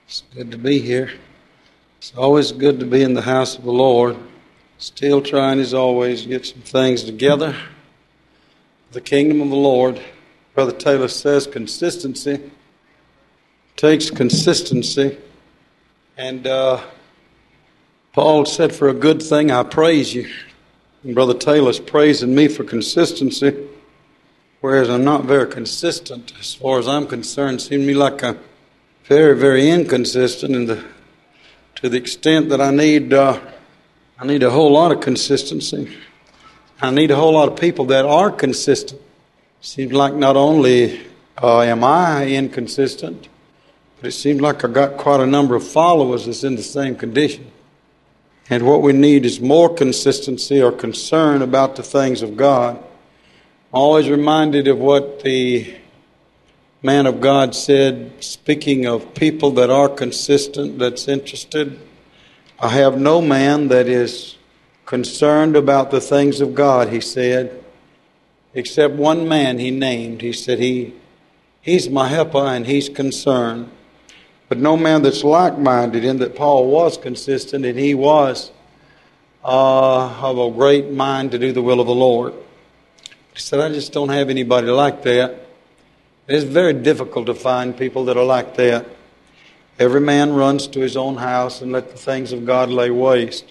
It's good to be here. It's always good to be in the house of the Lord. Still trying, as always, to get some things together. The kingdom of the Lord. Brother Taylor says consistency takes consistency. And Paul said, for a good thing I praise you. And Brother Taylor's praising me for consistency, whereas I'm not very consistent as far as I'm concerned. Seems to me like I'm very, very inconsistent to the extent that I need a whole lot of consistency. I need a whole lot of people that are consistent. Seems like not only am I inconsistent, but it seems like I've got quite a number of followers that's in the same condition. And what we need is more consistency or concern about the things of God. I'm always reminded of what the man of God said, speaking of people that are consistent, that's interested. I have no man that is concerned about the things of God, he said, except one man he named. He said he's my helper and he's concerned. But no man that's like-minded, in that Paul was consistent and he was of a great mind to do the will of the Lord. He said, I just don't have anybody like that. It's very difficult to find people that are like that. Every man runs to his own house and let the things of God lay waste.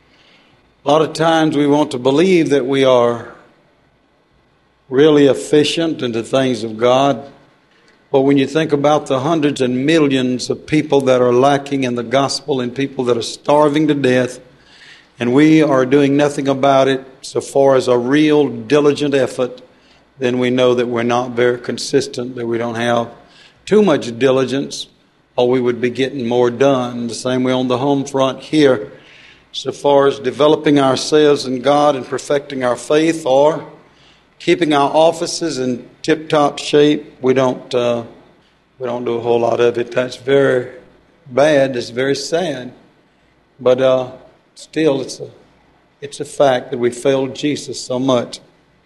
A lot of times we want to believe that we are really efficient in the things of God. But when you think about the hundreds and millions of people that are lacking in the gospel and people that are starving to death, and we are doing nothing about it so far as a real diligent effort, then we know that we're not very consistent, that we don't have too much diligence, or we would be getting more done. The same way on the home front here, so far as developing ourselves in God and perfecting our faith, or keeping our offices in tip-top shape, we don't do a whole lot of it. That's very bad. It's very sad. But still, it's a fact that we failed Jesus so much.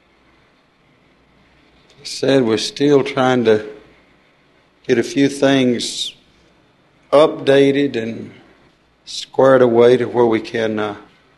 He said we're still trying to get a few things updated and squared away to where we can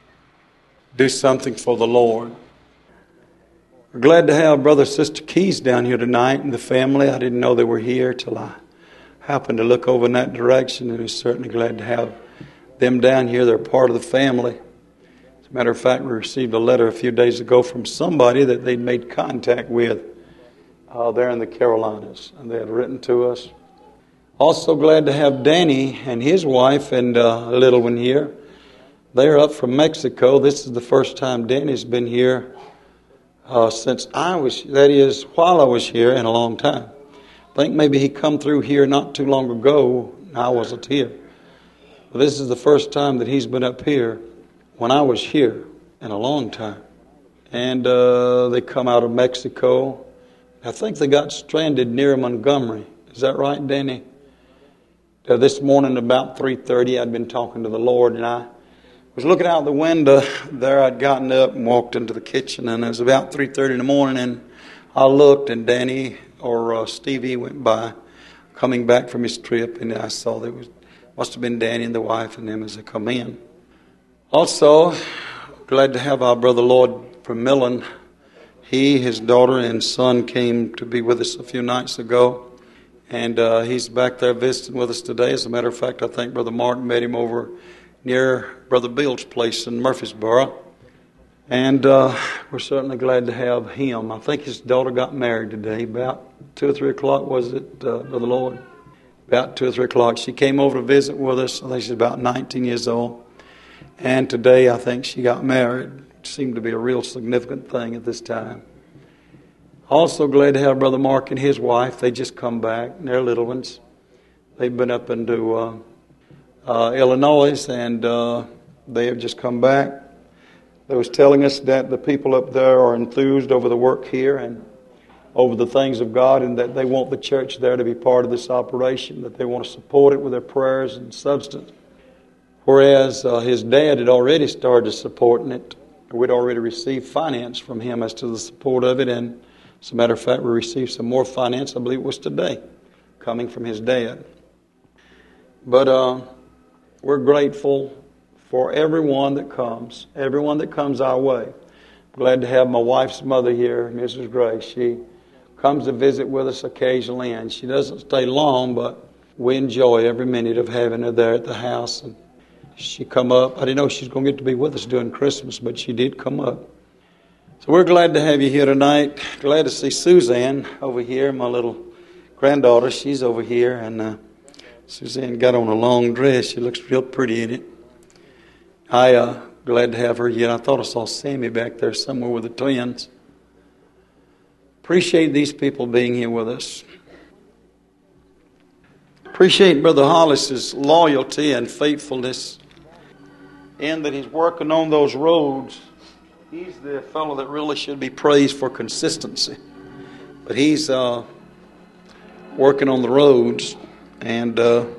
do something for the Lord. We're glad to have Brother and Sister Keys down here tonight and the family. I didn't know they were here till I happened to look over in that direction, and we're certainly glad to have them down here. They're part of the family. As a matter of fact, we received a letter a few days ago from somebody that they'd made contact with there in the Carolinas, and they had written to us. Also glad to have Danny and his wife and a little one here. They're up from Mexico. This is the first time Danny's been here since while I was here, in a long time. I think maybe he come through here not too long ago, and I wasn't here. But this is the first time that he's been up here when I was here in a long time. And they come out of Mexico. I think they got stranded near Montgomery. Is that right, Danny? This morning about 3:30, I'd been talking to the Lord, and I was looking out the window there. I'd gotten up and walked into the kitchen, and it was about 3:30 in the morning, and I looked, and Danny or Stevie went by, coming back from his trip, and I saw there must have been Danny and the wife and them as they come in. Also, glad to have our brother Lloyd from Millen. He, his daughter, and son came to be with us a few nights ago, and he's back there visiting with us today. As a matter of fact, I think Brother Mark met him over near Brother Bill's place in Murfreesboro. And we're certainly glad to have him. I think his daughter got married today, about 2 or 3 o'clock, was it, Brother Lloyd? About 2 or 3 o'clock. She came over to visit with us. I think she's about 19 years old. And today I think she got married. It seemed to be a real significant thing at this time. Also glad to have Brother Mark and his wife. They just come back. They're little ones. They've been up into Illinois, and they have just come back. They was telling us that the people up there are enthused over the work here and over the things of God, and that they want the church there to be part of this operation, that they want to support it with their prayers and substance. Whereas his dad had already started supporting it. We'd already received finance from him as to the support of it, and as a matter of fact, we received some more finance, I believe it was today, coming from his dad. But we're grateful for everyone that comes our way. Glad to have my wife's mother here, Mrs. Grace. She comes to visit with us occasionally, and she doesn't stay long, but we enjoy every minute of having her there at the house. And she come up. I didn't know she was going to get to be with us during Christmas, but she did come up. So we're glad to have you here tonight. Glad to see Suzanne over here, my little granddaughter. She's over here, and Suzanne got on a long dress. She looks real pretty in it. Glad to have her here. I thought I saw Sammy back there somewhere with the twins. Appreciate these people being here with us. Appreciate Brother Hollis's loyalty and faithfulness, and that he's working on those roads. He's the fellow that really should be praised for consistency. But he's working on the roads, and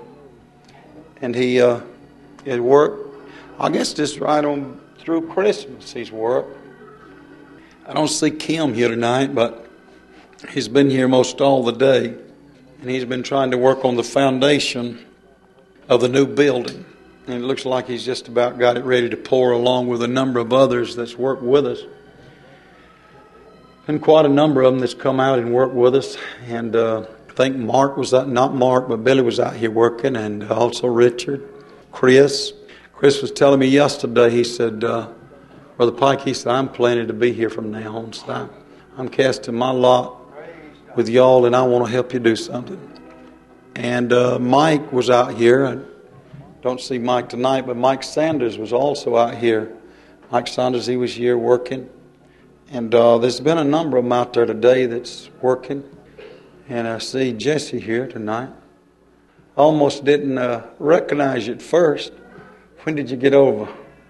he had worked. I guess just right on through Christmas he's worked. I don't see Kim here tonight, but he's been here most all the day, and he's been trying to work on the foundation of the new building. And it looks like he's just about got it ready to pour, along with a number of others that's worked with us. And quite a number of them that's come out and worked with us. And I think Mark was out, not Mark, but Billy was out here working, and also Richard, Chris. Chris was telling me yesterday, he said, Brother Pike, he said, I'm planning to be here from now on. So I'm casting my lot with y'all, and I want to help you do something. And Mike was out here. I don't see Mike tonight, but Mike Sanders was also out here. Mike Sanders, he was here working. And there's been a number of them out there today that's working. And I see Jesse here tonight. I almost didn't recognize you at first. When did you get over?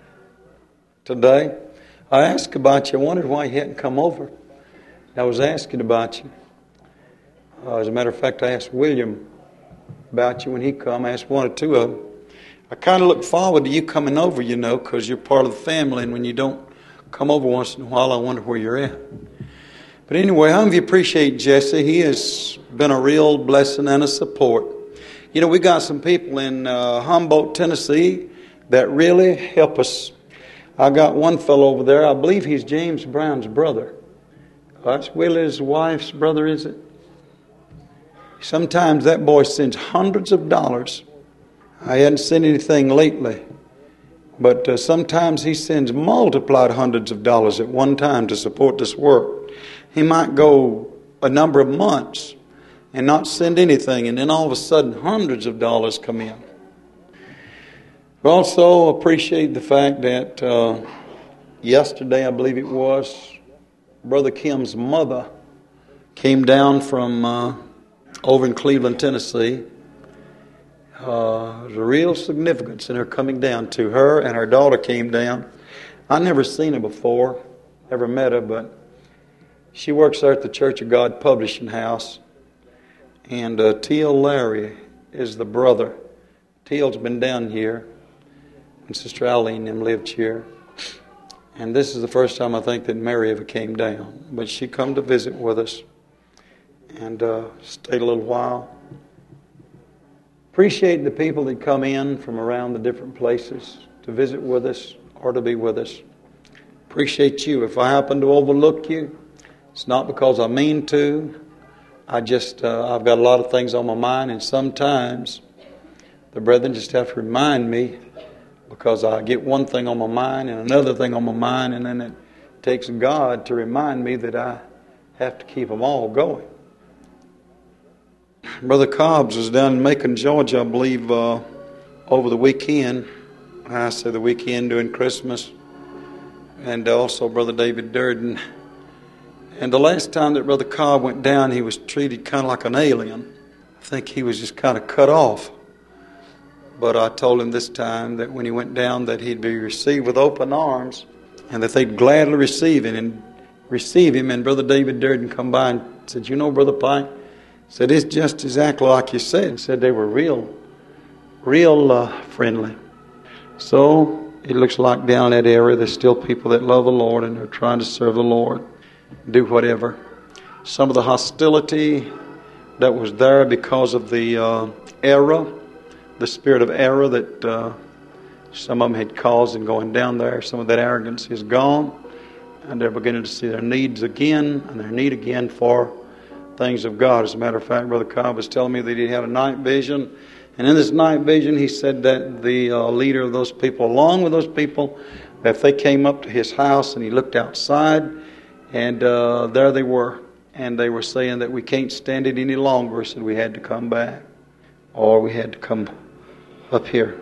Today? I asked about you. I wondered why you hadn't come over. I was asking about you. As a matter of fact, I asked William about you when he come. I asked one or two of them. I kind of look forward to you coming over, you know, because you're part of the family. And when you don't come over once in a while, I wonder where you're at. But anyway, how many of you appreciate Jesse? He has been a real blessing and a support. You know, we got some people in Humboldt, Tennessee that really help us. I got one fellow over there. I believe he's James Brown's brother. That's Willie's wife's brother, is it? Sometimes that boy sends hundreds of dollars. I hadn't sent anything lately. But sometimes he sends multiplied hundreds of dollars at one time to support this work. He might go a number of months and not send anything, and then all of a sudden hundreds of dollars come in. We also appreciate the fact that yesterday, I believe it was, Brother Kim's mother came down from over in Cleveland, Tennessee. There's a real significance in her coming down to her, and her daughter came down. I never seen her before, never met her, but she works there at the Church of God Publishing House. And Teal Larry is the brother. Teal's been down here, and Sister Eileen and them lived here. And this is the first time I think that Mary ever came down. But she come to visit with us and stayed a little while. Appreciate the people that come in from around the different places to visit with us or to be with us. Appreciate you. If I happen to overlook you, it's not because I mean to. I've got a lot of things on my mind, and sometimes the brethren just have to remind me, because I get one thing on my mind and another thing on my mind, and then it takes God to remind me that I have to keep them all going. Brother Cobbs was down in Macon, Georgia, I believe, over the weekend. I say the weekend during Christmas. And also Brother David Durden. And the last time that Brother Cobb went down, he was treated kind of like an alien. I think he was just kind of cut off. But I told him this time that when he went down that he'd be received with open arms and that they'd gladly receive him. And Brother David Durden come by and said, you know, Brother Pike, said it's just exactly like you said. Said they were real friendly. So it looks like down in that area there's still people that love the Lord and they're trying to serve the Lord, do whatever. Some of the hostility that was there because of the era the spirit of error that some of them had caused in going down there. Some of that arrogance is gone, and they're beginning to see their needs again and their need again for things of God. As a matter of fact, Brother Cobb was telling me that he had a night vision, and in this night vision he said that the leader of those people, along with those people, that if they came up to his house and he looked outside, and there they were, and they were saying that we can't stand it any longer, so we had to come back, or we had to come up here.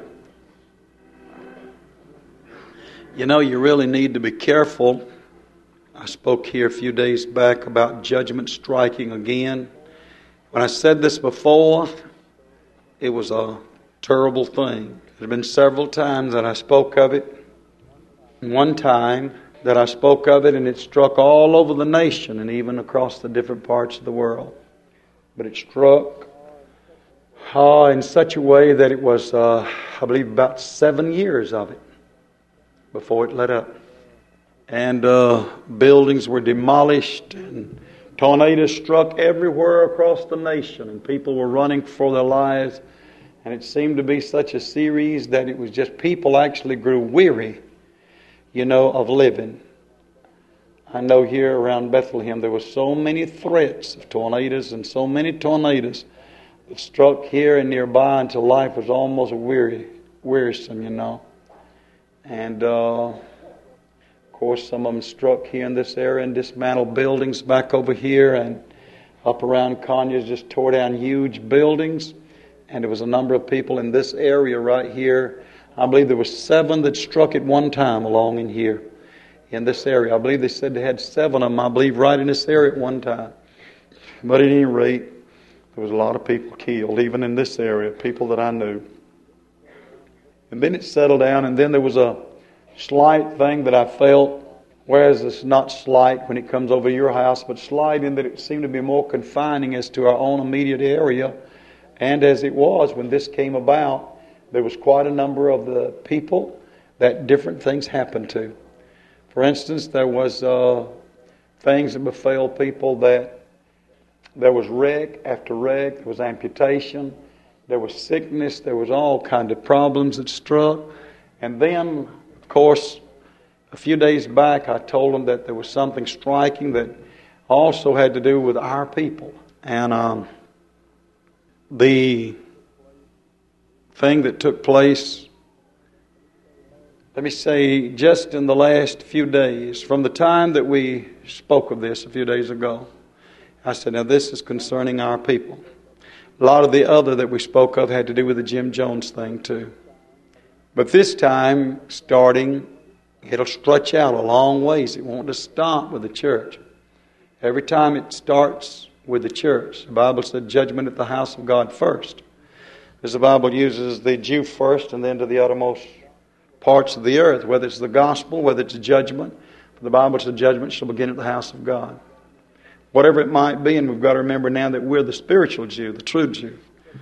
You know, you really need to be careful. I spoke here a few days back about judgment striking again. When I said this before, it was a terrible thing. There have been several times that I spoke of it. One time that I spoke of it, and it struck all over the nation and even across the different parts of the world. But it struck in such a way that it was, I believe, about 7 years of it before it let up. And buildings were demolished, and tornadoes struck everywhere across the nation, and people were running for their lives. And it seemed to be such a series that it was just people actually grew weary, of living. I know here around Bethlehem there were so many threats of tornadoes and so many tornadoes that struck here and nearby until life was almost wearisome, And of course some of them struck here in this area and dismantled buildings back over here, and up around Conyers just tore down huge buildings. And there was a number of people in this area right here. I believe there were 7 that struck at one time along in here, in this area. I believe they said they had 7 of them, I believe, right in this area at one time. But at any rate, there was a lot of people killed, even in this area, people that I knew. And then it settled down, and then there was a slight thing that I felt, whereas it's not slight when it comes over your house, but slight in that it seemed to be more confining as to our own immediate area. And as it was when this came about, there was quite a number of the people that different things happened to. For instance, there was things that befell people that there was wreck after wreck, there was amputation, there was sickness, there was all kinds of problems that struck. And then, of course, a few days back I told them that there was something striking that also had to do with our people. And the thing that took place, let me say, just in the last few days, from the time that we spoke of this a few days ago, I said, now this is concerning our people. A lot of the other that we spoke of had to do with the Jim Jones thing too. But this time, it'll stretch out a long ways. It won't just stop with the church. Every time it starts with the church, the Bible said judgment at the house of God first. As the Bible uses the Jew first and then to the uttermost parts of the earth, whether it's the gospel, whether it's judgment. For the Bible said judgment shall begin at the house of God. Whatever it might be, and we've got to remember now that we're the spiritual Jew, the true Jew.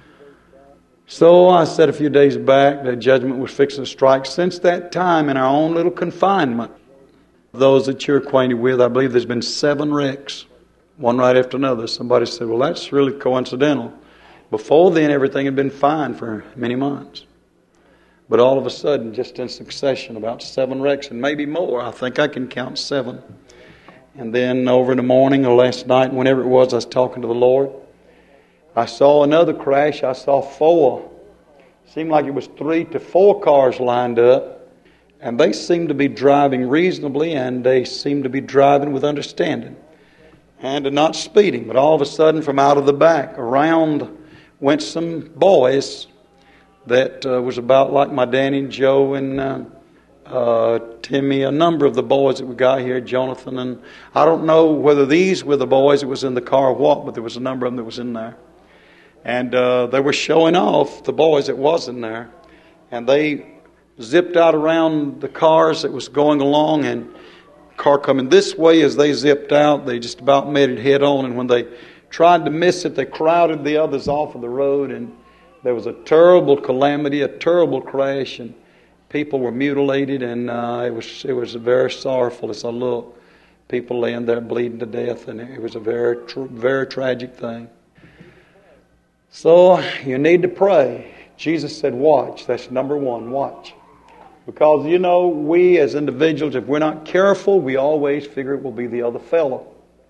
So I said a few days back that judgment was fixing to strike. Since that time, in our own little confinement, those that you're acquainted with, I believe there's been 7 wrecks, one right after another. Somebody said, well, that's really coincidental. Before then, everything had been fine for many months. But all of a sudden, just in succession, about 7 wrecks, and maybe more. I think I can count 7. And then over in the morning or last night, whenever it was, I was talking to the Lord. I saw another crash. I saw 4. Seemed like it was 3 to 4 cars lined up. And they seemed to be driving reasonably, and they seemed to be driving with understanding. And not speeding. But all of a sudden, from out of the back, around went some boys that was about like my Danny and Joe and Timmy, a number of the boys that we got here, Jonathan, and I don't know whether these were the boys that was in the car or what, but there was a number of them that was in there. And they were showing off, the boys that was in there, and they zipped out around the cars that was going along, and car coming this way. As they zipped out, they just about made it head on, and when they tried to miss it, they crowded the others off of the road, and there was a terrible calamity, a terrible crash, and people were mutilated, and it was very sorrowful as I looked. People laying there bleeding to death, and it was a very tragic thing. So you need to pray. Jesus said, watch. That's number one, watch. Because, we as individuals, if we're not careful, we always figure it will be the other fellow.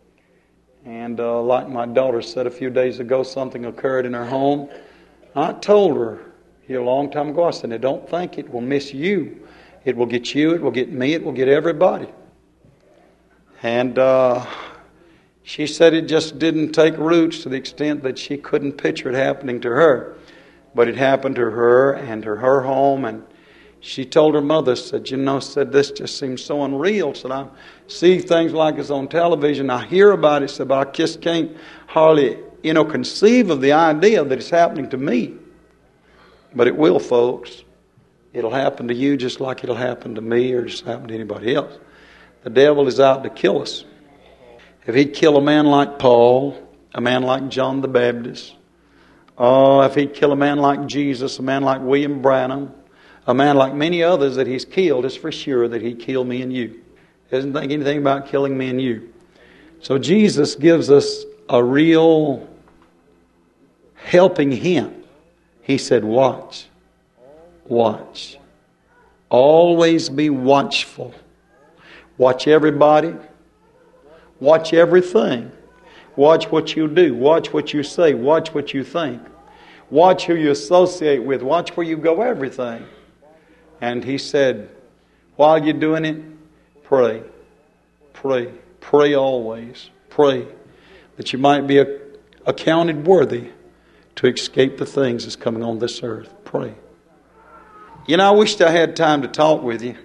And like my daughter said a few days ago, something occurred in her home. I told her here a long time ago, I said, don't think it will miss you. It will get you, it will get me, it will get everybody. And she said it just didn't take roots to the extent that she couldn't picture it happening to her. But it happened to her and to her home. And she told her mother, said, this just seems so unreal. Said, I see things like this on television. I hear about it, said, but I just can't hardly, conceive of the idea that it's happening to me. But it will, folks. It'll happen to you just like it'll happen to me or just happen to anybody else. The devil is out to kill us. If he'd kill a man like Paul, a man like John the Baptist, if he'd kill a man like Jesus, a man like William Branham, a man like many others that he's killed, it's for sure that he'd kill me and you. He doesn't think anything about killing me and you. So Jesus gives us a real helping hint. He said, watch. Watch. Always be watchful. Watch everybody. Watch everything. Watch what you do. Watch what you say. Watch what you think. Watch who you associate with. Watch where you go, everything. And he said, while you're doing it, pray. Pray. Pray always. Pray that you might be accounted worthy to escape the things that's coming on this earth. Pray. I wished I had time to talk with you.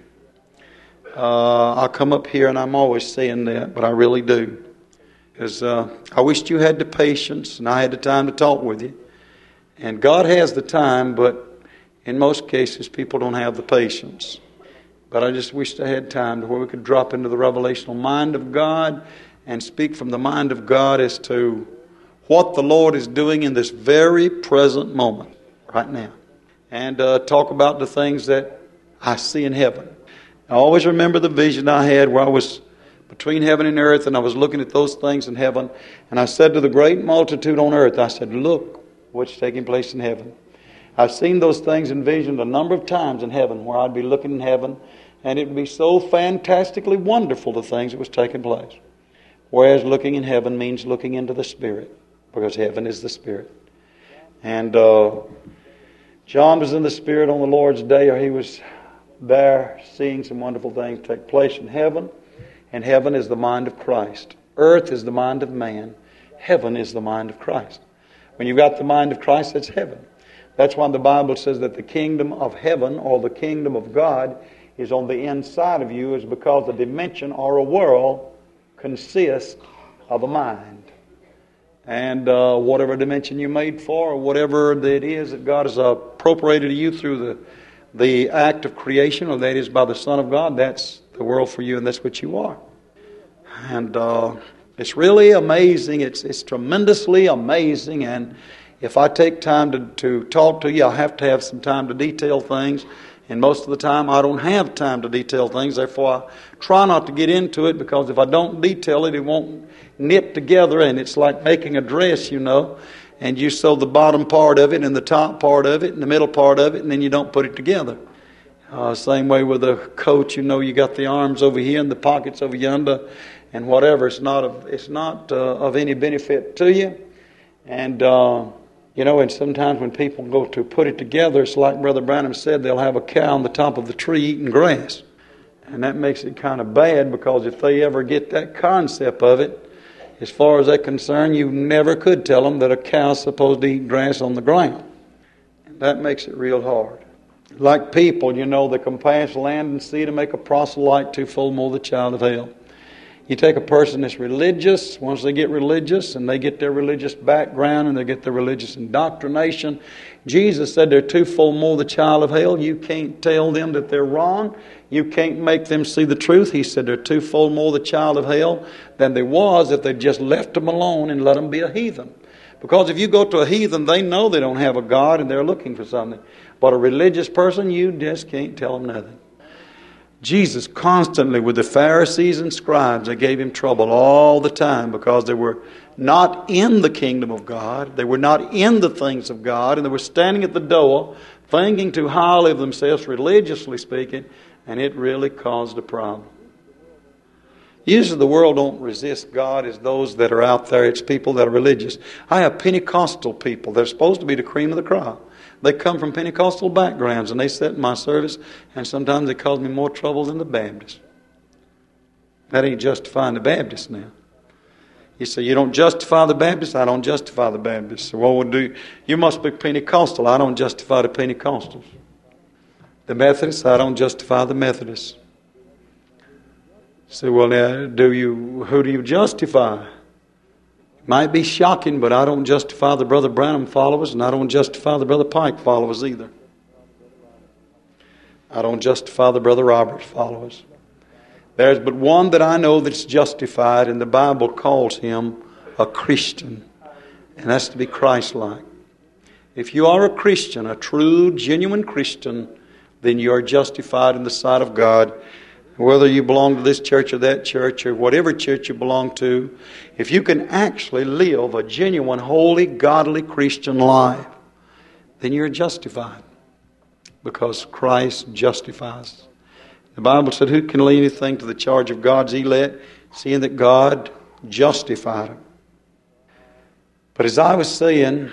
I'll come up here and I'm always saying that, but I really do. Because I wished you had the patience and I had the time to talk with you. And God has the time, but in most cases people don't have the patience. But I just wished I had time to where we could drop into the revelational mind of God and speak from the mind of God as to what the Lord is doing in this very present moment, right now. And talk about the things that I see in heaven. I always remember the vision I had where I was between heaven and earth and I was looking at those things in heaven. And I said to the great multitude on earth, I said, look what's taking place in heaven. I've seen those things envisioned a number of times in heaven where I'd be looking in heaven and it would be so fantastically wonderful the things that was taking place. Whereas looking in heaven means looking into the Spirit, because heaven is the Spirit. And John was in the Spirit on the Lord's day, or he was there seeing some wonderful things take place in heaven. And heaven is the mind of Christ. Earth is the mind of man. Heaven is the mind of Christ. When you've got the mind of Christ, that's heaven. That's why the Bible says that the kingdom of heaven, or the kingdom of God, is on the inside of you, is because a dimension or a world consists of a mind. And whatever dimension you're made for, or whatever it is that God has appropriated to you through the act of creation, or that is by the Son of God, that's the world for you, and that's what you are. And it's really amazing. It's tremendously amazing. And if I take time to talk to you, I have to have some time to detail things. And most of the time, I don't have time to detail things. Therefore, I try not to get into it, because if I don't detail it, it won't knit together. And it's like making a dress, and you sew the bottom part of it and the top part of it and the middle part of it, and then you don't put it together. Same way with a coat, you got the arms over here and the pockets over yonder and whatever. It's not of any benefit to you. And, and sometimes when people go to put it together, it's like Brother Branham said, they'll have a cow on the top of the tree eating grass. And that makes it kind of bad, because if they ever get that concept of it, as far as they're concerned, you never could tell them that a cow's supposed to eat grass on the ground. And that makes it real hard. Like people, they compass land and sea to make a proselyte twofold more the child of hell. You take a person that's religious, once they get religious and they get their religious background and they get their religious indoctrination, Jesus said they're twofold more the child of hell. You can't tell them that they're wrong. You can't make them see the truth. He said they're twofold more the child of hell than they was if they just left them alone and let them be a heathen. Because if you go to a heathen, they know they don't have a God and they're looking for something. But a religious person, you just can't tell them nothing. Jesus constantly with the Pharisees and scribes, they gave him trouble all the time because they were not in the kingdom of God. They were not in the things of God, and they were standing at the door thinking too highly of themselves, religiously speaking, and it really caused a problem. Usually the world don't resist God as those that are out there. It's people that are religious. I have Pentecostal people. They're supposed to be the cream of the crop. They come from Pentecostal backgrounds, and they sit in my service, and sometimes they cause me more trouble than the Baptists. That ain't justifying the Baptists now. You say, you don't justify the Baptists? I don't justify the Baptists. So what would do? You must be Pentecostal. I don't justify the Pentecostals. The Methodists? I don't justify the Methodists. Say, well, now, who do you justify? Might be shocking, but I don't justify the Brother Branham followers, and I don't justify the Brother Pike followers either. I don't justify the Brother Roberts followers. There's but one that I know that's justified, and the Bible calls him a Christian, and that's to be Christ-like. If you are a Christian, a true, genuine Christian, then you are justified in the sight of God. Whether you belong to this church or that church or whatever church you belong to, if you can actually live a genuine, holy, godly Christian life, then you're justified because Christ justifies. The Bible said, who can lay anything to the charge of God's elect, seeing that God justified him? But as I was saying,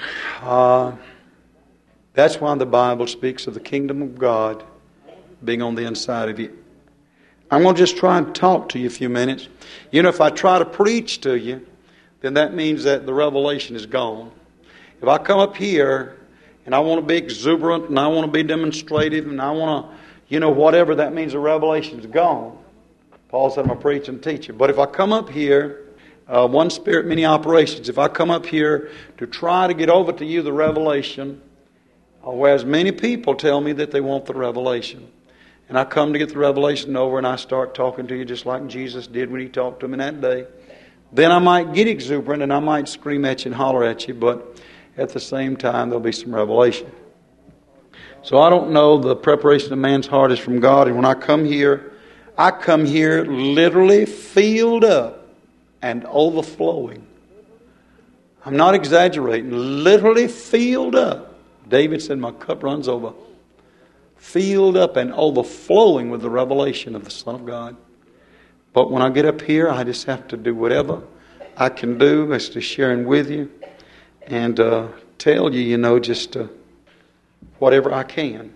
that's why the Bible speaks of the kingdom of God being on the inside of you. I'm going to just try and talk to you a few minutes. You know, if I try to preach to you, then that means that the revelation is gone. If I come up here and I want to be exuberant and I want to be demonstrative and I want to, whatever, that means the revelation is gone. Paul said I'm a preaching teacher. But if I come up here, one spirit, many operations, if I come up here to try to get over to you the revelation, whereas many people tell me that they want the revelation. And I come to get the revelation over and I start talking to you just like Jesus did when he talked to him in that day. Then I might get exuberant and I might scream at you and holler at you, but at the same time there'll be some revelation. So I don't know, the preparation of man's heart is from God. And when I come here literally filled up and overflowing. I'm not exaggerating. Literally filled up. David said, my cup runs over. Filled up and overflowing with the revelation of the Son of God. But when I get up here, I just have to do whatever I can do as to sharing with you and tell you, just whatever I can.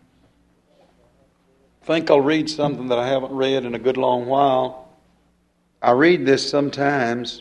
I think I'll read something that I haven't read in a good long while. I read this sometimes,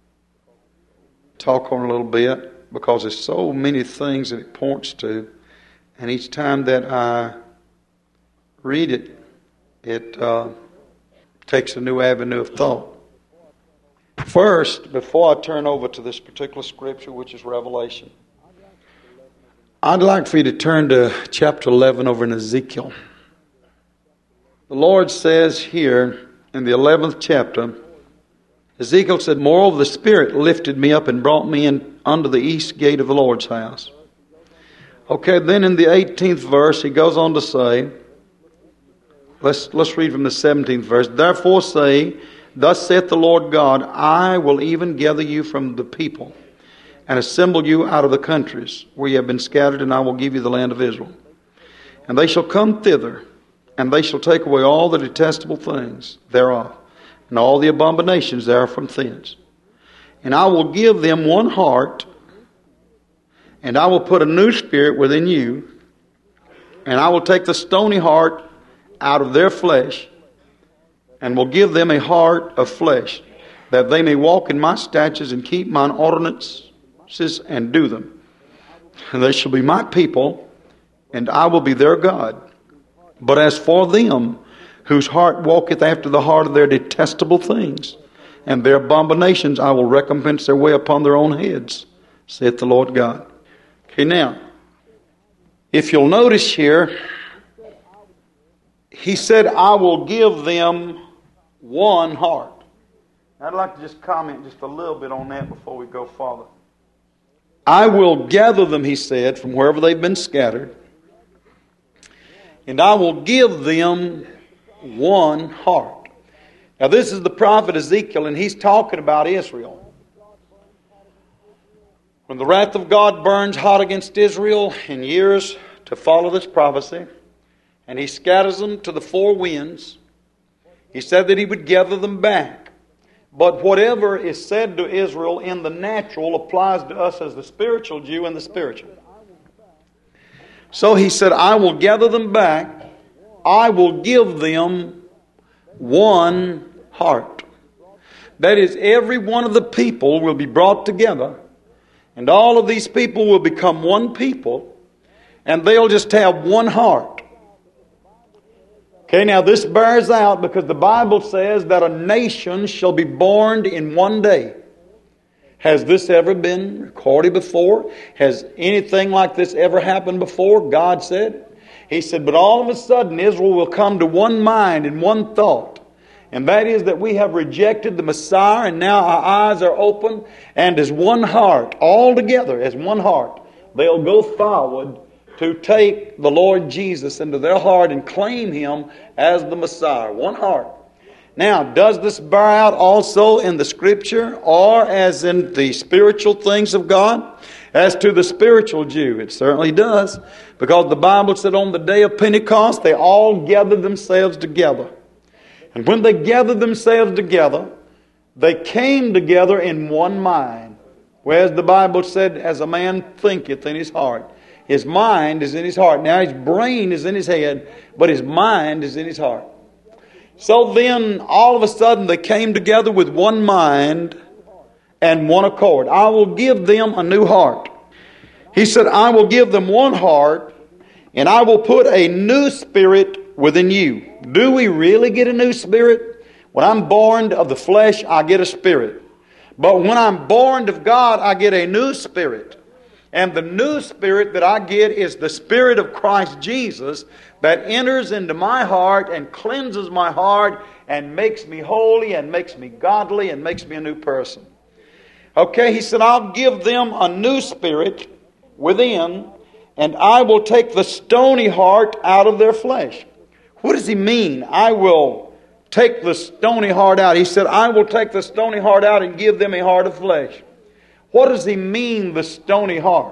talk on a little bit, because there's so many things that it points to. And each time that I read it, it takes a new avenue of thought. First, before I turn over to this particular scripture, which is Revelation, I'd like for you to turn to chapter 11 over in Ezekiel. The Lord says here in the 11th chapter, Ezekiel said, moreover, the Spirit lifted me up and brought me in under the east gate of the Lord's house. Okay, then in the 18th verse, he goes on to say, let's read from the 17th verse. Therefore say, thus saith the Lord God, I will even gather you from the people and assemble you out of the countries where you have been scattered, and I will give you the land of Israel. And they shall come thither, and they shall take away all the detestable things thereof, and all the abominations thereof from thence. And I will give them one heart, and I will put a new spirit within you, and I will take the stony heart out of their flesh, and will give them a heart of flesh, that they may walk in my statutes and keep mine ordinances and do them. And they shall be my people, and I will be their God. But as for them, whose heart walketh after the heart of their detestable things, and their abominations, I will recompense their way upon their own heads, saith the Lord God. Okay, now, if you'll notice here, he said, I will give them one heart. I'd like to just comment just a little bit on that before we go farther. I will gather them, he said, from wherever they've been scattered, and I will give them one heart. Now this is the prophet Ezekiel, and he's talking about Israel. When the wrath of God burns hot against Israel in years to follow this prophecy, and He scatters them to the four winds, He said that He would gather them back. But whatever is said to Israel in the natural applies to us as the spiritual Jew and the spiritual. So He said, I will gather them back. I will give them one heart. That is, every one of the people will be brought together, and all of these people will become one people, and they'll just have one heart. Okay, now this bears out because the Bible says that a nation shall be born in one day. Has this ever been recorded before? Has anything like this ever happened before? God said. He said, but all of a sudden Israel will come to one mind and one thought. And that is that we have rejected the Messiah, and now our eyes are open, and as one heart, all together as one heart, they'll go forward to take the Lord Jesus into their heart and claim Him as the Messiah. One heart. Now, does this bear out also in the Scripture or as in the spiritual things of God? As to the spiritual Jew, it certainly does. Because the Bible said on the day of Pentecost, they all gathered themselves together. And when they gathered themselves together, they came together in one mind. Whereas the Bible said, as a man thinketh in his heart. His mind is in his heart. Now his brain is in his head, but his mind is in his heart. So then, all of a sudden, they came together with one mind and one accord. I will give them a new heart. He said, I will give them one heart, and I will put a new spirit within you. Do we really get a new spirit? When I'm born of the flesh, I get a spirit. But when I'm born of God, I get a new spirit. And the new spirit that I get is the Spirit of Christ Jesus that enters into my heart and cleanses my heart and makes me holy and makes me godly and makes me a new person. Okay, he said, I'll give them a new spirit within, and I will take the stony heart out of their flesh. What does he mean? I will take the stony heart out. He said, I will take the stony heart out and give them a heart of flesh. What does he mean, the stony heart?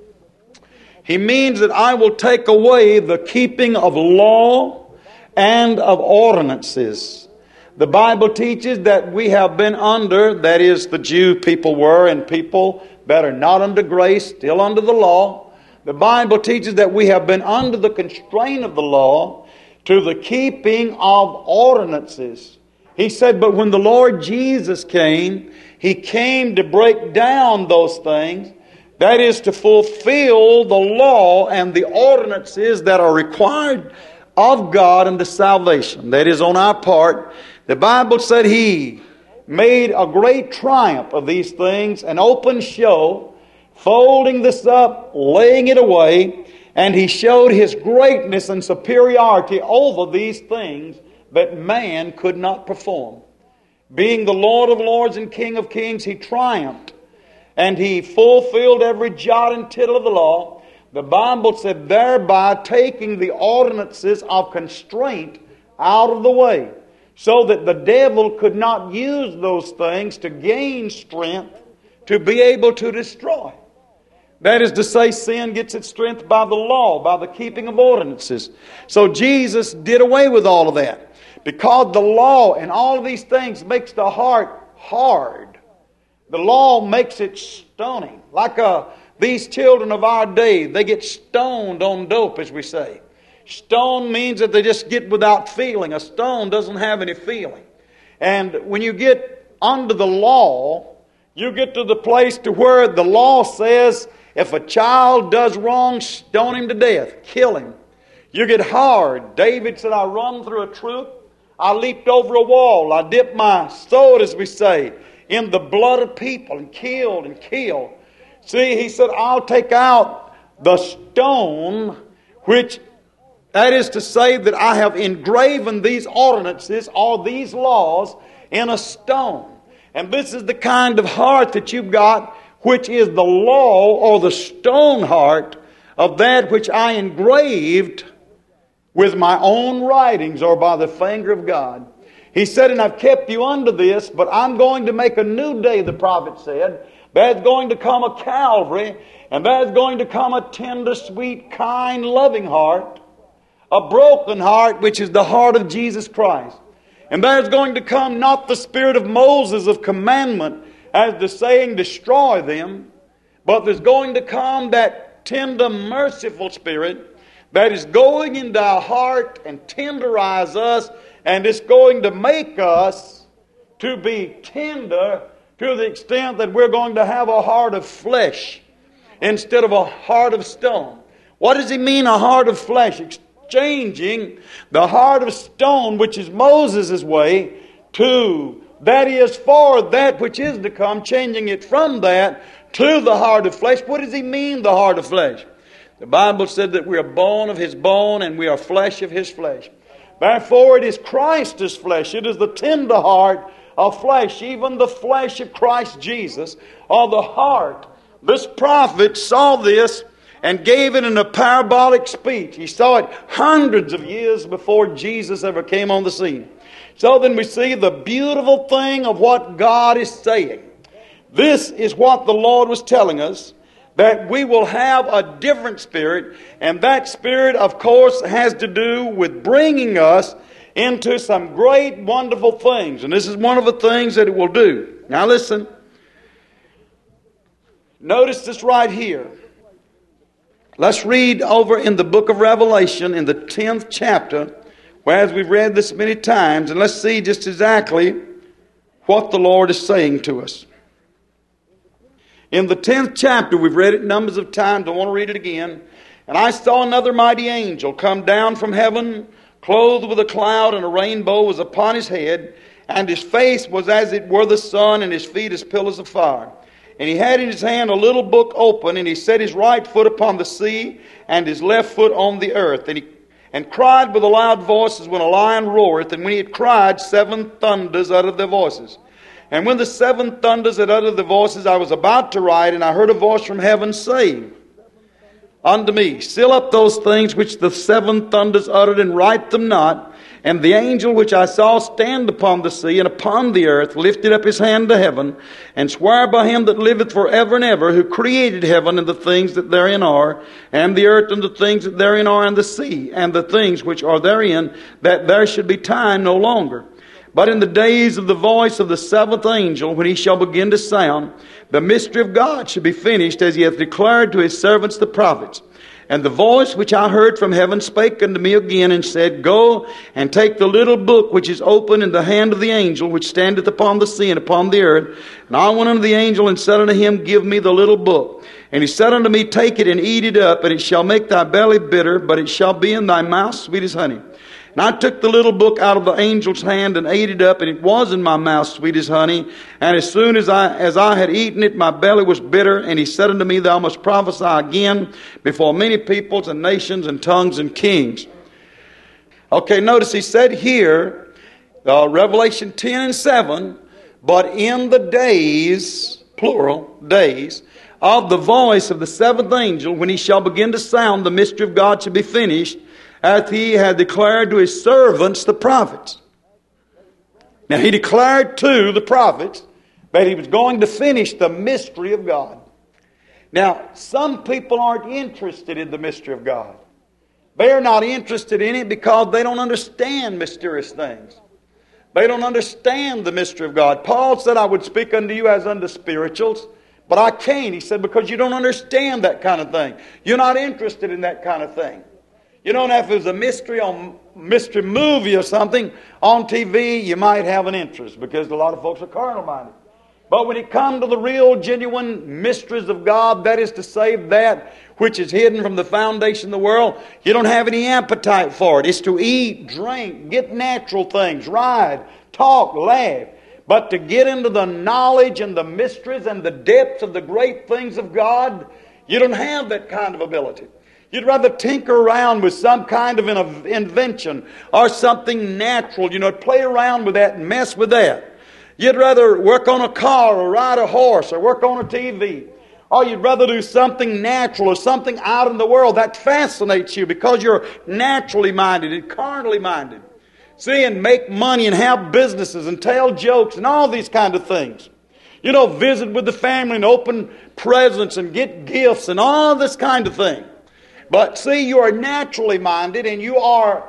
He means that I will take away the keeping of law and of ordinances. The Bible teaches that we have been under, that is, the Jew people were, and people that are not under grace, still under the law. The Bible teaches that we have been under the constraint of the law to the keeping of ordinances. He said, but when the Lord Jesus came, He came to break down those things. That is, to fulfill the law and the ordinances that are required of God unto salvation. That is, on our part. The Bible said He made a great triumph of these things, an open show, folding this up, laying it away, and He showed His greatness and superiority over these things that man could not perform. Being the Lord of lords and King of kings, He triumphed. And He fulfilled every jot and tittle of the law. The Bible said, thereby taking the ordinances of constraint out of the way, so that the devil could not use those things to gain strength to be able to destroy. That is to say, sin gets its strength by the law, by the keeping of ordinances. So Jesus did away with all of that. Because the law and all of these things makes the heart hard. The law makes it stony. Like these children of our day, they get stoned on dope, as we say. Stone means that they just get without feeling. A stone doesn't have any feeling. And when you get under the law, you get to the place to where the law says, if a child does wrong, stone him to death. Kill him. You get hard. David said, I run through a troop. I leaped over a wall. I dipped my sword, as we say, in the blood of people and killed and killed. See, he said, I'll take out the stone, which, that is to say that I have engraven these ordinances or these laws in a stone. And this is the kind of heart that you've got, which is the law or the stone heart of that which I engraved with my own writings or by the finger of God. He said, and I've kept you under this, but I'm going to make a new day, the prophet said, There's going to come a Calvary, and there's going to come a tender, sweet, kind, loving heart, a broken heart, which is the heart of Jesus Christ. And there's going to come not the spirit of Moses of commandment, as the saying, destroy them, but there's going to come that tender, merciful spirit that is going into our heart and tenderize us, and it's going to make us to be tender to the extent that we're going to have a heart of flesh instead of a heart of stone. What does he mean, a heart of flesh? Exchanging the heart of stone, which is Moses' way, to, that is, for that which is to come, changing it from that to the heart of flesh. What does he mean, the heart of flesh? The Bible said that we are bone of his bone and we are flesh of his flesh. Therefore it is Christ's flesh. It is the tender heart of flesh, even the flesh of Christ Jesus, or the heart. This prophet saw this and gave it in a parabolic speech. He saw it hundreds of years before Jesus ever came on the scene. So then we see the beautiful thing of what God is saying. This is what the Lord was telling us, that we will have a different spirit, and that spirit, of course, has to do with bringing us into some great, wonderful things. And this is one of the things that it will do. Now listen. Notice this right here. Let's read over in the book of Revelation in the 10th chapter, whereas we've read this many times, and let's see just exactly what the Lord is saying to us. In the 10th chapter, we've read it numbers of times. I want to read it again. And I saw another mighty angel come down from heaven, clothed with a cloud, and a rainbow was upon his head, and his face was as it were the sun, and his feet as pillars of fire. And he had in his hand a little book open, and he set his right foot upon the sea, and his left foot on the earth. And cried with a loud voice as when a lion roareth. And when he had cried, 7 thunders uttered their voices. And when the 7 thunders had uttered their voices, I was about to write, and I heard a voice from heaven saying unto me, seal up those things which the 7 thunders uttered, and write them not. And the angel which I saw stand upon the sea and upon the earth lifted up his hand to heaven, and sware by him that liveth for ever and ever, who created heaven and the things that therein are, and the earth and the things that therein are, and the sea and the things which are therein, that there should be time no longer. But in the days of the voice of the 7th angel, when he shall begin to sound, the mystery of God should be finished, as he hath declared to his servants the prophets. And the voice which I heard from heaven spake unto me again, and said, Go and take the little book which is open in the hand of the angel which standeth upon the sea and upon the earth. And I went unto the angel and said unto him, Give me the little book. And he said unto me, Take it and eat it up, and it shall make thy belly bitter, but it shall be in thy mouth sweet as honey. And I took the little book out of the angel's hand and ate it up, and it was in my mouth sweet as honey. And as soon as I had eaten it, my belly was bitter. And he said unto me, Thou must prophesy again before many peoples and nations and tongues and kings. Okay, notice he said here, Revelation 10 and 7, but in the days, plural, days, of the voice of the 7th angel, when he shall begin to sound, the mystery of God shall be finished, as he had declared to his servants, the prophets. Now he declared to the prophets that he was going to finish the mystery of God. Now, some people aren't interested in the mystery of God. They're not interested in it because they don't understand mysterious things. They don't understand the mystery of God. Paul said, I would speak unto you as unto spirituals, but I can't. He said, because you don't understand that kind of thing. You're not interested in that kind of thing. You know, if it was a mystery movie or something on TV, you might have an interest because a lot of folks are carnal-minded. But when it comes to the real, genuine mysteries of God, that is to say, that which is hidden from the foundation of the world, you don't have any appetite for it. It's to eat, drink, get natural things, ride, talk, laugh. But to get into the knowledge and the mysteries and the depths of the great things of God, you don't have that kind of ability. You'd rather tinker around with some kind of an invention or something natural, play around with that and mess with that. You'd rather work on a car or ride a horse or work on a TV. Or you'd rather do something natural or something out in the world that fascinates you because you're naturally minded and carnally minded. See, and make money and have businesses and tell jokes and all these kind of things. Visit with the family and open presents and get gifts and all this kind of thing. But see, you are naturally minded, and you are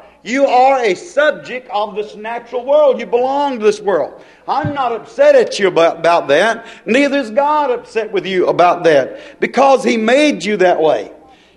a subject of this natural world. You belong to this world. I'm not upset at you about that. Neither is God upset with you about that, because He made you that way.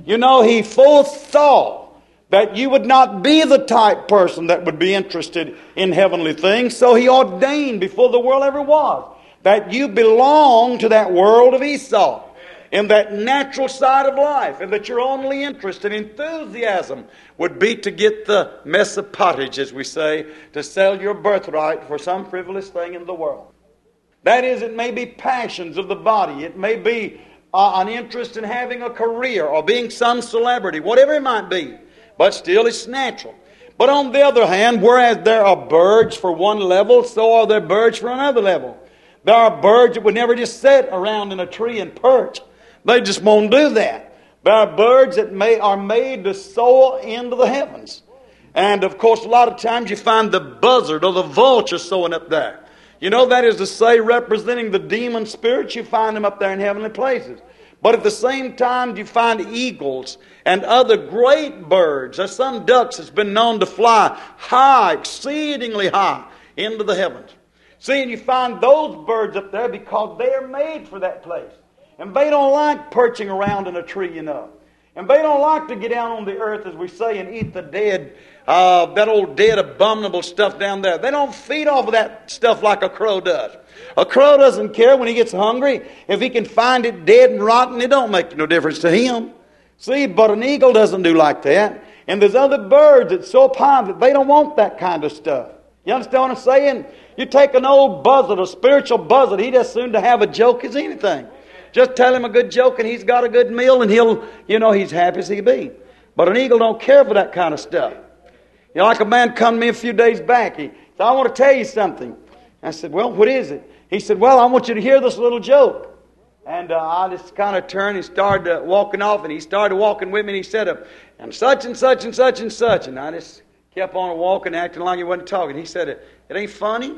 He foresaw that you would not be the type person that would be interested in heavenly things. So He ordained before the world ever was that you belong to that world of Esau, in that natural side of life, and that your only interest and enthusiasm would be to get the mess of pottage, as we say, to sell your birthright for some frivolous thing in the world. That is, it may be passions of the body. It may be an interest in having a career or being some celebrity, whatever it might be. But still it's natural. But on the other hand, whereas there are birds for one level, so are there birds for another level. There are birds that would never just sit around in a tree and perch. They just won't do that. There are birds that are made to soar into the heavens. And of course, a lot of times you find the buzzard or the vulture soaring up there. That is to say, representing the demon spirits, you find them up there in heavenly places. But at the same time, you find eagles and other great birds. There's some ducks that's been known to fly high, exceedingly high, into the heavens. See, and you find those birds up there because they are made for that place. And they don't like perching around in a tree, And they don't like to get down on the earth, as we say, and eat the dead, that old dead abominable stuff down there. They don't feed off of that stuff like a crow does. A crow doesn't care when he gets hungry. If he can find it dead and rotten, it don't make no difference to him. See, but an eagle doesn't do like that. And there's other birds that so high that they don't want that kind of stuff. You understand what I'm saying? You take an old buzzard, a spiritual buzzard, he'd as soon to have a joke as anything. Just tell him a good joke and he's got a good meal and he's happy as he be. But an eagle don't care for that kind of stuff. Like a man come to me a few days back. He said, I want to tell you something. I said, well, what is it? He said, well, I want you to hear this little joke. And I just kind of turned and started walking off, and he started walking with me, and he said, and such and such and such and such. And I just kept on walking, acting like he wasn't talking. He said, it ain't funny.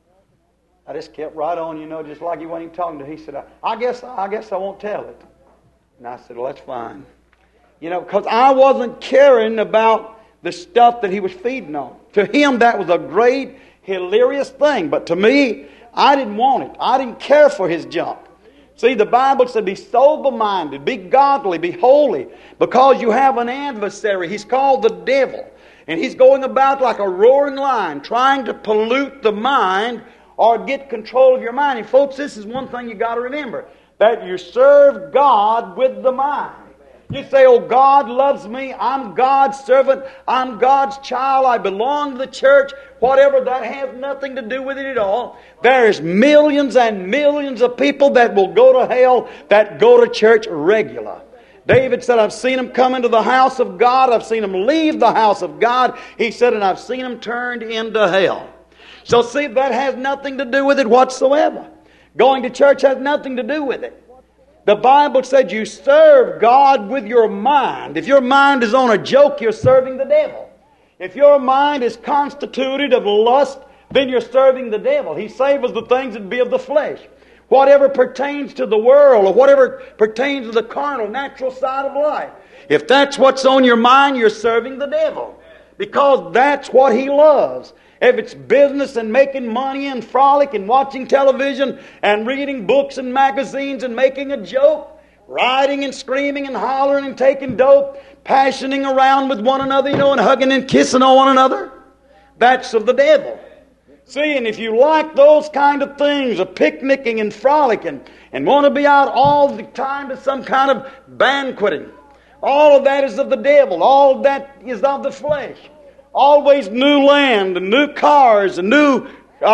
I just kept right on, just like he wasn't even talking to. He said, I guess I won't tell it. And I said, well, that's fine. Because I wasn't caring about the stuff that he was feeding on. To him, that was a great, hilarious thing. But to me, I didn't want it. I didn't care for his junk. See, the Bible said, be sober-minded, be godly, be holy, because you have an adversary. He's called the devil. And he's going about like a roaring lion, trying to pollute the mind or get control of your mind. And folks, this is one thing you got to remember, that you serve God with the mind. You say, oh, God loves me. I'm God's servant. I'm God's child. I belong to the church. Whatever, that has nothing to do with it at all. There's millions and millions of people that will go to hell that go to church regular. David said, I've seen them come into the house of God. I've seen them leave the house of God. He said, and I've seen them turned into hell. So see, that has nothing to do with it whatsoever. Going to church has nothing to do with it. The Bible said you serve God with your mind. If your mind is on a joke, you're serving the devil. If your mind is constituted of lust, then you're serving the devil. He savors the things that be of the flesh. Whatever pertains to the world or whatever pertains to the carnal, natural side of life. If that's what's on your mind, you're serving the devil. Because that's what he loves. If it's business and making money and frolic and watching television and reading books and magazines and making a joke, riding and screaming and hollering and taking dope, passioning around with one another, and hugging and kissing on one another, that's of the devil. See, and if you like those kind of things, of picnicking and frolicking, and want to be out all the time to some kind of banqueting, all of that is of the devil. All of that is of the flesh. Always new land and new cars and new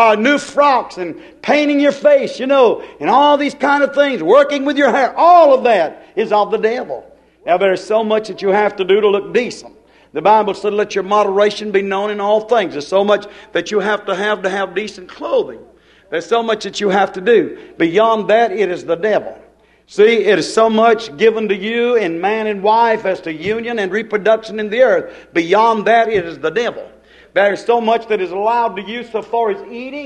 frocks and painting your face, and all these kind of things, working with your hair. All of that is of the devil. Now, there's so much that you have to do to look decent. The Bible said, let your moderation be known in all things. There's so much that you have to have decent clothing. There's so much that you have to do. Beyond that, it is the devil. See, it is so much given to you in man and wife as to union and reproduction in the earth. Beyond that, it is the devil. There is so much that is allowed to you so far as eating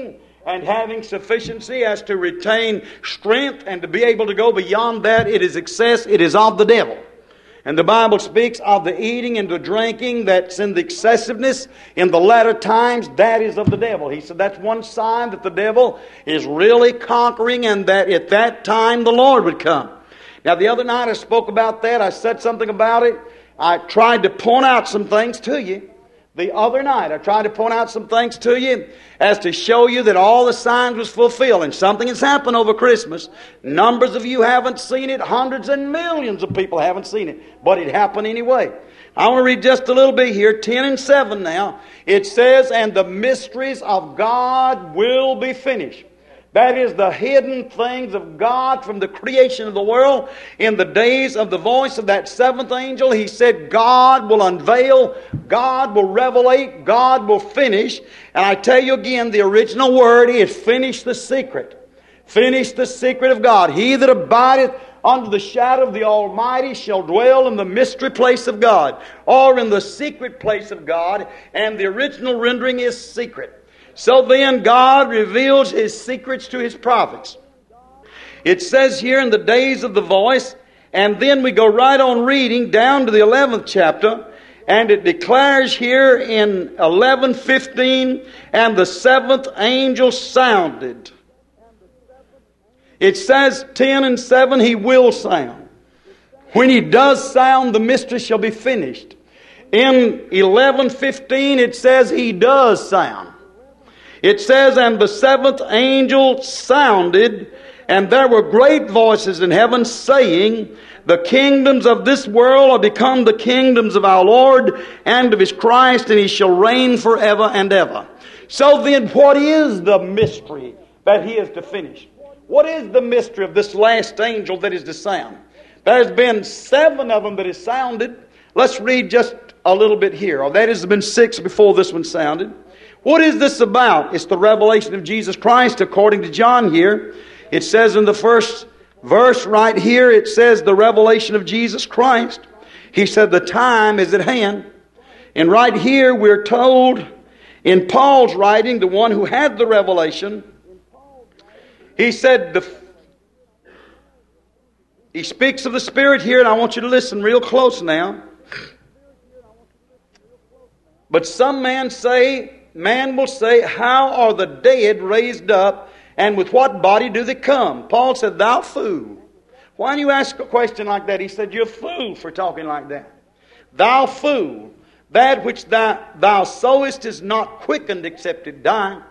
and having sufficiency as to retain strength and to be able to go beyond that, it is excess, it is of the devil. And the Bible speaks of the eating and the drinking that's in the excessiveness in the latter times, that is of the devil. He said that's one sign that the devil is really conquering and that at that time the Lord would come. Now the other night I spoke about that. I said something about it. I tried to point out some things to you. The other night I tried to point out some things to you as to show you that all the signs was fulfilled. And something has happened over Christmas. Numbers of you haven't seen it. Hundreds and millions of people haven't seen it. But it happened anyway. I want to read just a little bit here. 10 and 7 now. It says, and the mysteries of God will be finished. That is the hidden things of God from the creation of the world. In the days of the voice of that seventh angel, he said, God will unveil, God will revelate, God will finish. And I tell you again, the original word is finish the secret. Finish the secret of God. He that abideth under the shadow of the Almighty shall dwell in the mystery place of God, or in the secret place of God. And the original rendering is secret. So then God reveals His secrets to His prophets. It says here in the days of the voice, and then we go right on reading down to the 11th chapter, and it declares here in 11:15, and the seventh angel sounded. It says 10 and 7, he will sound. When he does sound, the mystery shall be finished. In 11:15 it says he does sound. It says, and the seventh angel sounded, and there were great voices in heaven saying, the kingdoms of this world are become the kingdoms of our Lord and of His Christ, and He shall reign forever and ever. So then, what is the mystery that He is to finish? What is the mystery of this last angel that is to sound? There's been 7 of them that has sounded. Let's read just a little bit here. That has been 6 before this one sounded. What is this about? It's the revelation of Jesus Christ according to John here. It says in the first verse right here, it says the revelation of Jesus Christ. He said the time is at hand. And right here we're told in Paul's writing, the one who had the revelation, he said, he speaks of the Spirit here, and I want you to listen real close now. But some man will say, how are the dead raised up, and with what body do they come? Paul said, thou fool. Why do you ask a question like that? He said, you're a fool for talking like that. Thou fool, that which thou sowest is not quickened except it die.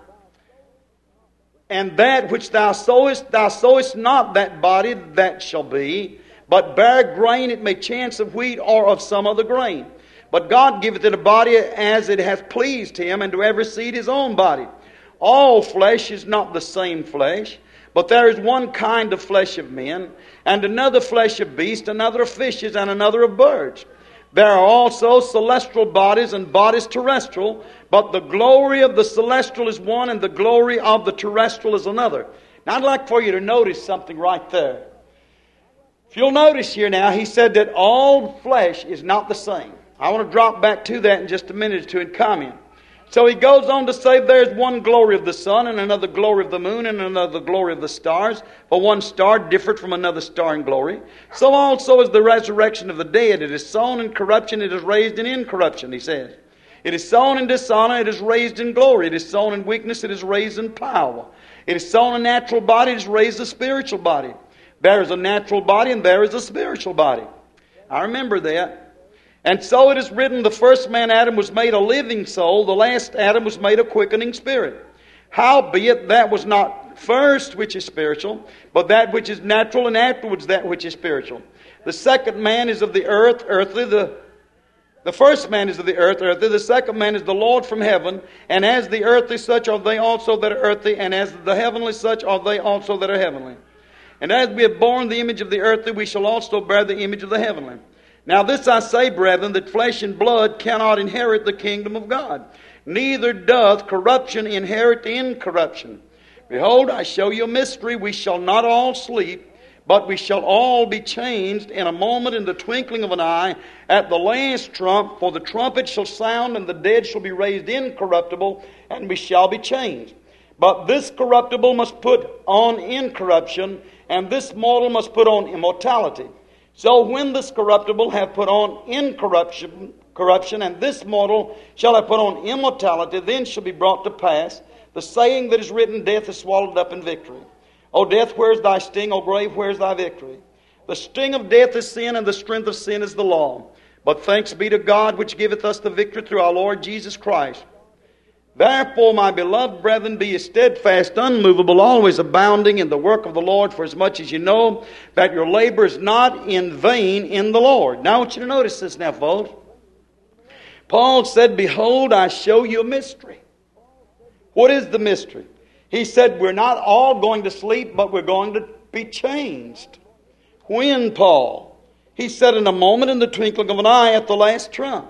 And that which thou sowest not that body that shall be, but bear grain, it may chance of wheat or of some other grain. But God giveth it a body as it hath pleased Him, and to every seed his own body. All flesh is not the same flesh, but there is one kind of flesh of men, and another flesh of beasts, another of fishes, and another of birds. There are also celestial bodies and bodies terrestrial, but the glory of the celestial is one, and the glory of the terrestrial is another. Now I'd like for you to notice something right there. If you'll notice here now, he said that all flesh is not the same. I want to drop back to that in just a minute or two and comment. So he goes on to say there's one glory of the sun, and another glory of the moon, and another glory of the stars. For one star different from another star in glory. So also is the resurrection of the dead. It is sown in corruption, it is raised in incorruption, he says. It is sown in dishonor, it is raised in glory. It is sown in weakness, it is raised in power. It is sown a natural body, it is raised a spiritual body. There is a natural body, and there is a spiritual body. I remember that. And so it is written, the first man Adam was made a living soul, the last Adam was made a quickening spirit. Howbeit that was not first which is spiritual, but that which is natural, and afterwards that which is spiritual. The second man is of the earth, earthly. The first man is of the earth, earthly. The second man is the Lord from heaven. And as the earthly such are they also that are earthly, and as the heavenly such are they also that are heavenly. And as we have borne the image of the earthly, we shall also bear the image of the heavenly. Now this I say, brethren, that flesh and blood cannot inherit the kingdom of God. Neither doth corruption inherit incorruption. Behold, I show you a mystery. We shall not all sleep, but we shall all be changed in a moment, in the twinkling of an eye, at the last trump. For the trumpet shall sound, and the dead shall be raised incorruptible, and we shall be changed. But this corruptible must put on incorruption, and this mortal must put on immortality. So when this corruptible have put on incorruption, and this mortal shall have put on immortality, then shall be brought to pass the saying that is written, death is swallowed up in victory. O death, where is thy sting? O grave, where is thy victory? The sting of death is sin, and the strength of sin is the law. But thanks be to God, which giveth us the victory through our Lord Jesus Christ. Therefore, my beloved brethren, be ye steadfast, unmovable, always abounding in the work of the Lord, for as much as you know that your labor is not in vain in the Lord. Now I want you to notice this now, folks. Paul said, behold, I show you a mystery. What is the mystery? He said, we're not all going to sleep, but we're going to be changed. When, Paul? He said, in a moment, in the twinkling of an eye, at the last trump.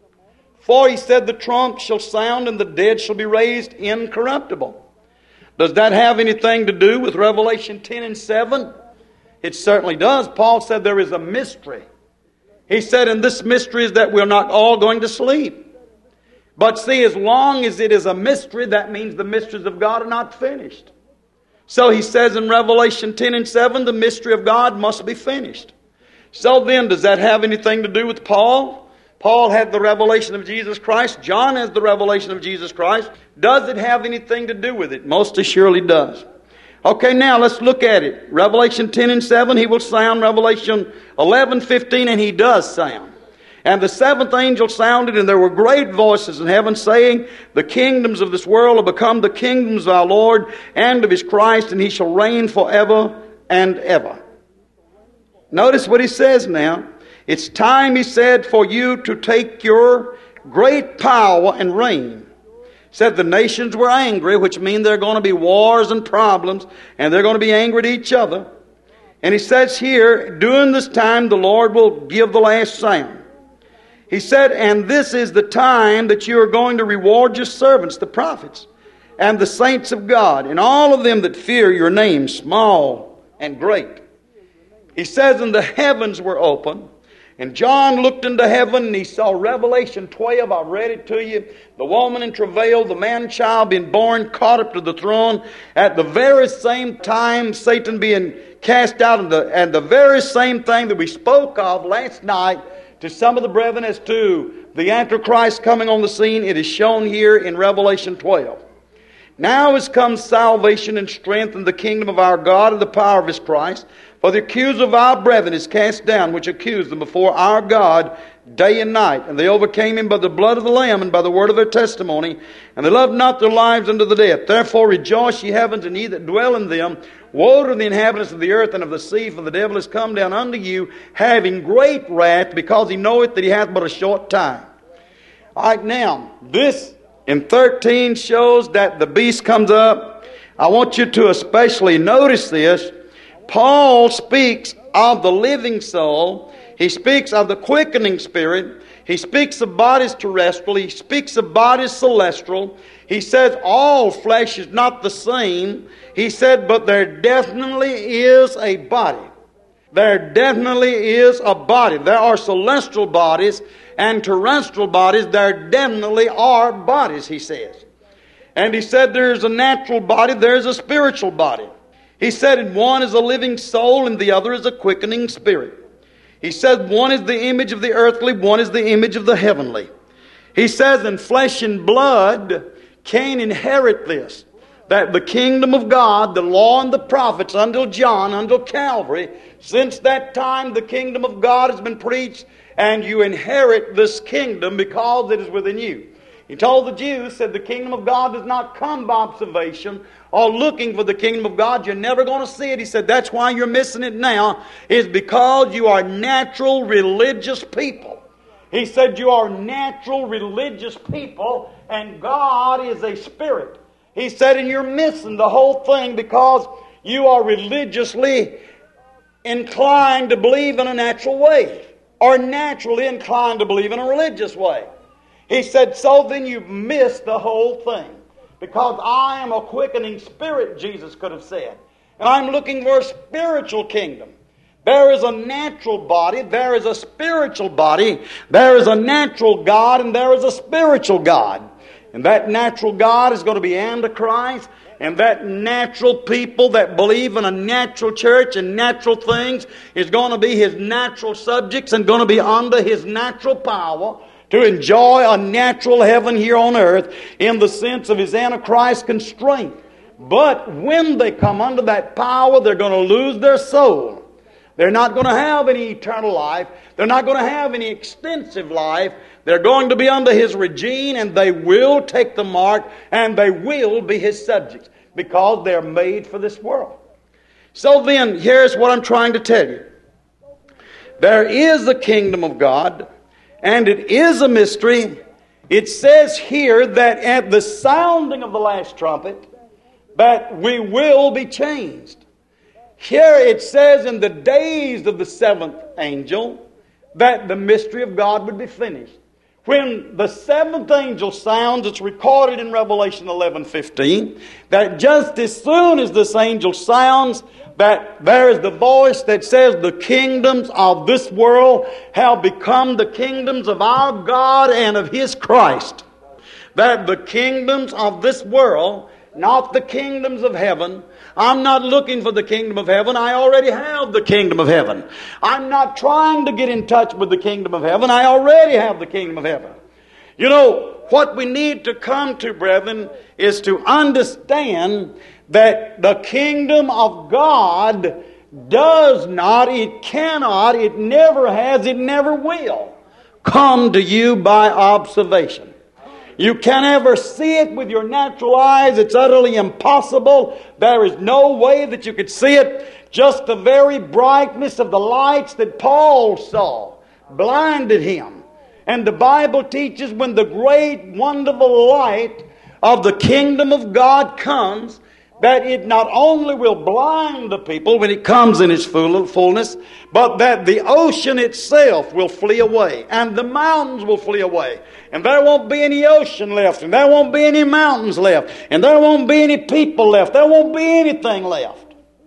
For he said, the trump shall sound, and the dead shall be raised incorruptible. Does that have anything to do with Revelation 10 and 7? It certainly does. Paul said there is a mystery. He said, and this mystery is that we're not all going to sleep. But see, as long as it is a mystery, that means the mysteries of God are not finished. So he says in Revelation 10 and 7, the mystery of God must be finished. So then, does that have anything to do with Paul? Paul had the revelation of Jesus Christ. John has the revelation of Jesus Christ. Does it have anything to do with it? Most assuredly does. Okay, now let's look at it. Revelation 10 and 7, he will sound. Revelation 11, 15, and he does sound. And the seventh angel sounded, and there were great voices in heaven saying, the kingdoms of this world have become the kingdoms of our Lord and of His Christ, and He shall reign forever and ever. Notice what he says now. It's time, he said, for you to take your great power and reign. He said the nations were angry, which means there are going to be wars and problems, and they're going to be angry at each other. And he says here, during this time the Lord will give the last sound. He said, and this is the time that you are going to reward your servants, the prophets, and the saints of God, and all of them that fear your name, small and great. He says, and the heavens were open, and John looked into heaven, and he saw Revelation 12. I've read it to you. The woman in travail, the man-child being born, caught up to the throne. At the very same time, Satan being cast out, and the very same thing that we spoke of last night to some of the brethren as to the Antichrist coming on the scene, it is shown here in Revelation 12. Now is come salvation and strength in the kingdom of our God and the power of His Christ. For the accuser of our brethren is cast down, which accused them before our God day and night. And they overcame him by the blood of the Lamb and by the word of their testimony. And they loved not their lives unto the death. Therefore rejoice, ye heavens, and ye that dwell in them. Woe to the inhabitants of the earth and of the sea, for the devil is come down unto you, having great wrath, because he knoweth that he hath but a short time. All right, now, this in 13 shows that the beast comes up. I want you to especially notice this. Paul speaks of the living soul. He speaks of the quickening spirit. He speaks of bodies terrestrial. He speaks of bodies celestial. He says all flesh is not the same. He said, but there definitely is a body. There definitely is a body. There are celestial bodies and terrestrial bodies. There definitely are bodies, he says. And he said there's a natural body, there's a spiritual body. He said one is a living soul and the other is a quickening spirit. He said one is the image of the earthly, one is the image of the heavenly. He says, and flesh and blood can't inherit this. That the kingdom of God, the law and the prophets, until John, until Calvary, since that time the kingdom of God has been preached, and you inherit this kingdom because it is within you. He told the Jews, said the kingdom of God does not come by observation or looking for the kingdom of God. You're never going to see it. He said that's why you're missing it now, is because you are natural religious people. He said you are natural religious people and God is a spirit. He said, and you're missing the whole thing because you are religiously inclined to believe in a natural way or naturally inclined to believe in a religious way. He said, so then you've missed the whole thing. Because I am a quickening spirit, Jesus could have said. And I'm looking for a spiritual kingdom. There is a natural body, there is a spiritual body, there is a natural God, and there is a spiritual God. And that natural God is going to be Antichrist, And that natural people that believe in a natural church and natural things is going to be His natural subjects and going to be under His natural power to enjoy a natural heaven here on earth in the sense of His Antichrist constraint. But when they come under that power, they're going to lose their soul. They're not going to have any eternal life. They're not going to have any extensive life. They're going to be under His regime, and they will take the mark, and they will be His subjects because they're made for this world. So then, here's what I'm trying to tell you. There is the kingdom of God, and it is a mystery. It says here that at the sounding of the last trumpet, that we will be changed. Here it says in the days of the seventh angel that the mystery of God would be finished. When the seventh angel sounds, it's recorded in Revelation 11:15, that just as soon as this angel sounds, that there is the voice that says the kingdoms of this world have become the kingdoms of our God and of His Christ. That the kingdoms of this world, not the kingdoms of heaven. I'm not looking for the kingdom of heaven. I already have the kingdom of heaven. I'm not trying to get in touch with the kingdom of heaven. I already have the kingdom of heaven. You know, what we need to come to, brethren, is to understand that the kingdom of God does not, it cannot, it never has, it never will come to you by observation. You can't ever see it with your natural eyes. It's utterly impossible. There is no way that you could see it. Just the very brightness of the lights that Paul saw blinded him. And the Bible teaches when the great, wonderful light of the kingdom of God comes, that it not only will blind the people when it comes in its fullness, but that the ocean itself will flee away, and the mountains will flee away, and there won't be any ocean left, and there won't be any mountains left, and there won't be any people left, there won't be anything left.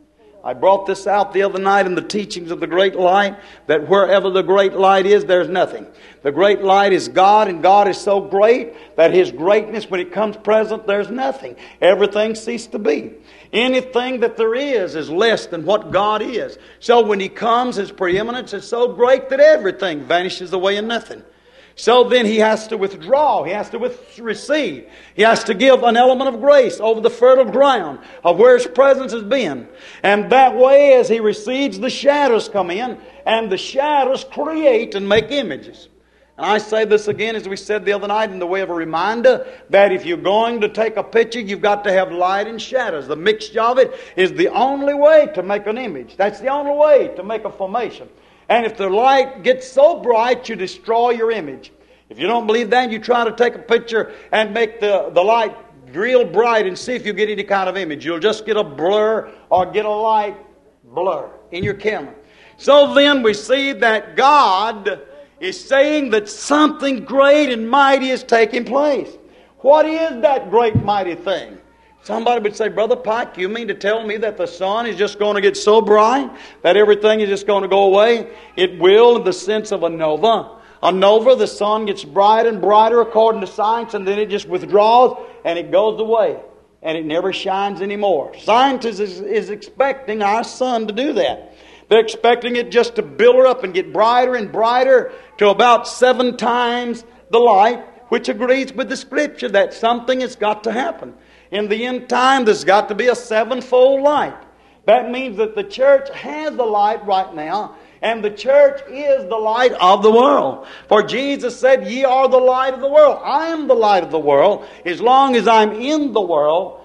I brought this out the other night in the teachings of the great light, that wherever the great light is, there's nothing. The great light is God, and God is so great that His greatness, when it comes present, there's nothing. Everything ceased to be. Anything that there is less than what God is. So when He comes, His preeminence is so great that everything vanishes away in nothing. So then He has to withdraw. He has to receive. He has to give an element of grace over the fertile ground of where His presence has been. And that way, as He recedes, the shadows come in, and the shadows create and make images. And I say this again, as we said the other night, in the way of a reminder, that if you're going to take a picture, you've got to have light and shadows. The mixture of it is the only way to make an image. That's the only way to make a formation. And if the light gets so bright, you destroy your image. If you don't believe that, you try to take a picture and make the light real bright and see if you get any kind of image. You'll just get a blur or get a light blur in your camera. So then we see that God is saying that something great and mighty is taking place. What is that great mighty thing? Somebody would say, Brother Pike, you mean to tell me that the sun is just going to get so bright that everything is just going to go away? It will, in the sense of a nova. A nova, the sun gets brighter and brighter according to science, and then it just withdraws and it goes away. And it never shines anymore. Scientists is expecting our sun to do that. They're expecting it just to build up and get brighter and brighter to about 7 times the light, which agrees with the Scripture that something has got to happen. In the end time, there's got to be a 7-fold light. That means that the church has the light right now, and the church is the light of the world. For Jesus said, ye are the light of the world. I am the light of the world as long as I'm in the world.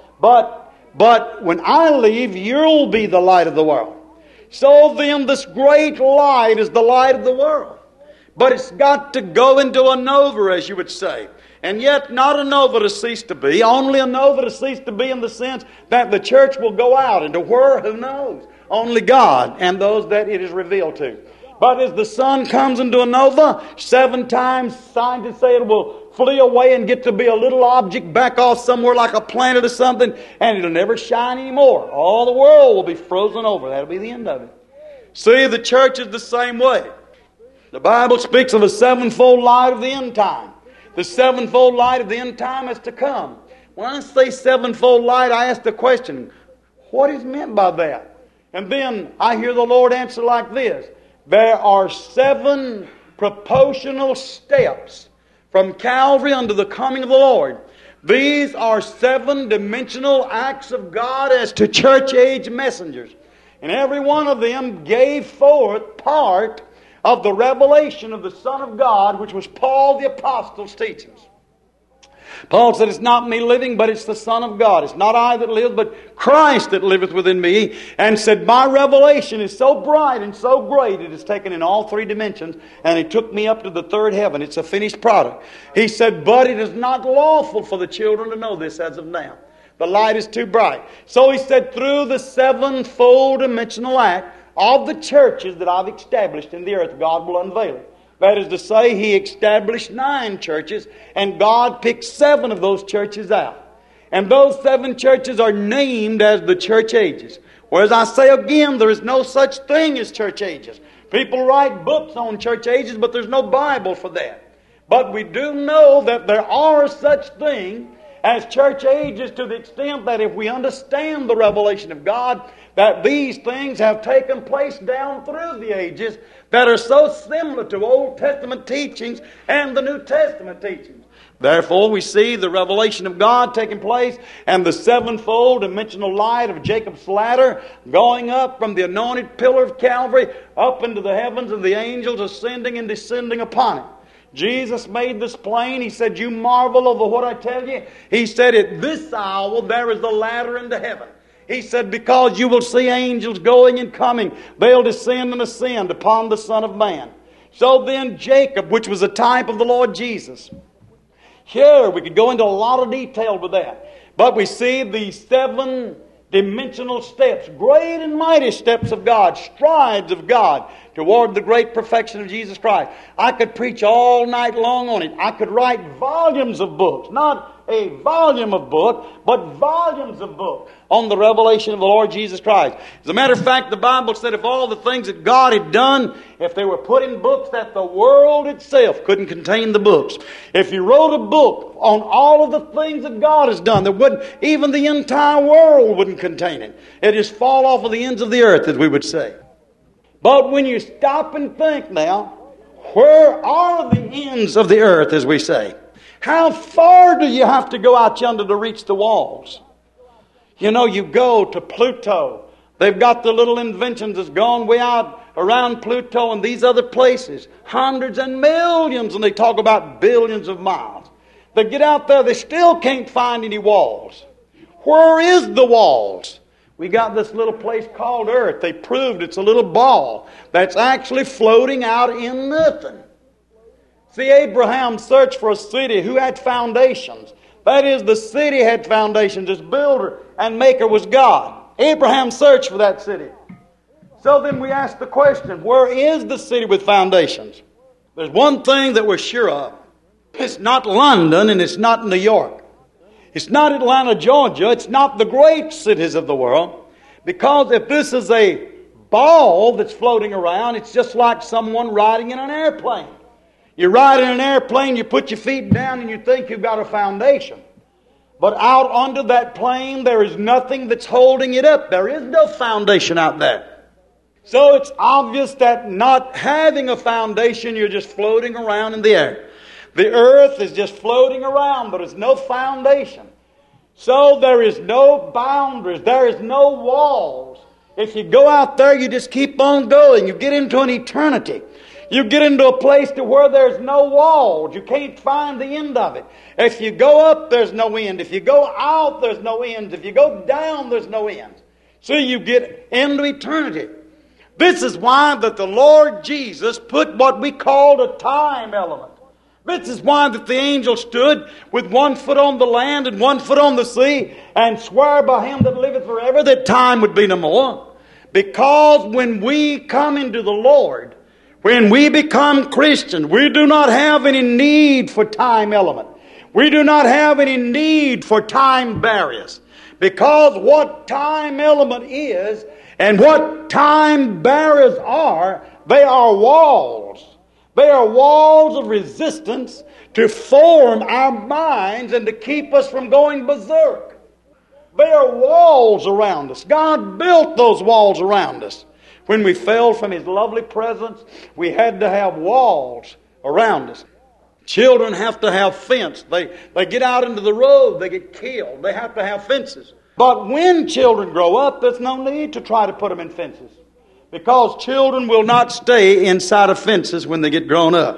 But when I leave, you'll be the light of the world. So then this great light is the light of the world. But it's got to go into a nova, as you would say. And yet not a nova to cease to be. Only a nova to cease to be in the sense that the church will go out into where, who knows? Only God and those that it is revealed to. But as the sun comes into a nova, 7 times scientists say it will flee away and get to be a little object back off somewhere like a planet or something, and it'll never shine anymore. All the world will be frozen over. That'll be the end of it. See, the church is the same way. The Bible speaks of a 7-fold light of the end time. The 7-fold light of the end time is to come. When I say sevenfold light, I ask the question, what is meant by that? And then I hear the Lord answer like this. There are 7 proportional steps from Calvary unto the coming of the Lord. These are 7-dimensional acts of God as to church age messengers. And every one of them gave forth part of the revelation of the Son of God, which was Paul the Apostle's teachings. Paul said, it's not me living, but it's the Son of God. It's not I that live, but Christ that liveth within me. And said, my revelation is so bright and so great, it is taken in all 3 dimensions, and He took me up to the 3rd heaven. It's a finished product. He said, but it is not lawful for the children to know this as of now. The light is too bright. So He said, through the 7-fold dimensional act of the churches that I've established in the earth, God will unveil it. That is to say, He established 9 churches, and God picked 7 of those churches out. And those 7 churches are named as the church ages. Whereas I say again, there is no such thing as church ages. People write books on church ages, but there's no Bible for that. But we do know that there are such things as church ages, to the extent that if we understand the revelation of God, that these things have taken place down through the ages that are so similar to Old Testament teachings and the New Testament teachings. Therefore, we see the revelation of God taking place and the 7-fold dimensional light of Jacob's ladder going up from the anointed pillar of Calvary up into the heavens, and the angels ascending and descending upon it. Jesus made this plain. He said, you marvel over what I tell you. He said, at this hour there is the ladder into heaven. He said, because you will see angels going and coming, they'll descend and ascend upon the Son of Man. So then Jacob, which was a type of the Lord Jesus. Here we could go into a lot of detail with that. But we see the 7-dimensional steps, great and mighty steps of God, strides of God toward the great perfection of Jesus Christ. I could preach all night long on it. I could write volumes of books, not a volume of book, but volumes of books on the revelation of the Lord Jesus Christ. As a matter of fact, the Bible said if all the things that God had done, if they were put in books, that the world itself couldn't contain the books. If you wrote a book on all of the things that God has done, there wouldn't, even the entire world wouldn't contain it. It'd just fall off of the ends of the earth, as we would say. But when you stop and think now, where are the ends of the earth, as we say? How far do you have to go out yonder to reach the walls? You know, you go to Pluto. They've got the little inventions that's gone way out around Pluto and these other places. Hundreds and millions, and they talk about billions of miles. They get out there, they still can't find any walls. Where is the walls? We got this little place called Earth. They proved it's a little ball that's actually floating out in nothing. See, Abraham searched for a city who had foundations. That is, the city had foundations. Its builder and maker was God. Abraham searched for that city. So then we ask the question, where is the city with foundations? There's one thing that we're sure of. It's not London and it's not New York. It's not Atlanta, Georgia. It's not the great cities of the world. Because if this is a ball that's floating around, it's just like someone riding in an airplane. You ride in an airplane, you put your feet down, and you think you've got a foundation. But out under that plane, there is nothing that's holding it up. There is no foundation out there. So it's obvious that not having a foundation, you're just floating around in the air. The earth is just floating around, but there's no foundation. So there is no boundaries. There is no walls. If you go out there, you just keep on going. You get into an eternity. You get into a place to where there's no walls. You can't find the end of it. If you go up, there's no end. If you go out, there's no end. If you go down, there's no end. So you get into eternity. This is why that the Lord Jesus put what we called a time element. This is why that the angel stood with 1 foot on the land and 1 foot on the sea and swore by Him that liveth forever that time would be no more. Because when we come into the Lord, when we become Christians, we do not have any need for time element. We do not have any need for time barriers. Because what time element is and what time barriers are, they are walls. They are walls of resistance to form our minds and to keep us from going berserk. They are walls around us. God built those walls around us. When we fell from His lovely presence, we had to have walls around us. Children have to have fence. They get out into the road, they get killed. They have to have fences. But when children grow up, there's no need to try to put them in fences. Because children will not stay inside of fences when they get grown up.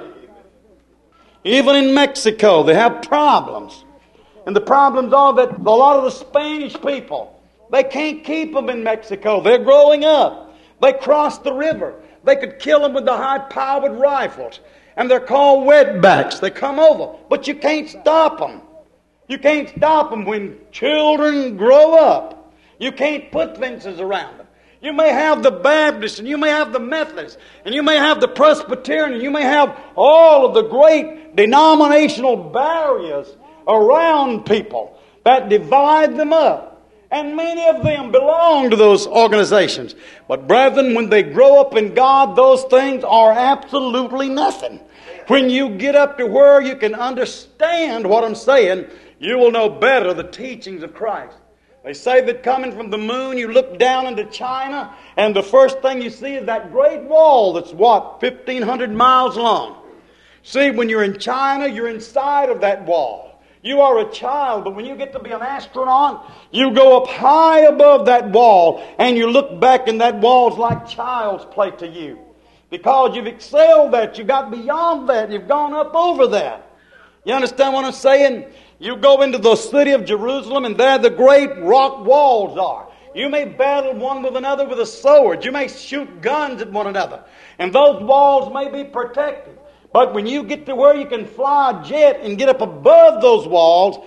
Even in Mexico, they have problems. And the problems are that a lot of the Spanish people, they can't keep them in Mexico. They're growing up. They cross the river. They could kill them with the high-powered rifles. And they're called wetbacks. They come over. But you can't stop them. You can't stop them when children grow up. You can't put fences around them. You may have the Baptists, and you may have the Methodists, and you may have the Presbyterian, and you may have all of the great denominational barriers around people that divide them up. And many of them belong to those organizations. But brethren, when they grow up in God, those things are absolutely nothing. When you get up to where you can understand what I'm saying, you will know better the teachings of Christ. They say that coming from the moon, you look down into China, and the first thing you see is that great wall that's, 1,500 miles long. See, when you're in China, you're inside of that wall. You are a child, but when you get to be an astronaut, you go up high above that wall, and you look back, and that wall's like child's play to you. Because you've excelled that, you got beyond that, you've gone up over that. You understand what I'm saying? You go into the city of Jerusalem, and there the great rock walls are. You may battle one with another with a sword. You may shoot guns at one another. And those walls may be protected. But when you get to where you can fly a jet and get up above those walls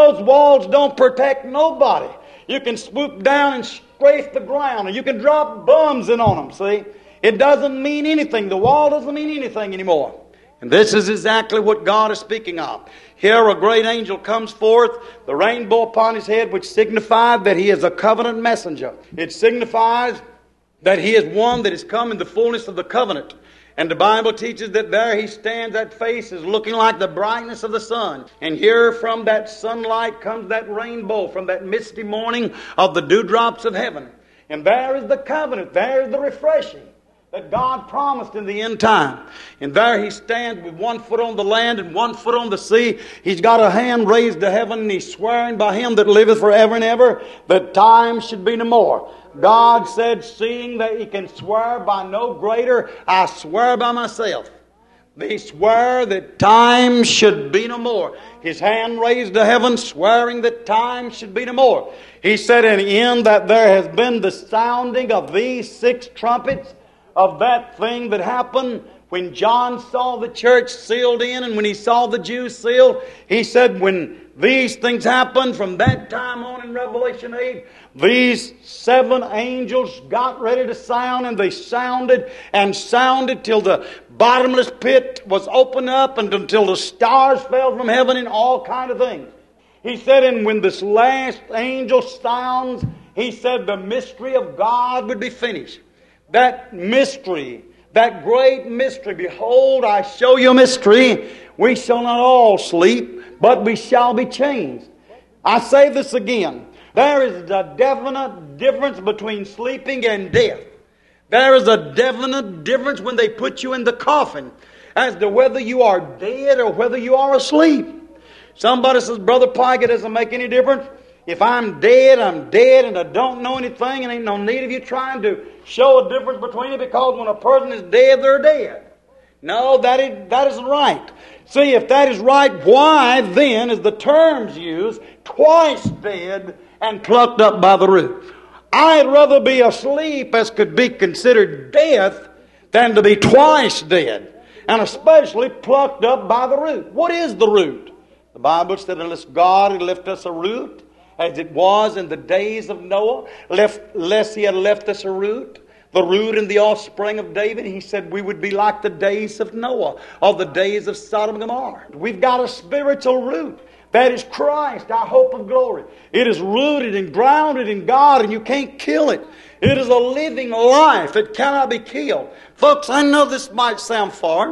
don't protect nobody. You can swoop down and strafe the ground, and you can drop bombs in on them, see? It doesn't mean anything. The wall doesn't mean anything anymore. And this is exactly what God is speaking of. Here a great angel comes forth, the rainbow upon his head, which signifies that he is a covenant messenger. It signifies that he is one that has come in the fullness of the covenant. And the Bible teaches that there he stands, that face is looking like the brightness of the sun. And here from that sunlight comes that rainbow, from that misty morning of the dewdrops of heaven. And there is the covenant, there is the refreshing that God promised in the end time. And there he stands with one foot on the land and one foot on the sea. He's got a hand raised to heaven, and he's swearing by him that liveth forever and ever that time should be no more. God said, seeing that he can swear by no greater, I swear by myself. They swear that time should be no more. His hand raised to heaven, swearing that time should be no more. He said, and in that there has been the sounding of these 6 trumpets, of that thing that happened when John saw the church sealed in, and when he saw the Jews sealed. He said when these things happened from that time on in Revelation 8, these 7 angels got ready to sound, and they sounded and sounded till the bottomless pit was opened up, and until the stars fell from heaven, and all kind of things. He said, and when this last angel sounds, he said the mystery of God would be finished. That mystery, that great mystery, behold, I show you a mystery. We shall not all sleep, but we shall be changed. I say this again. There is a definite difference between sleeping and death. There is a definite difference when they put you in the coffin as to whether you are dead or whether you are asleep. Somebody says, Brother Pike, it doesn't make any difference. If I'm dead, and I don't know anything, and ain't no need of you trying to show a difference between it, because when a person is dead, they're dead. No, that isn't right. See, if that is right, why then is the terms used, twice dead and plucked up by the root? I'd rather be asleep as could be considered death than to be twice dead, and especially plucked up by the root. What is the root? The Bible said, unless God had left us a root, as it was in the days of Noah, lest he had left us a root, the root and the offspring of David, he said we would be like the days of Noah, or the days of Sodom and Gomorrah. We've got a spiritual root. That is Christ, our hope of glory. It is rooted and grounded in God, and you can't kill it. It is a living life. It cannot be killed. Folks, I know this might sound foreign,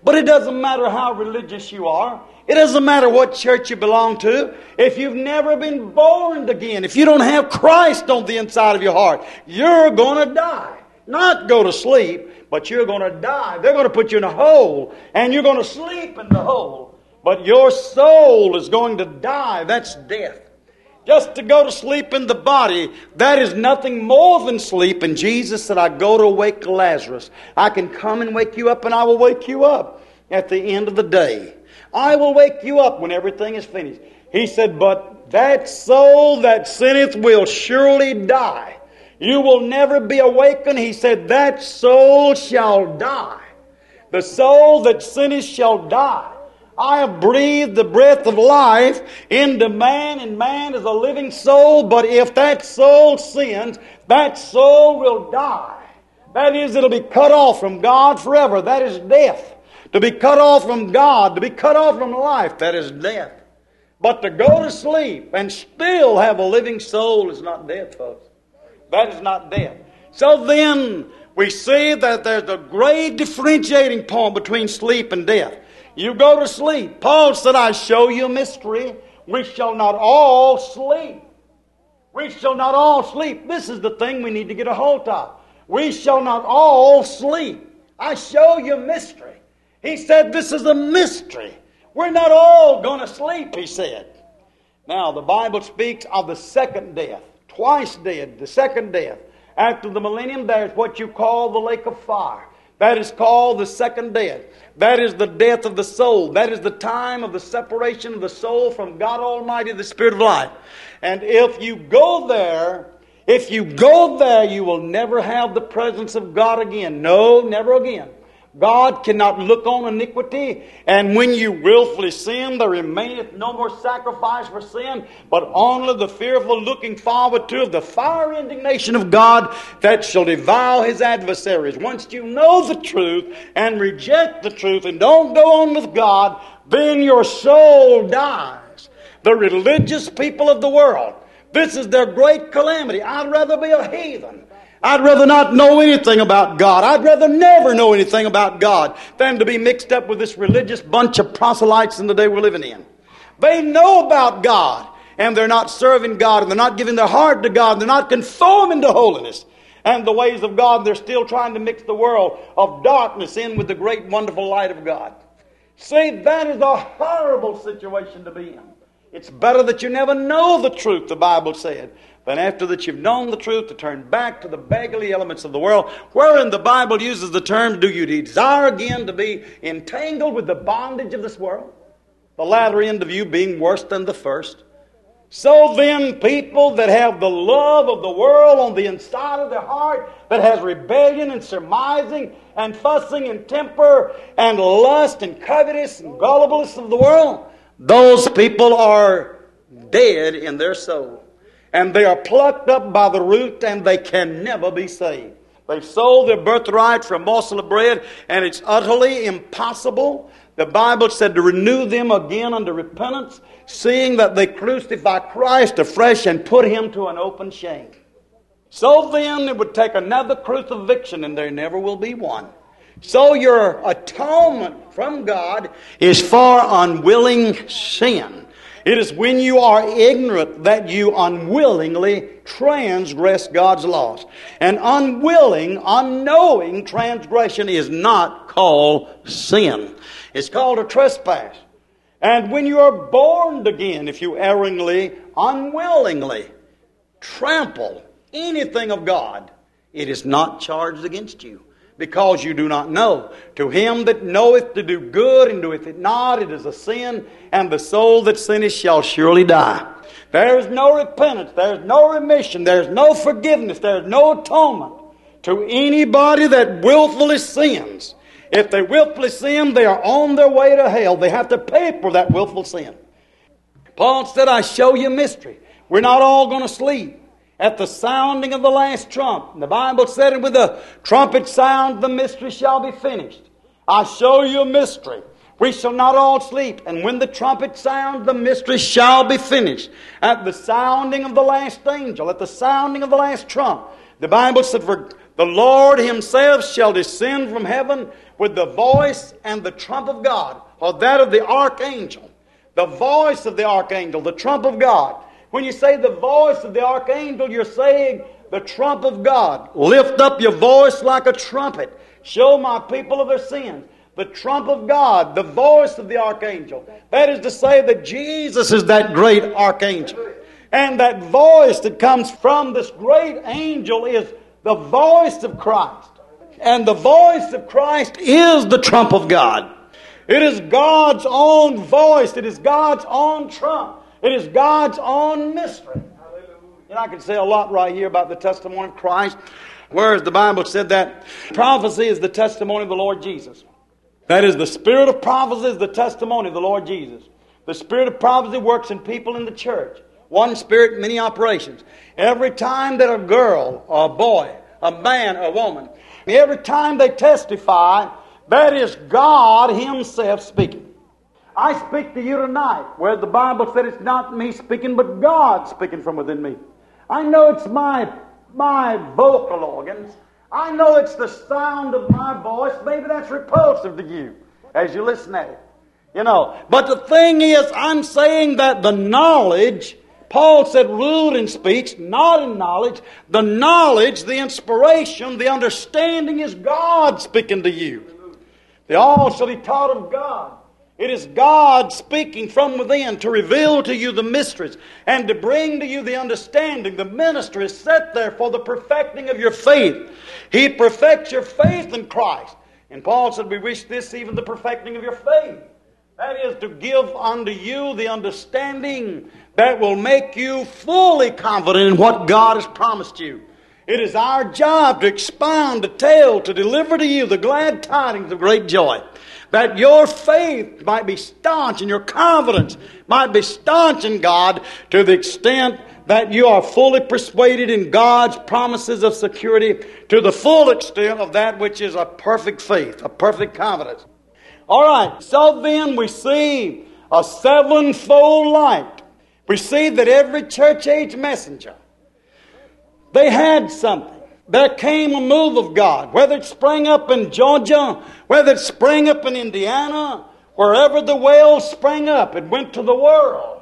But it doesn't matter how religious you are. It doesn't matter what church you belong to. If you've never been born again, if you don't have Christ on the inside of your heart, you're going to die. Not go to sleep, but you're going to die. They're going to put you in a hole, and you're going to sleep in the hole. But your soul is going to die. That's death. Just to go to sleep in the body, that is nothing more than sleep. And Jesus said, I go to wake Lazarus. I can come and wake you up, and I will wake you up at the end of the day. I will wake you up when everything is finished. He said, but that soul that sinneth will surely die. You will never be awakened. He said, that soul shall die. The soul that sinneth shall die. I have breathed the breath of life into man, and man is a living soul. But if that soul sins, that soul will die. That is, it'll be cut off from God forever. That is death. To be cut off from God, to be cut off from life, that is death. But to go to sleep and still have a living soul is not death, folks. That is not death. So then we see that there's a great differentiating point between sleep and death. You go to sleep. Paul said, I show you a mystery. We shall not all sleep. We shall not all sleep. This is the thing we need to get a hold of. We shall not all sleep. I show you a mystery. He said, this is a mystery. We're not all going to sleep, he said. Now, the Bible speaks of the second death. Twice dead, the second death. After the millennium, there's what you call the lake of fire. That is called the second death. That is the death of the soul. That is the time of the separation of the soul from God Almighty, the Spirit of life. And if you go there, you will never have the presence of God again. No, never again. God cannot look on iniquity, and when you willfully sin, there remaineth no more sacrifice for sin, but only the fearful looking forward to the fiery indignation of God that shall devour his adversaries. Once you know the truth and reject the truth and don't go on with God, then your soul dies. The religious people of the world, this is their great calamity. I'd rather be a heathen. I'd rather not know anything about God. I'd rather never know anything about God than to be mixed up with this religious bunch of proselytes in the day we're living in. They know about God, and they're not serving God, and they're not giving their heart to God, and they're not conforming to holiness and the ways of God. They're still trying to mix the world of darkness in with the great, wonderful light of God. See, that is a horrible situation to be in. It's better that you never know the truth, the Bible said, than after that you've known the truth to turn back to the beggarly elements of the world, wherein the Bible uses the term, do you desire again to be entangled with the bondage of this world? The latter end of you being worse than the first. So then, people that have the love of the world on the inside of their heart, that has rebellion and surmising and fussing and temper and lust and covetous and gullibleness of the world, those people are dead in their soul. And they are plucked up by the root, and they can never be saved. They've sold their birthright for a morsel of bread, and it's utterly impossible. The Bible said to renew them again unto repentance, seeing that they crucify Christ afresh and put him to an open shame. So then it would take another crucifixion, and there never will be one. So your atonement from God is for unwilling sin. It is when you are ignorant that you unwillingly transgress God's laws. And unwilling, unknowing transgression is not called sin. It's called a trespass. And when you are born again, if you erringly, unwillingly trample anything of God, it is not charged against you. Because you do not know. To him that knoweth to do good and doeth it not, it is a sin, and the soul that sinneth shall surely die. There is no repentance, there is no remission, there is no forgiveness, there is no atonement to anybody that willfully sins. If they willfully sin, they are on their way to hell. They have to pay for that willful sin. Paul said, I show you a mystery. We're not all going to sleep. At the sounding of the last trump. The Bible said, and with the trumpet sound, the mystery shall be finished. I show you a mystery. We shall not all sleep. And when the trumpet sounds, the mystery shall be finished. At the sounding of the last angel, at the sounding of the last trump. The Bible said, for The Lord Himself shall descend from heaven with the voice and the trump of God, or that of the archangel. The voice of the archangel, the trump of God. When you say the voice of the archangel, you're saying the trump of God. Lift up your voice like a trumpet. Show my people of their sins. The trump of God, the voice of the archangel. That is to say that Jesus is that great archangel. And that voice that comes from this great angel is the voice of Christ. And the voice of Christ is the trump of God. It is God's own voice. It is God's own trump. It is God's own mystery. And I could say a lot right here about the testimony of Christ. Whereas the Bible said that prophecy is the testimony of the Lord Jesus. That is, the spirit of prophecy is the testimony of the Lord Jesus. The spirit of prophecy works in people in the church. One spirit, many operations. Every time that a girl or a boy, a man or a woman, every time they testify, that is God Himself speaking. I speak to you tonight, where the Bible said it's not me speaking, but God speaking from within me. I know it's my vocal organs. I know it's the sound of my voice. Maybe that's repulsive to you as you listen at it. You know, but the thing is, I'm saying that the knowledge, Paul said, ruled in speech, not in knowledge. The knowledge, the inspiration, the understanding is God speaking to you. The all shall be taught of God. It is God speaking from within to reveal to you the mysteries and to bring to you the understanding. The ministry is set there for the perfecting of your faith. He perfects your faith in Christ. And Paul said, we wish this, even the perfecting of your faith. That is to give unto you the understanding that will make you fully confident in what God has promised you. It is our job to expound, to tell, to deliver to you the glad tidings of great joy. That your faith might be staunch and your confidence might be staunch in God to the extent that you are fully persuaded in God's promises of security to the full extent of that which is a perfect faith, a perfect confidence. All right, so then we see a sevenfold light. We see that every church age messenger, they had something. There came a move of God, whether it sprang up in Georgia, whether it sprang up in Indiana, wherever the wells sprang up, it went to the world.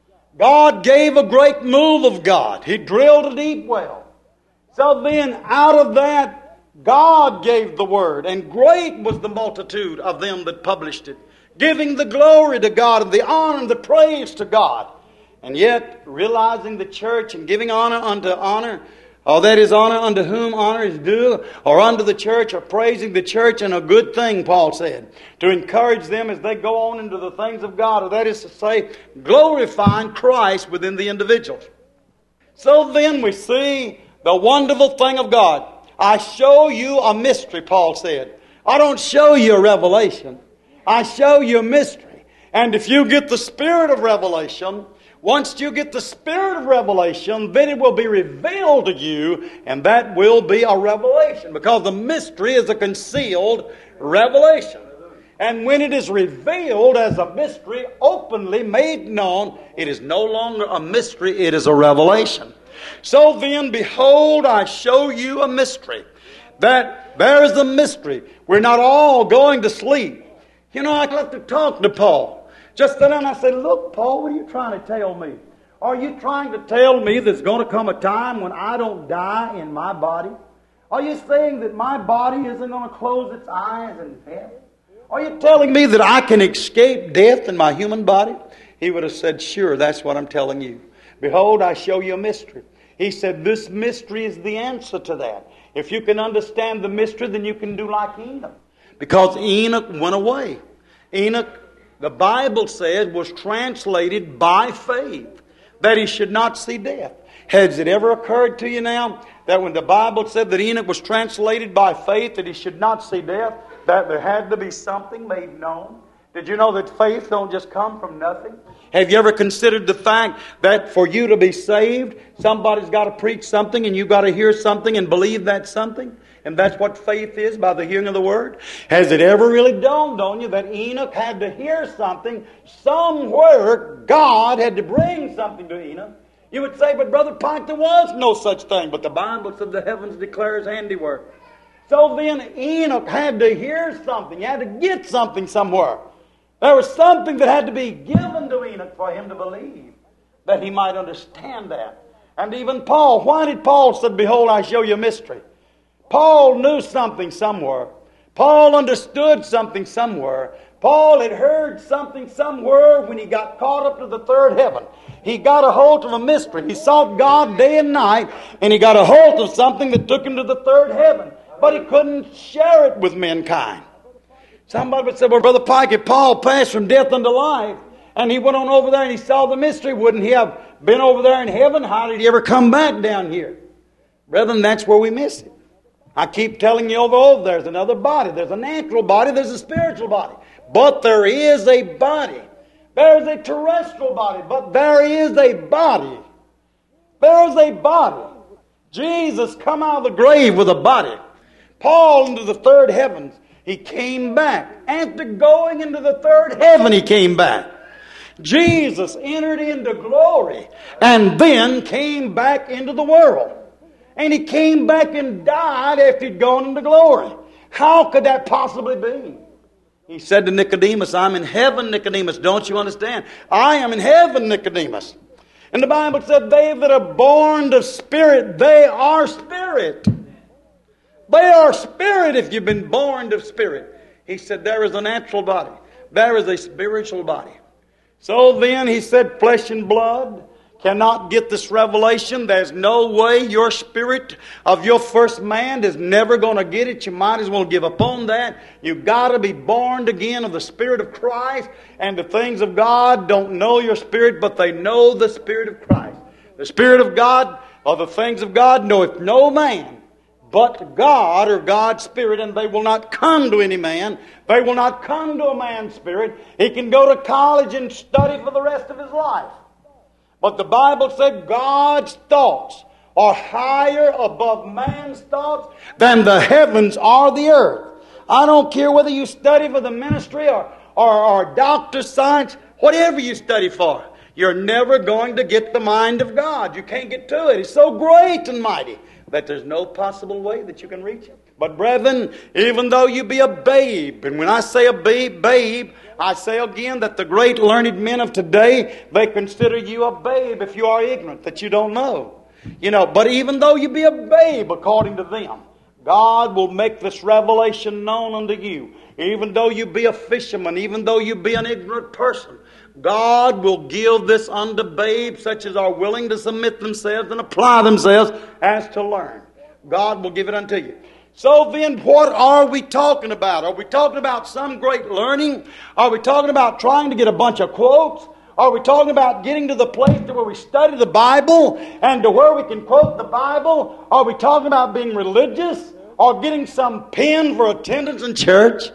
God gave a great move of God. He drilled a deep well. So then out of that, God gave the word, and great was the multitude of them that published it, giving the glory to God and the honor and the praise to God. And yet, realizing the church and giving honor unto honor, or that is honor unto whom honor is due, or unto the church, or praising the church, and a good thing, Paul said, to encourage them as they go on into the things of God, or that is to say, glorifying Christ within the individuals. So then we see the wonderful thing of God. I show you a mystery, Paul said. I don't show you a revelation. I show you a mystery. And if you get the spirit of revelation, once you get the spirit of revelation, then it will be revealed to you, and that will be a revelation, because the mystery is a concealed revelation. And when it is revealed as a mystery, openly made known, it is no longer a mystery, it is a revelation. So then, behold, I show you a mystery. That there is a mystery. We're not all going to sleep. You know, I'd like to talk to Paul. Just then I said, look, Paul, what are you trying to tell me? Are you trying to tell me there's going to come a time when I don't die in my body? Are you saying that my body isn't going to close its eyes in death? Are you telling me that I can escape death in my human body? He would have said, sure, that's what I'm telling you. Behold, I show you a mystery. He said, this mystery is the answer to that. If you can understand the mystery, then you can do like Enoch. Because Enoch went away. Enoch, the Bible says, was translated by faith, that he should not see death. Has it ever occurred to you now that when the Bible said that Enoch was translated by faith, that he should not see death, that there had to be something made known? Did you know that faith don't just come from nothing? Have you ever considered the fact that for you to be saved, somebody's got to preach something and you've got to hear something and believe that something? And that's what faith is, by the hearing of the Word. Has it ever really dawned on you that Enoch had to hear something? Somewhere God had to bring something to Enoch. You would say, but Brother Pike, there was no such thing. But the Bible said the heavens declare His handiwork. So then Enoch had to hear something. He had to get something somewhere. There was something that had to be given to Enoch for him to believe, that he might understand that. And even Paul, why did Paul say, behold, I show you a mystery? Paul knew something somewhere. Paul understood something somewhere. Paul had heard something somewhere when he got caught up to the third heaven. He got a hold of a mystery. He sought God day and night, and he got a hold of something that took him to the third heaven. But he couldn't share it with mankind. Somebody would say, well, Brother Pike, if Paul passed from death unto life, and he went on over there and he saw the mystery, wouldn't he have been over there in heaven? How did he ever come back down here? Brethren, that's where we miss it. I keep telling you over, there's another body. There's a natural body, there's a spiritual body. But there is a body. There is a terrestrial body, but there is a body. There is a body. Jesus come out of the grave with a body. Paul into the third heavens. He came back. After going into the third heaven, he came back. Jesus entered into glory and then came back into the world. And he came back and died after he'd gone into glory. How could that possibly be? He said to Nicodemus, I'm in heaven, Nicodemus. Don't you understand? I am in heaven, Nicodemus. And the Bible said, they that are born of spirit, they are spirit. They are spirit if you've been born of spirit. He said, there is a natural body. There is a spiritual body. So then, he said, flesh and blood cannot get this revelation. There's no way your spirit of your first man is never going to get it. You might as well give up on that. You've got to be born again of the Spirit of Christ. And the things of God don't know your spirit, but they know the Spirit of Christ. The Spirit of God, or the things of God, knoweth no man but God, or God's Spirit, and they will not come to any man. They will not come to a man's spirit. He can go to college and study for the rest of his life. But the Bible said God's thoughts are higher above man's thoughts than the heavens are the earth. I don't care whether you study for the ministry or doctor's science, whatever you study for. You're never going to get the mind of God. You can't get to it. It's so great and mighty that there's no possible way that you can reach it. But brethren, even though you be a babe, and when I say a babe, I say again that the great learned men of today, they consider you a babe if you are ignorant, that you don't know. But even though you be a babe according to them, God will make this revelation known unto you. Even though you be a fisherman, even though you be an ignorant person, God will give this unto babes such as are willing to submit themselves and apply themselves as to learn. God will give it unto you. So then, what are we talking about? Are we talking about some great learning? Are we talking about trying to get a bunch of quotes? Are we talking about getting to the place to where we study the Bible and to where we can quote the Bible? Are we talking about being religious or getting some pin for attendance in church?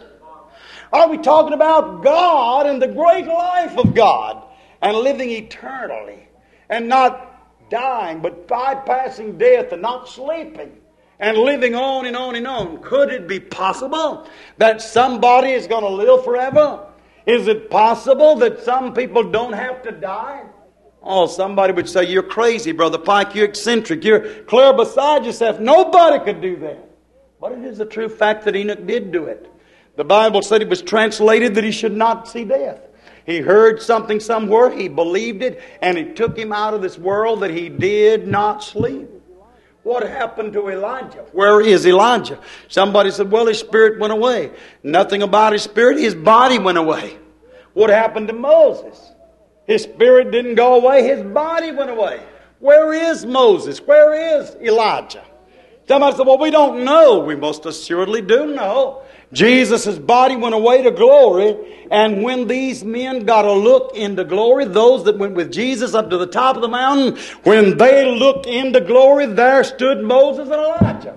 Are we talking about God and the great life of God and living eternally and not dying but bypassing death and not sleeping and living on and on and on? Could it be possible that somebody is going to live forever? Is it possible that some people don't have to die? Oh, somebody would say, you're crazy, Brother Pike, you're eccentric, you're clear beside yourself. Nobody could do that. But it is a true fact that Enoch did do it. The Bible said it was translated that he should not see death. He heard something somewhere, he believed it, and it took him out of this world that he did not sleep. What happened to Elijah? Where is Elijah? Somebody said, well, his spirit went away. Nothing about his spirit, his body went away. What happened to Moses? His spirit didn't go away, his body went away. Where is Moses? Where is Elijah? Somebody said, well, we don't know. We most assuredly do know. Jesus' body went away to glory, and when these men got a look into glory, those that went with Jesus up to the top of the mountain, when they looked into glory, there stood Moses and Elijah.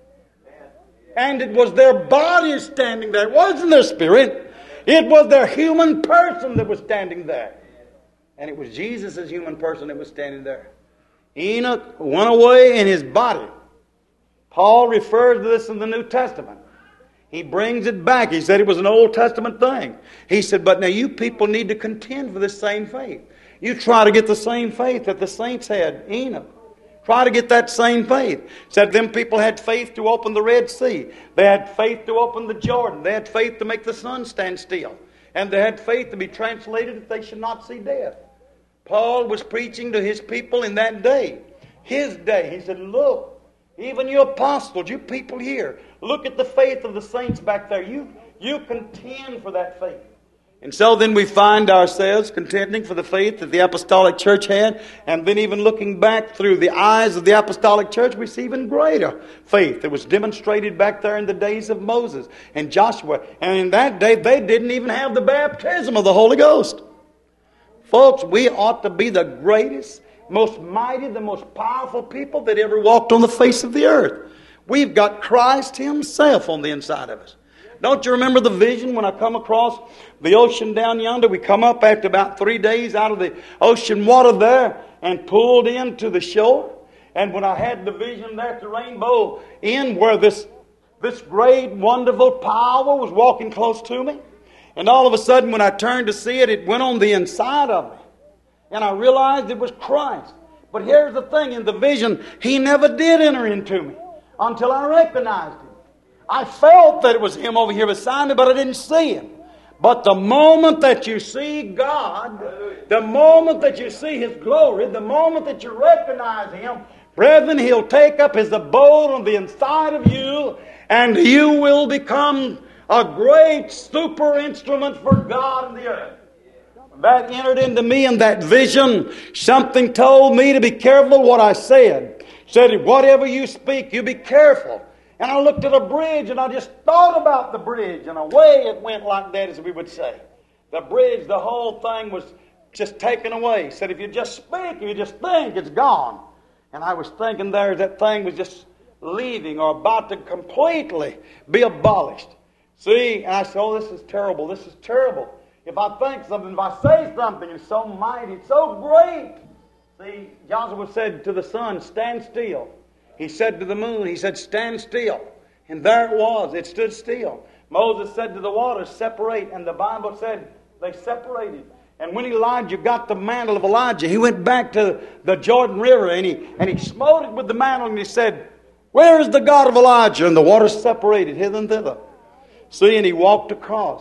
And it was their bodies standing there. It wasn't their spirit. It was their human person that was standing there. And it was Jesus' human person that was standing there. Enoch went away in his body. Paul refers to this in the New Testament. He brings it back. He said it was an Old Testament thing. He said, but now you people need to contend for this same faith. You try to get the same faith that the saints had, Enoch. Try to get that same faith. Said them people had faith to open the Red Sea. They had faith to open the Jordan. They had faith to make the sun stand still. And they had faith to be translated if they should not see death. Paul was preaching to his people in that day. His day. He said, look, even you apostles, you people here, look at the faith of the saints back there. You contend for that faith. And so then we find ourselves contending for the faith that the apostolic church had, and then even looking back through the eyes of the apostolic church, we see even greater faith that was demonstrated back there in the days of Moses and Joshua. And in that day, they didn't even have the baptism of the Holy Ghost. Folks, we ought to be the greatest, most mighty, the most powerful people that ever walked on the face of the earth. We've got Christ Himself on the inside of us. Don't you remember the vision when I come across the ocean down yonder? We come up after about 3 days out of the ocean water there and pulled into the shore. And when I had the vision there at the Rainbow Inn where this great, wonderful power was walking close to me. And all of a sudden when I turned to see it, it went on the inside of me. And I realized it was Christ. But here's the thing, in the vision, He never did enter into me until I recognized Him. I felt that it was Him over here beside me, but I didn't see Him. But the moment that you see God, the moment that you see His glory, the moment that you recognize Him, brethren, He'll take up His abode on the inside of you, and you will become a great super instrument for God in the earth. That entered into me in that vision. Something told me to be careful what I said. Said, whatever you speak, you be careful. And I looked at a bridge and I just thought about the bridge, and away it went like that, as we would say. The bridge, the whole thing was just taken away. Said if you just speak, if you just think, it's gone. And I was thinking there that thing was just leaving or about to completely be abolished. See, and I said, oh, this is terrible, this is terrible. If I think something, if I say something, it's so mighty, it's so great. See, Joshua said to the sun, stand still. He said to the moon, He said, stand still. And there it was. It stood still. Moses said to the waters, separate. And the Bible said they separated. And when Elijah got the mantle of Elijah, he went back to the Jordan River and he smote it with the mantle and he said, where is the God of Elijah? And the waters separated hither and thither. See, and he walked across.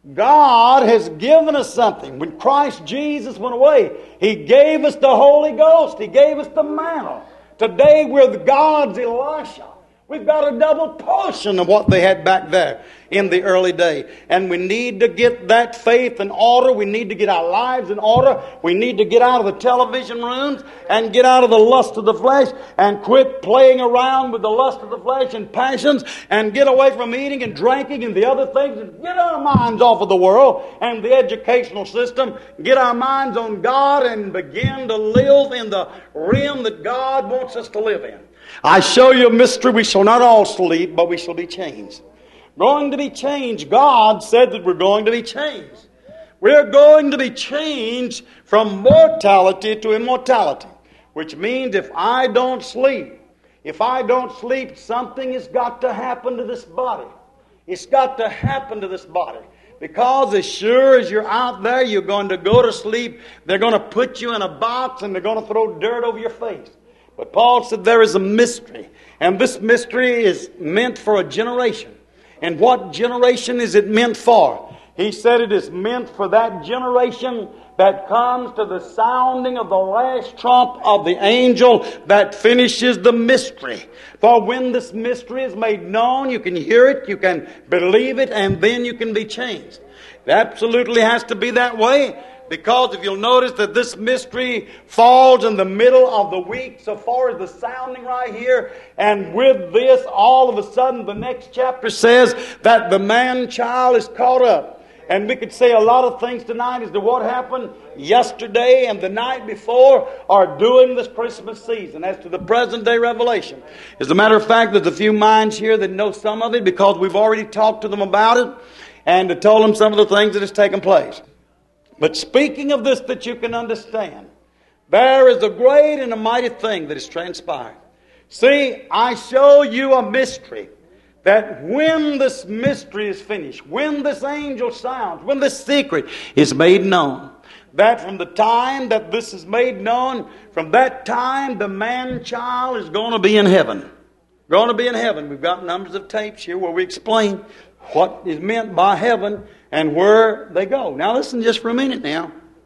God has given us something. When Christ Jesus went away, He gave us the Holy Ghost. He gave us the mantle. Today we're God's Elisha. We've got a double portion of what they had back there in the early day. And we need to get that faith in order. We need to get our lives in order. We need to get out of the television rooms and get out of the lust of the flesh and quit playing around with the lust of the flesh and passions and get away from eating and drinking and the other things and get our minds off of the world and the educational system. Get our minds on God and begin to live in the realm that God wants us to live in. I show you a mystery. We shall not all sleep, but we shall be changed. Going to be changed. God said that we're going to be changed. We're going to be changed from mortality to immortality. Which means if I don't sleep, something has got to happen to this body. It's got to happen to this body. Because as sure as you're out there, you're going to go to sleep. They're going to put you in a box and they're going to throw dirt over your face. But Paul said there is a mystery. And this mystery is meant for a generation. And what generation is it meant for? He said it is meant for that generation that comes to the sounding of the last trump of the angel that finishes the mystery. For when this mystery is made known, you can hear it, you can believe it, and then you can be changed. It absolutely has to be that way. Because if you'll notice that this mystery falls in the middle of the week so far as the sounding right here. And with this, all of a sudden, the next chapter says that the man-child is caught up. And we could say a lot of things tonight as to what happened yesterday and the night before or during this Christmas season as to the present day revelation. As a matter of fact, there's a few minds here that know some of it because we've already talked to them about it and told them some of the things that has taken place. But speaking of this that you can understand, there is a great and a mighty thing that has transpired. See, I show you a mystery that when this mystery is finished, when this angel sounds, when this secret is made known, that from the time that this is made known, from that time the man-child is going to be in heaven. Going to be in heaven. We've got numbers of tapes here where we explain what is meant by heaven and where they go. Now listen just for a minute now.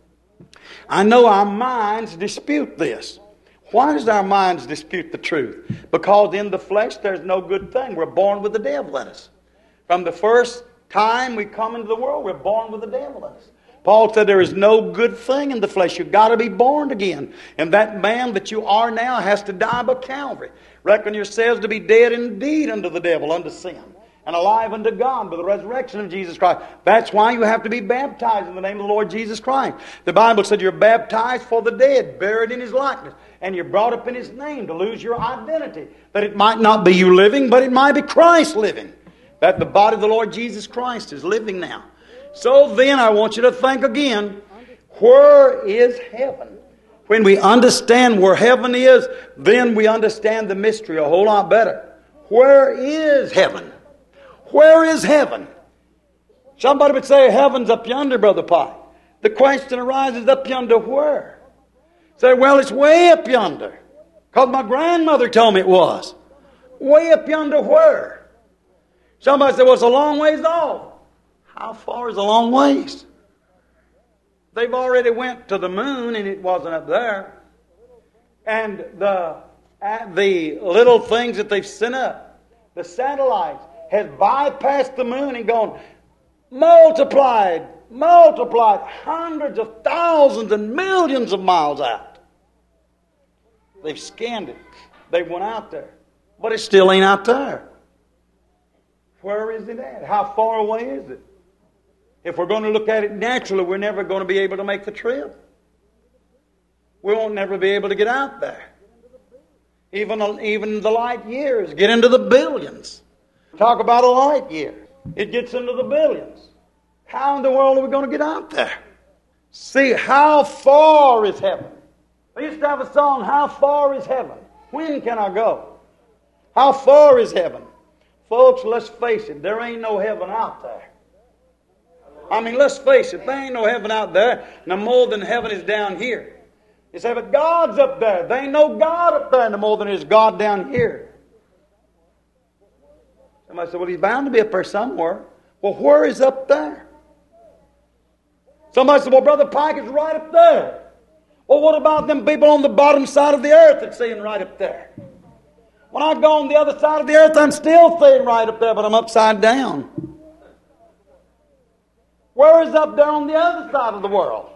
I know our minds dispute this. Why does our minds dispute the truth? Because in the flesh there's no good thing. We're born with the devil in us. From the first time we come into the world, we're born with the devil in us. Paul said there is no good thing in the flesh. You've got to be born again. And that man that you are now has to die by Calvary. Reckon yourselves to be dead indeed unto the devil, unto sin, and alive unto God by the resurrection of Jesus Christ. That's why you have to be baptized in the name of the Lord Jesus Christ. The Bible said you're baptized for the dead, buried in His likeness, and you're brought up in His name to lose your identity. That it might not be you living, but it might be Christ living. That the body of the Lord Jesus Christ is living now. So then I want you to think again, where is heaven? When we understand where heaven is, then we understand the mystery a whole lot better. Where is heaven? Where is heaven? Somebody would say, heaven's up yonder, Brother Pike. The question arises, up yonder where? Say, well, it's way up yonder. Because my grandmother told me it was. Way up yonder where? Somebody said, well, it's a long ways off. How far is a long ways? They've already went to the moon and it wasn't up there. And the little things that they've sent up, the satellites, has bypassed the moon and gone multiplied hundreds of thousands and millions of miles out. They've scanned it. They went out there. But it still ain't out there. Where is it at? How far away is it? If we're going to look at it naturally, we're never going to be able to make the trip. We won't never be able to get out there. Even the light years get into the billions. Talk about a light year. It gets into the billions. How in the world are we going to get out there? See, how far is heaven? I used to have a song, how far is heaven? When can I go? How far is heaven? Folks, let's face it, there ain't no heaven out there. I mean, let's face it, there ain't no heaven out there, no more than heaven is down here. You say, but God's up there. There ain't no God up there no more than there's God down here. Somebody said, well, He's bound to be up there somewhere. Well, where is up there? Somebody said, well, Brother Pike is right up there. Well, what about them people on the bottom side of the earth that's saying right up there? When I go on the other side of the earth, I'm still saying right up there, but I'm upside down. Where is up there on the other side of the world?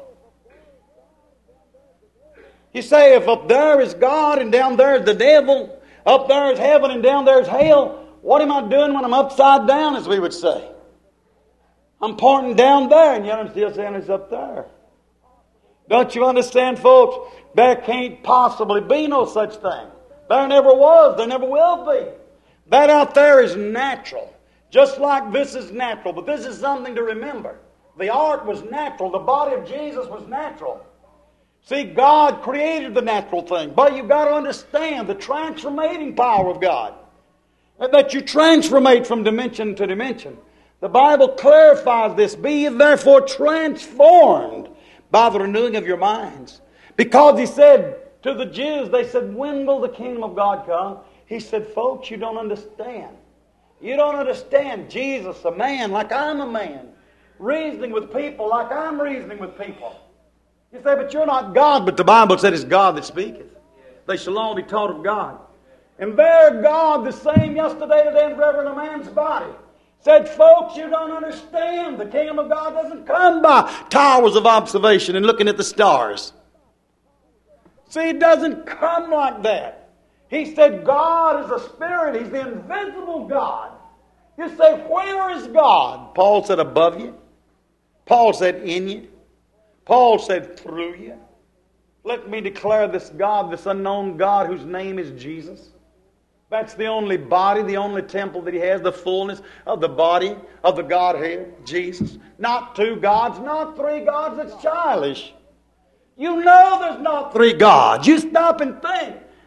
You say, if up there is God and down there is the devil, up there is heaven and down there is hell, what am I doing when I'm upside down, as we would say? I'm pointing down there, and yet I'm still saying it's up there. Don't you understand, folks? There can't possibly be no such thing. There never was. There never will be. That out there is natural. Just like this is natural. But this is something to remember. The ark was natural. The body of Jesus was natural. See, God created the natural thing. But you've got to understand the transformating power of God. That you transformate from dimension to dimension. The Bible clarifies this. Be ye therefore transformed by the renewing of your minds. Because He said to the Jews, they said, when will the kingdom of God come? He said, folks, you don't understand. You don't understand. Jesus, a man like I'm a man, reasoning with people like I'm reasoning with people. You say, but you're not God. But the Bible said it's God that speaketh. They shall all be taught of God. And there God, the same yesterday, today, and forever in a man's body, said, folks, you don't understand. The kingdom of God doesn't come by towers of observation and looking at the stars. See, it doesn't come like that. He said God is a spirit. He's the invisible God. You say, where is God? Paul said above you. Paul said in you. Paul said through you. Let me declare this God, this unknown God whose name is Jesus. That's the only body, the only temple that He has, the fullness of the body of the Godhead, Jesus. Not two gods, not three gods. It's childish. You know there's not three gods. You stop and think.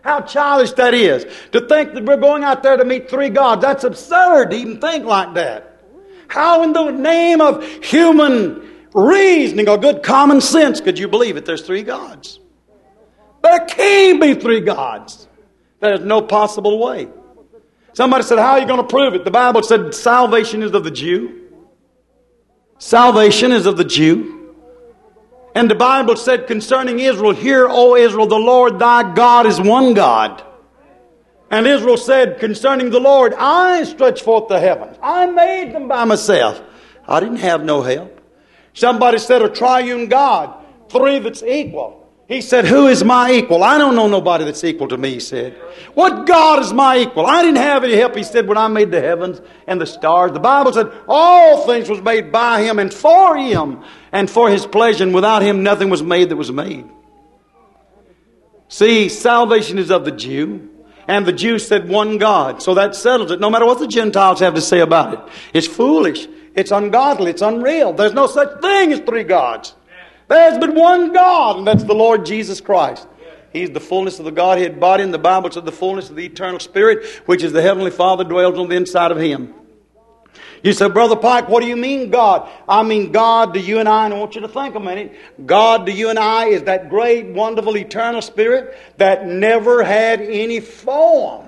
How childish that is. To think that we're going out there to meet three gods. That's absurd to even think like that. How in the name of human reasoning or good common sense could you believe it? There's three gods. There can't be three gods. There's no possible way. Somebody said, how are you going to prove it? The Bible said salvation is of the Jew. Salvation is of the Jew. And the Bible said concerning Israel, hear, O Israel, the Lord thy God is one God. And Israel said concerning the Lord, I stretched forth the heavens. I made them by myself. I didn't have no help. Somebody said a triune God, three that's equal. He said, who is my equal? I don't know nobody that's equal to me, he said. What God is my equal? I didn't have any help, he said, when I made the heavens and the stars. The Bible said all things was made by him and for his pleasure, and without him nothing was made that was made. See, salvation is of the Jew. And the Jews said one God. So that settles it. No matter what the Gentiles have to say about it. It's foolish. It's ungodly. It's unreal. There's no such thing as three gods. There's but one God, and that's the Lord Jesus Christ. He's the fullness of the Godhead body, and the Bible says the fullness of the eternal Spirit, which is the Heavenly Father, dwells on the inside of Him. You say, Brother Pike, what do you mean God? I mean God to you and I, and I want you to think a minute. God to you and I is that great, wonderful, eternal Spirit that never had any form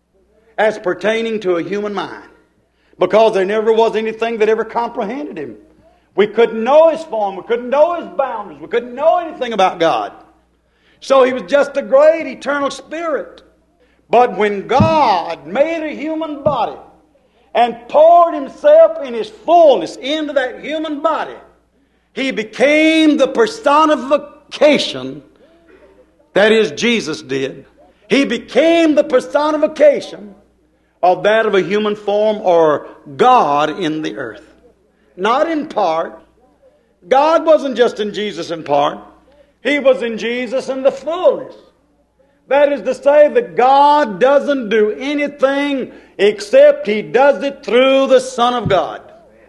as pertaining to a human mind. Because there never was anything that ever comprehended Him. We couldn't know His form. We couldn't know His boundaries. We couldn't know anything about God. So He was just a great, eternal Spirit. But when God made a human body, and poured Himself in His fullness into that human body, He became the personification, that is, Jesus did. He became the personification of that of a human form or God in the earth. Not in part. God wasn't just in Jesus in part. He was in Jesus in the fullness. That is to say that God doesn't do anything except He does it through the Son of God.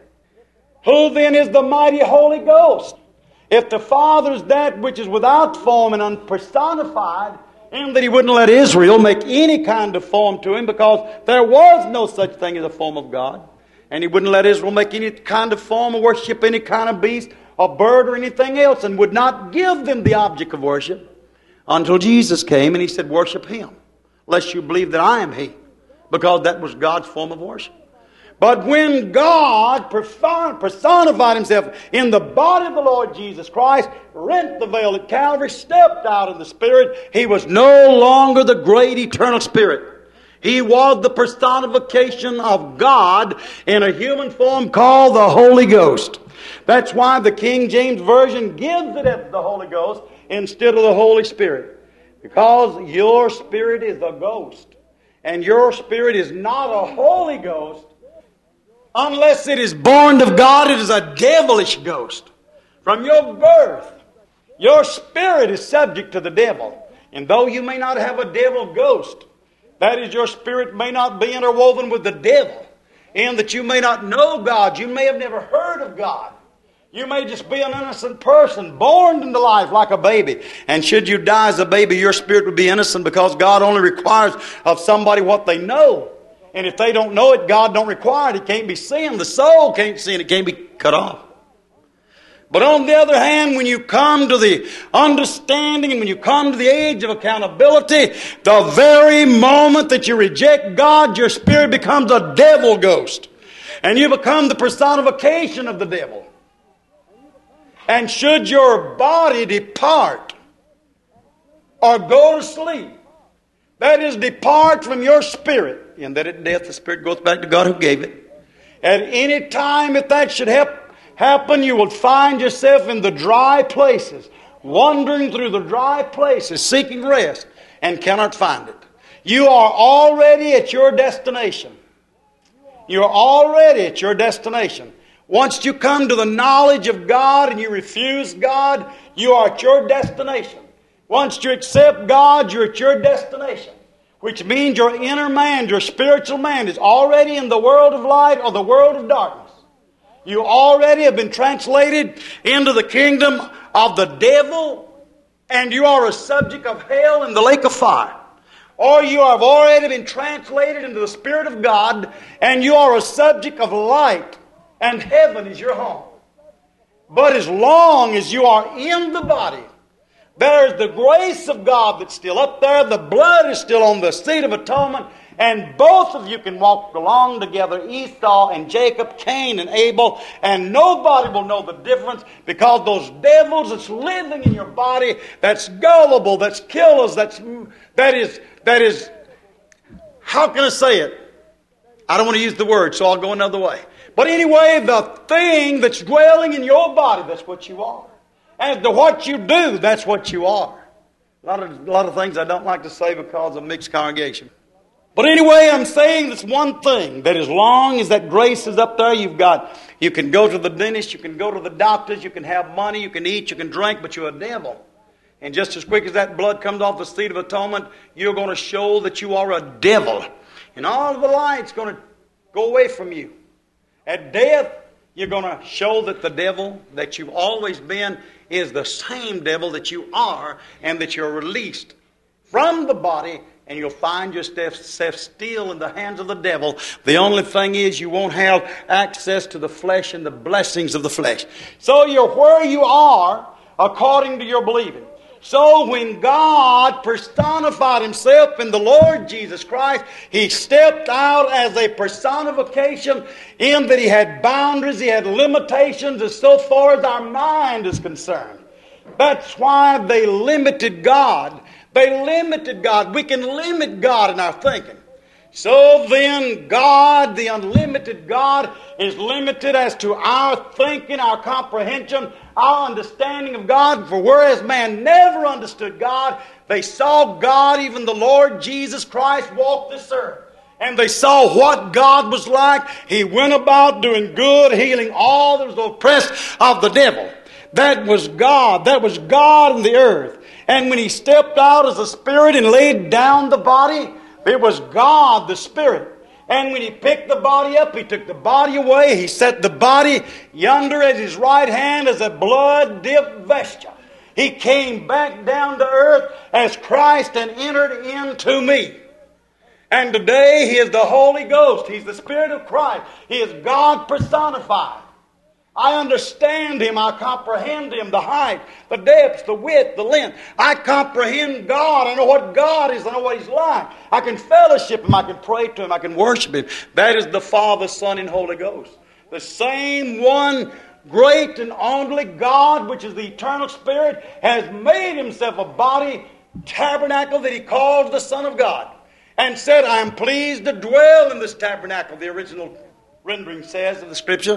Who then is the mighty Holy Ghost? If the Father is that which is without form and unpersonified, and that He wouldn't let Israel make any kind of form to Him because there was no such thing as a form of God. And He wouldn't let Israel make any kind of form or worship any kind of beast or bird or anything else, and would not give them the object of worship. Until Jesus came and He said, worship Him, lest you believe that I am He. Because that was God's form of worship. But when God personified Himself in the body of the Lord Jesus Christ, rent the veil at Calvary, stepped out in the Spirit, He was no longer the great eternal Spirit. He was the personification of God in a human form called the Holy Ghost. That's why the King James Version gives it as the Holy Ghost instead of the Holy Spirit. Because your spirit is a ghost. And your spirit is not a Holy Ghost. Unless it is born of God, it is a devilish ghost. From your birth, your spirit is subject to the devil. And though you may not have a devil ghost, that is, your spirit may not be interwoven with the devil. In that you may not know God. You may have never heard of God. You may just be an innocent person, born into life like a baby. And should you die as a baby, your spirit would be innocent because God only requires of somebody what they know. And if they don't know it, God don't require it. It can't be sin. The soul can't sin. It can't be cut off. But on the other hand, when you come to the understanding and when you come to the age of accountability, the very moment that you reject God, your spirit becomes a devil ghost. And you become the personification of the devil. And should your body depart or go to sleep, that is, depart from your spirit, in that at death the spirit goes back to God who gave it. At any time, if that should happen, you will find yourself in the dry places, wandering through the dry places, seeking rest, and cannot find it. You are already at your destination. You are already at your destination. Once you come to the knowledge of God and you refuse God, you are at your destination. Once you accept God, you're at your destination. Which means your inner man, your spiritual man, is already in the world of light or the world of darkness. You already have been translated into the kingdom of the devil, and you are a subject of hell and the lake of fire. or you have already been translated into the Spirit of God, and you are a subject of light, and heaven is your home. But as long as you are in the body, there is the grace of God that's still up there. The blood is still on the seat of atonement. And both of you can walk along together, Esau and Jacob, Cain and Abel, and nobody will know the difference, because those devils that's living in your body, that's gullible, that's killers, that is, how can I say it? I don't want to use the word, so I'll go another way. But anyway, the thing that's dwelling in your body, that's what you are. And to what you do, that's what you are. A lot of things I don't like to say because of mixed congregation. But anyway, I'm saying this one thing, that as long as that grace is up there, you can go to the dentist, you can go to the doctors, you can have money, you can eat, you can drink, but you're a devil. And just as quick as that blood comes off the seat of atonement, you're going to show that you are a devil. And all of the light's going to go away from you. At death, you're going to show that the devil that you've always been is the same devil that you are, and that you're released from the body, and you'll find yourself still in the hands of the devil. The only thing is, you won't have access to the flesh and the blessings of the flesh. So you're where you are according to your believing. So when God personified Himself in the Lord Jesus Christ, He stepped out as a personification in that He had boundaries, He had limitations as so far as our mind is concerned. That's why they limited God. They limited God. We can limit God in our thinking. So then God, the unlimited God, is limited as to our thinking, our comprehension, our understanding of God. For whereas man never understood God, they saw God, even the Lord Jesus Christ, walk this earth. And they saw what God was like. He went about doing good, healing all that was oppressed of the devil. That was God. That was God in the earth. And when He stepped out as a spirit and laid down the body, it was God, the Spirit. And when He picked the body up, He took the body away. He set the body yonder at His right hand as a blood-dipped vesture. He came back down to earth as Christ and entered into me. And today He is the Holy Ghost. He's the Spirit of Christ. He is God personified. I understand Him. I comprehend Him. The height, the depths, the width, the length. I comprehend God. I know what God is. I know what He's like. I can fellowship Him. I can pray to Him. I can worship Him. That is the Father, Son, and Holy Ghost. The same one great and only God, which is the eternal Spirit, has made Himself a body tabernacle that He calls the Son of God, and said, I am pleased to dwell in this tabernacle, the original rendering says of the Scripture.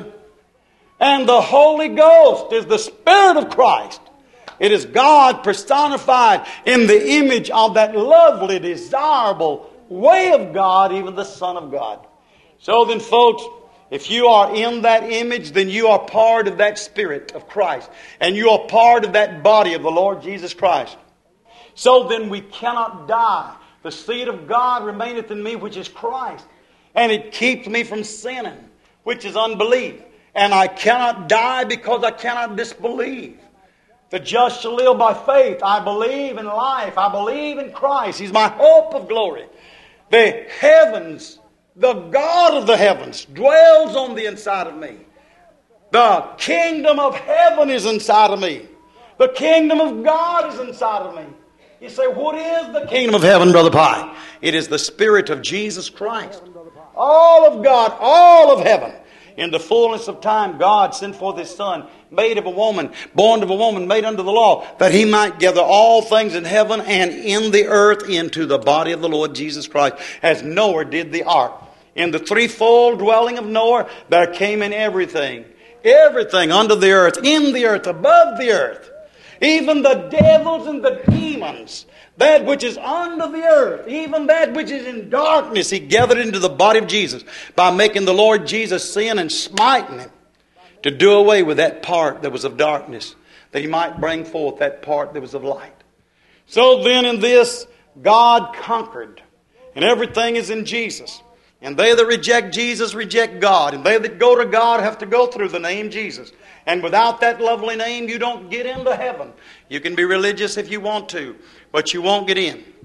And the Holy Ghost is the Spirit of Christ. It is God personified in the image of that lovely, desirable way of God, even the Son of God. So then, folks, if you are in that image, then you are part of that Spirit of Christ. And you are part of that body of the Lord Jesus Christ. So then we cannot die. The seed of God remaineth in me, which is Christ. And it keeps me from sinning, which is unbelief. And I cannot die because I cannot disbelieve. The just shall live by faith. I believe in life. I believe in Christ. He's my hope of glory. The heavens, the God of the heavens, dwells on the inside of me. The kingdom of heaven is inside of me. The kingdom of God is inside of me. You say, what is the kingdom of heaven, Brother Pye? It is the Spirit of Jesus Christ. All of God, all of heaven. In the fullness of time, God sent forth His Son, made of a woman, born of a woman, made under the law, that He might gather all things in heaven and in the earth into the body of the Lord Jesus Christ, as Noah did the ark. In the threefold dwelling of Noah, there came in everything. Everything under the earth, in the earth, above the earth. Even the devils and the demons, that which is under the earth, even that which is in darkness, He gathered into the body of Jesus by making the Lord Jesus sin and smiting Him to do away with that part that was of darkness, that He might bring forth that part that was of light. So then in this, God conquered, and everything is in Jesus. And they that reject Jesus reject God. And they that go to God have to go through the name Jesus. And without that lovely name, you don't get into heaven. You can be religious if you want to, but you won't get in.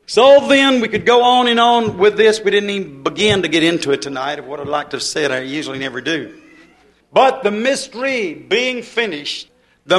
So then we could go on and on with this. We didn't even begin to get into it tonight of what I'd like to have said. I usually never do. But the mystery being finished,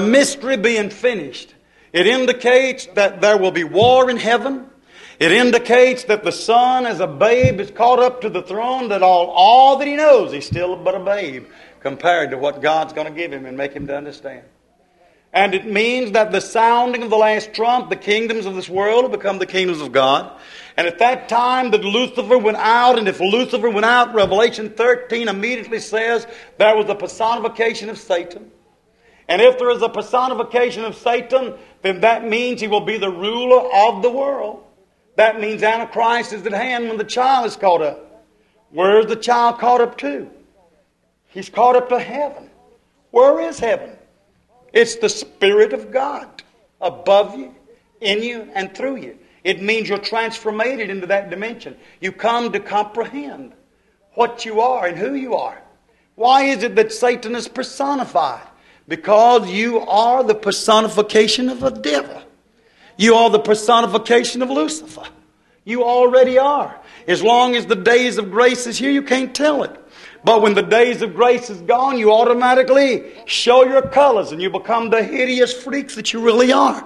it indicates that there will be war in heaven. It indicates that the Son as a babe is caught up to the throne, that all that he knows, he's still but a babe compared to what God's going to give him and make him to understand. And it means that the sounding of the last trump, the kingdoms of this world have become the kingdoms of God. And at that time that Lucifer went out, and if Lucifer went out, Revelation 13 immediately says there was a personification of Satan. And if there is a personification of Satan, then that means he will be the ruler of the world. That means Antichrist is at hand when the child is caught up. Where is the child caught up to? He's caught up to heaven. Where is heaven? It's the Spirit of God above you, in you, and through you. It means you're transformed into that dimension. You come to comprehend what you are and who you are. Why is it that Satan is personified? Because you are the personification of the devil. You are the personification of Lucifer. You already are. As long as the days of grace is here, you can't tell it. But when the days of grace is gone, you automatically show your colors and you become the hideous freaks that you really are.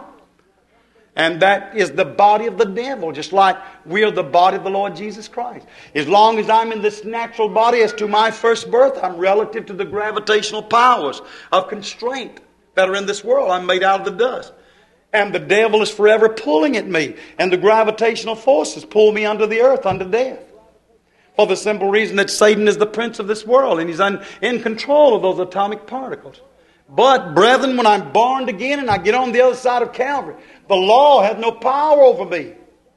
And that is the body of the devil, just like we are the body of the Lord Jesus Christ. As long as I'm in this natural body, as to my first birth, I'm relative to the gravitational powers of constraint that are in this world. I'm made out of the dust. And the devil is forever pulling at me. And the gravitational forces pull me under the earth, unto death. For the simple reason that Satan is the prince of this world. And he's in control of those atomic particles. But, brethren, when I'm born again and I get on the other side of Calvary, the law has no power over me.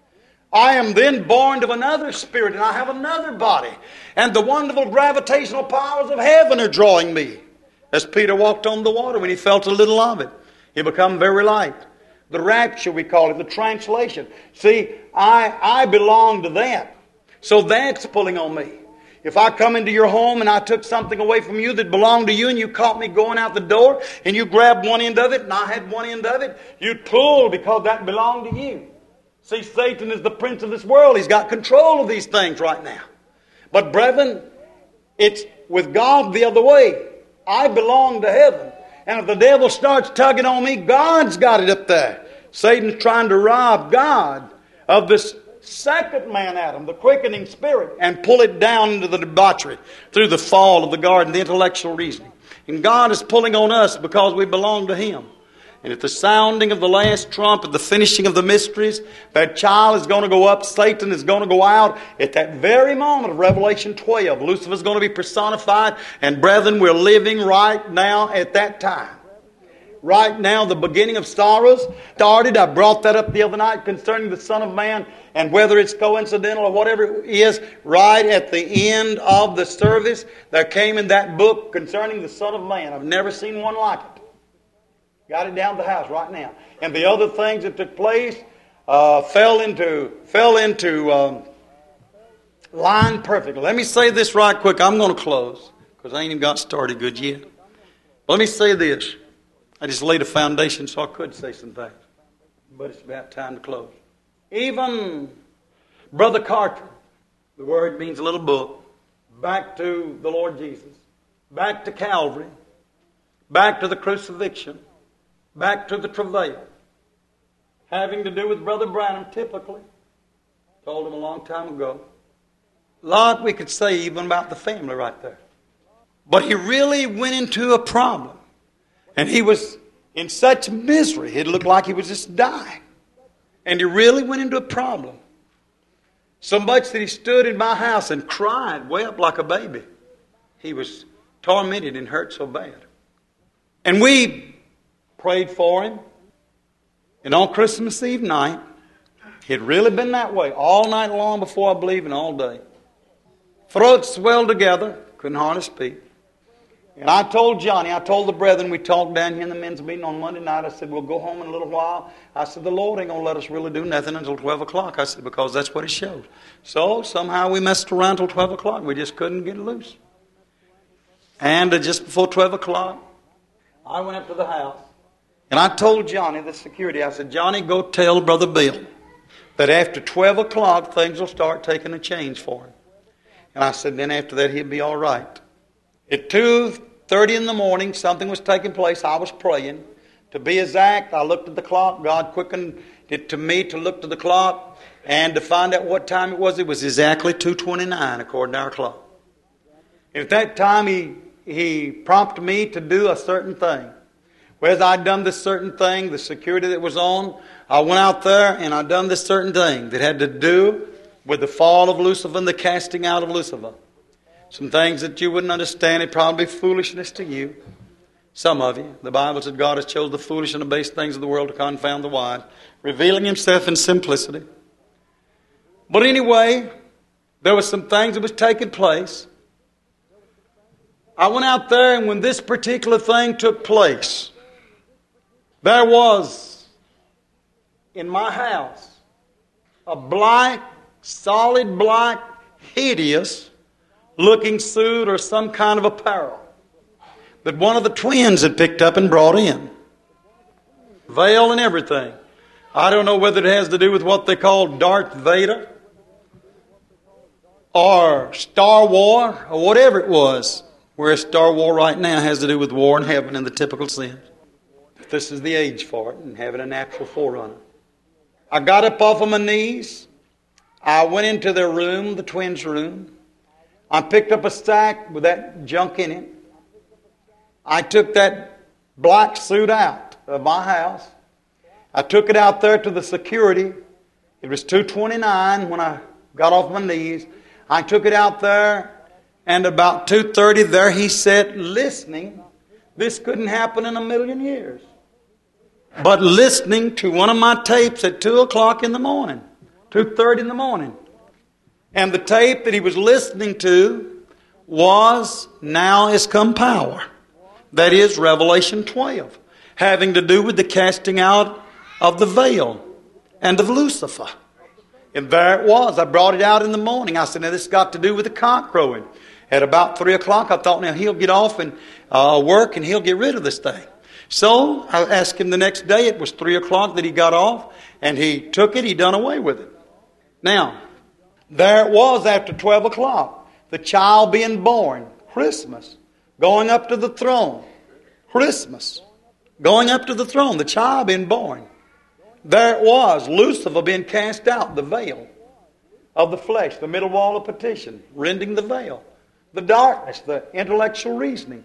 I am then born of another spirit and I have another body. And the wonderful gravitational powers of heaven are drawing me. As Peter walked on the water when he felt a little of it, he became very light. The rapture, we call it, the translation. See, I belong to that. So that's pulling on me. If I come into your home and I took something away from you that belonged to you and you caught me going out the door and you grabbed one end of it and I had one end of it, you'd pull because that belonged to you. See, Satan is the prince of this world. He's got control of these things right now. But brethren, it's with God the other way. I belong to heaven. And if the devil starts tugging on me, God's got it up there. Satan's trying to rob God of this second man Adam, the quickening spirit, and pull it down into the debauchery through the fall of the garden, the intellectual reasoning. And God is pulling on us because we belong to Him. And at the sounding of the last trump, at the finishing of the mysteries, that child is going to go up, Satan is going to go out. At that very moment of Revelation 12, Lucifer is going to be personified. And brethren, we're living right now at that time. Right now, the beginning of sorrows started. I brought that up the other night concerning the Son of Man, and whether it's coincidental or whatever it is, right at the end of the service, there came in that book concerning the Son of Man. I've never seen one like it. Got it down at the house right now. And the other things that took place fell into line perfectly. Let me say this right quick. I'm going to close because I ain't even got started good yet. Let me say this. I just laid a foundation so I could say some things. But it's about time to close. Even Brother Carter, the word means a little book, back to the Lord Jesus, back to Calvary, back to the crucifixion, back to the travail, having to do with Brother Branham typically. Told him a long time ago. A lot we could say even about the family right there. But he really went into a problem. And he was in such misery, it looked like he was just dying. And he really went into a problem. So much that he stood in my house and cried, wept like a baby. He was tormented and hurt so bad. And we prayed for him. And on Christmas Eve night, it had really been that way all night long before, I believe, and all day. Throat swelled together, couldn't hardly speak. And I told Johnny, I told the brethren, we talked down here in the men's meeting on Monday night. I said, we'll go home in a little while. I said, the Lord ain't going to let us really do nothing until 12 o'clock. I said, because that's what He showed. So somehow we messed around till 12 o'clock. We just couldn't get loose. And just before 12 o'clock, I went up to the house. And I told Johnny, the security, I said, Johnny, go tell Brother Bill that after 12 o'clock things will start taking a change for him. And I said, then after that he'll be all right. At 2:30 in the morning, something was taking place. I was praying. To be exact, I looked at the clock. God quickened it to me to look to the clock and to find out what time it was. It was exactly 2:29 according to our clock. And at that time he prompted me to do a certain thing. Whereas I'd done this certain thing, the security that was on, I went out there and I'd done this certain thing that had to do with the fall of Lucifer and the casting out of Lucifer. Some things that you wouldn't understand, it'd probably be foolishness to you. Some of you. The Bible said God has chosen the foolish and the base things of the world to confound the wise, revealing himself in simplicity. But anyway, there were some things that was taking place. I went out there, and when this particular thing took place, there was in my house a black, solid black, hideous looking suit or some kind of apparel that one of the twins had picked up and brought in. Veil and everything. I don't know whether it has to do with what they call Darth Vader or Star Wars or whatever it was. Whereas Star Wars right now has to do with war in heaven and the typical sin. This is the age for it and having a natural forerunner. I got up off of my knees. I went into their room, the twins' room. I picked up a sack with that junk in it. I took that black suit out of my house. I took it out there to the security. It was 2:29 when I got off my knees. I took it out there, and about 2:30 there he sat listening. This couldn't happen in a million years. But listening to one of my tapes at 2 o'clock in the morning, 2:30 in the morning. And the tape that he was listening to was Now Is Come Power. That is Revelation 12, having to do with the casting out of the veil and of Lucifer. And there it was. I brought it out in the morning. I said, now this has got to do with the cock crowing. At about 3 o'clock, I thought, now he'll get off and work and he'll get rid of this thing. So I asked him the next day. It was 3 o'clock that he got off, and he took it. He done away with it. Now, there it was after 12 o'clock. The child being born. Christmas. Going up to the throne. Christmas. Going up to the throne. The child being born. There it was. Lucifer being cast out. The veil of the flesh. The middle wall of partition. Rending the veil. The darkness. The intellectual reasoning.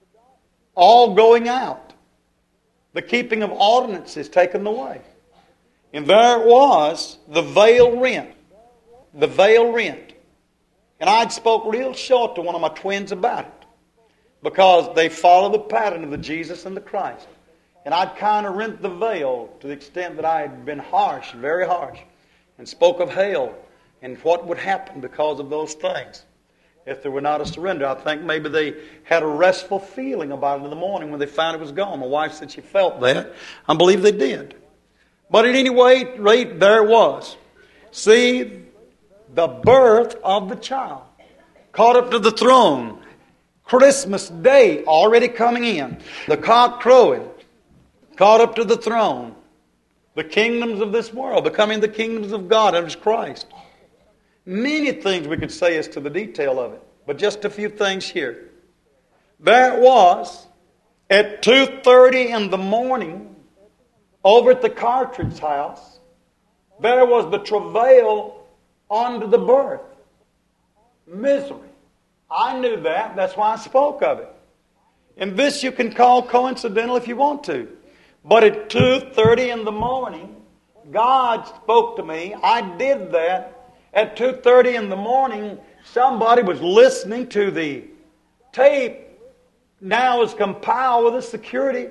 All going out. The keeping of ordinances taken away. And there it was. The veil rent. The veil rent. And I'd spoke real short to one of my twins about it. Because they follow the pattern of the Jesus and the Christ. And I'd kind of rent the veil to the extent that I had been harsh, very harsh. And spoke of hell and what would happen because of those things. If there were not a surrender, I think maybe they had a restful feeling about it in the morning when they found it was gone. My wife said she felt that. I believe they did. But at any rate, there it was. See, the birth of the child. Caught up to the throne. Christmas Day already coming in. The cock crowing. Caught up to the throne. The kingdoms of this world becoming the kingdoms of God and of Christ. Many things we could say as to the detail of it. But just a few things here. There it was at 2:30 in the morning over at the Cartridge house. There was the travail unto the birth. Misery. I knew that. That's why I spoke of it. And this you can call coincidental if you want to. But at 2:30 in the morning, God spoke to me. I did that. At 2:30 in the morning, somebody was listening to the tape. Now is compiled with the security.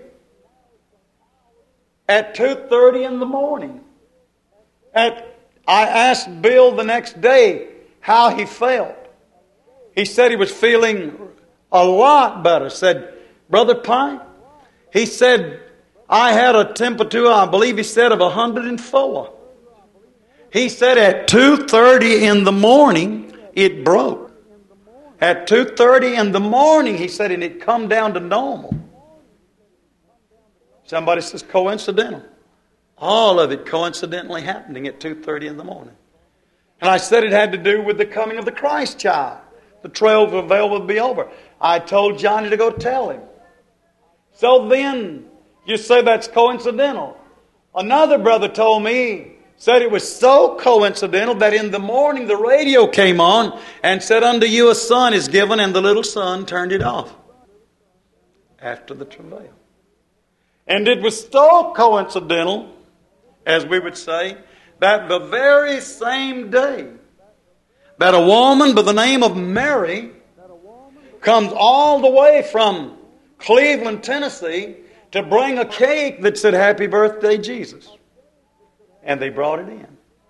At 2:30 in the morning. I asked Bill the next day how he felt. He said he was feeling a lot better. Said, Brother Pine, he said, I had a temperature, I believe he said, of 104. He said at 2:30 in the morning, it broke. At 2:30 in the morning, he said, and it come down to normal. Somebody says coincidental. All of it coincidentally happening at 2:30 in the morning. And I said it had to do with the coming of the Christ child. The trail of veil would be over. I told Johnny to go tell him. So then, you say that's coincidental. Another brother told me, said it was so coincidental that in the morning the radio came on and said, "Unto you a son is given," and the little son turned it off after the travail. And it was so coincidental, as we would say, that the very same day that a woman by the name of Mary comes all the way from Cleveland, Tennessee, to bring a cake that said, "Happy birthday, Jesus." And they brought it in.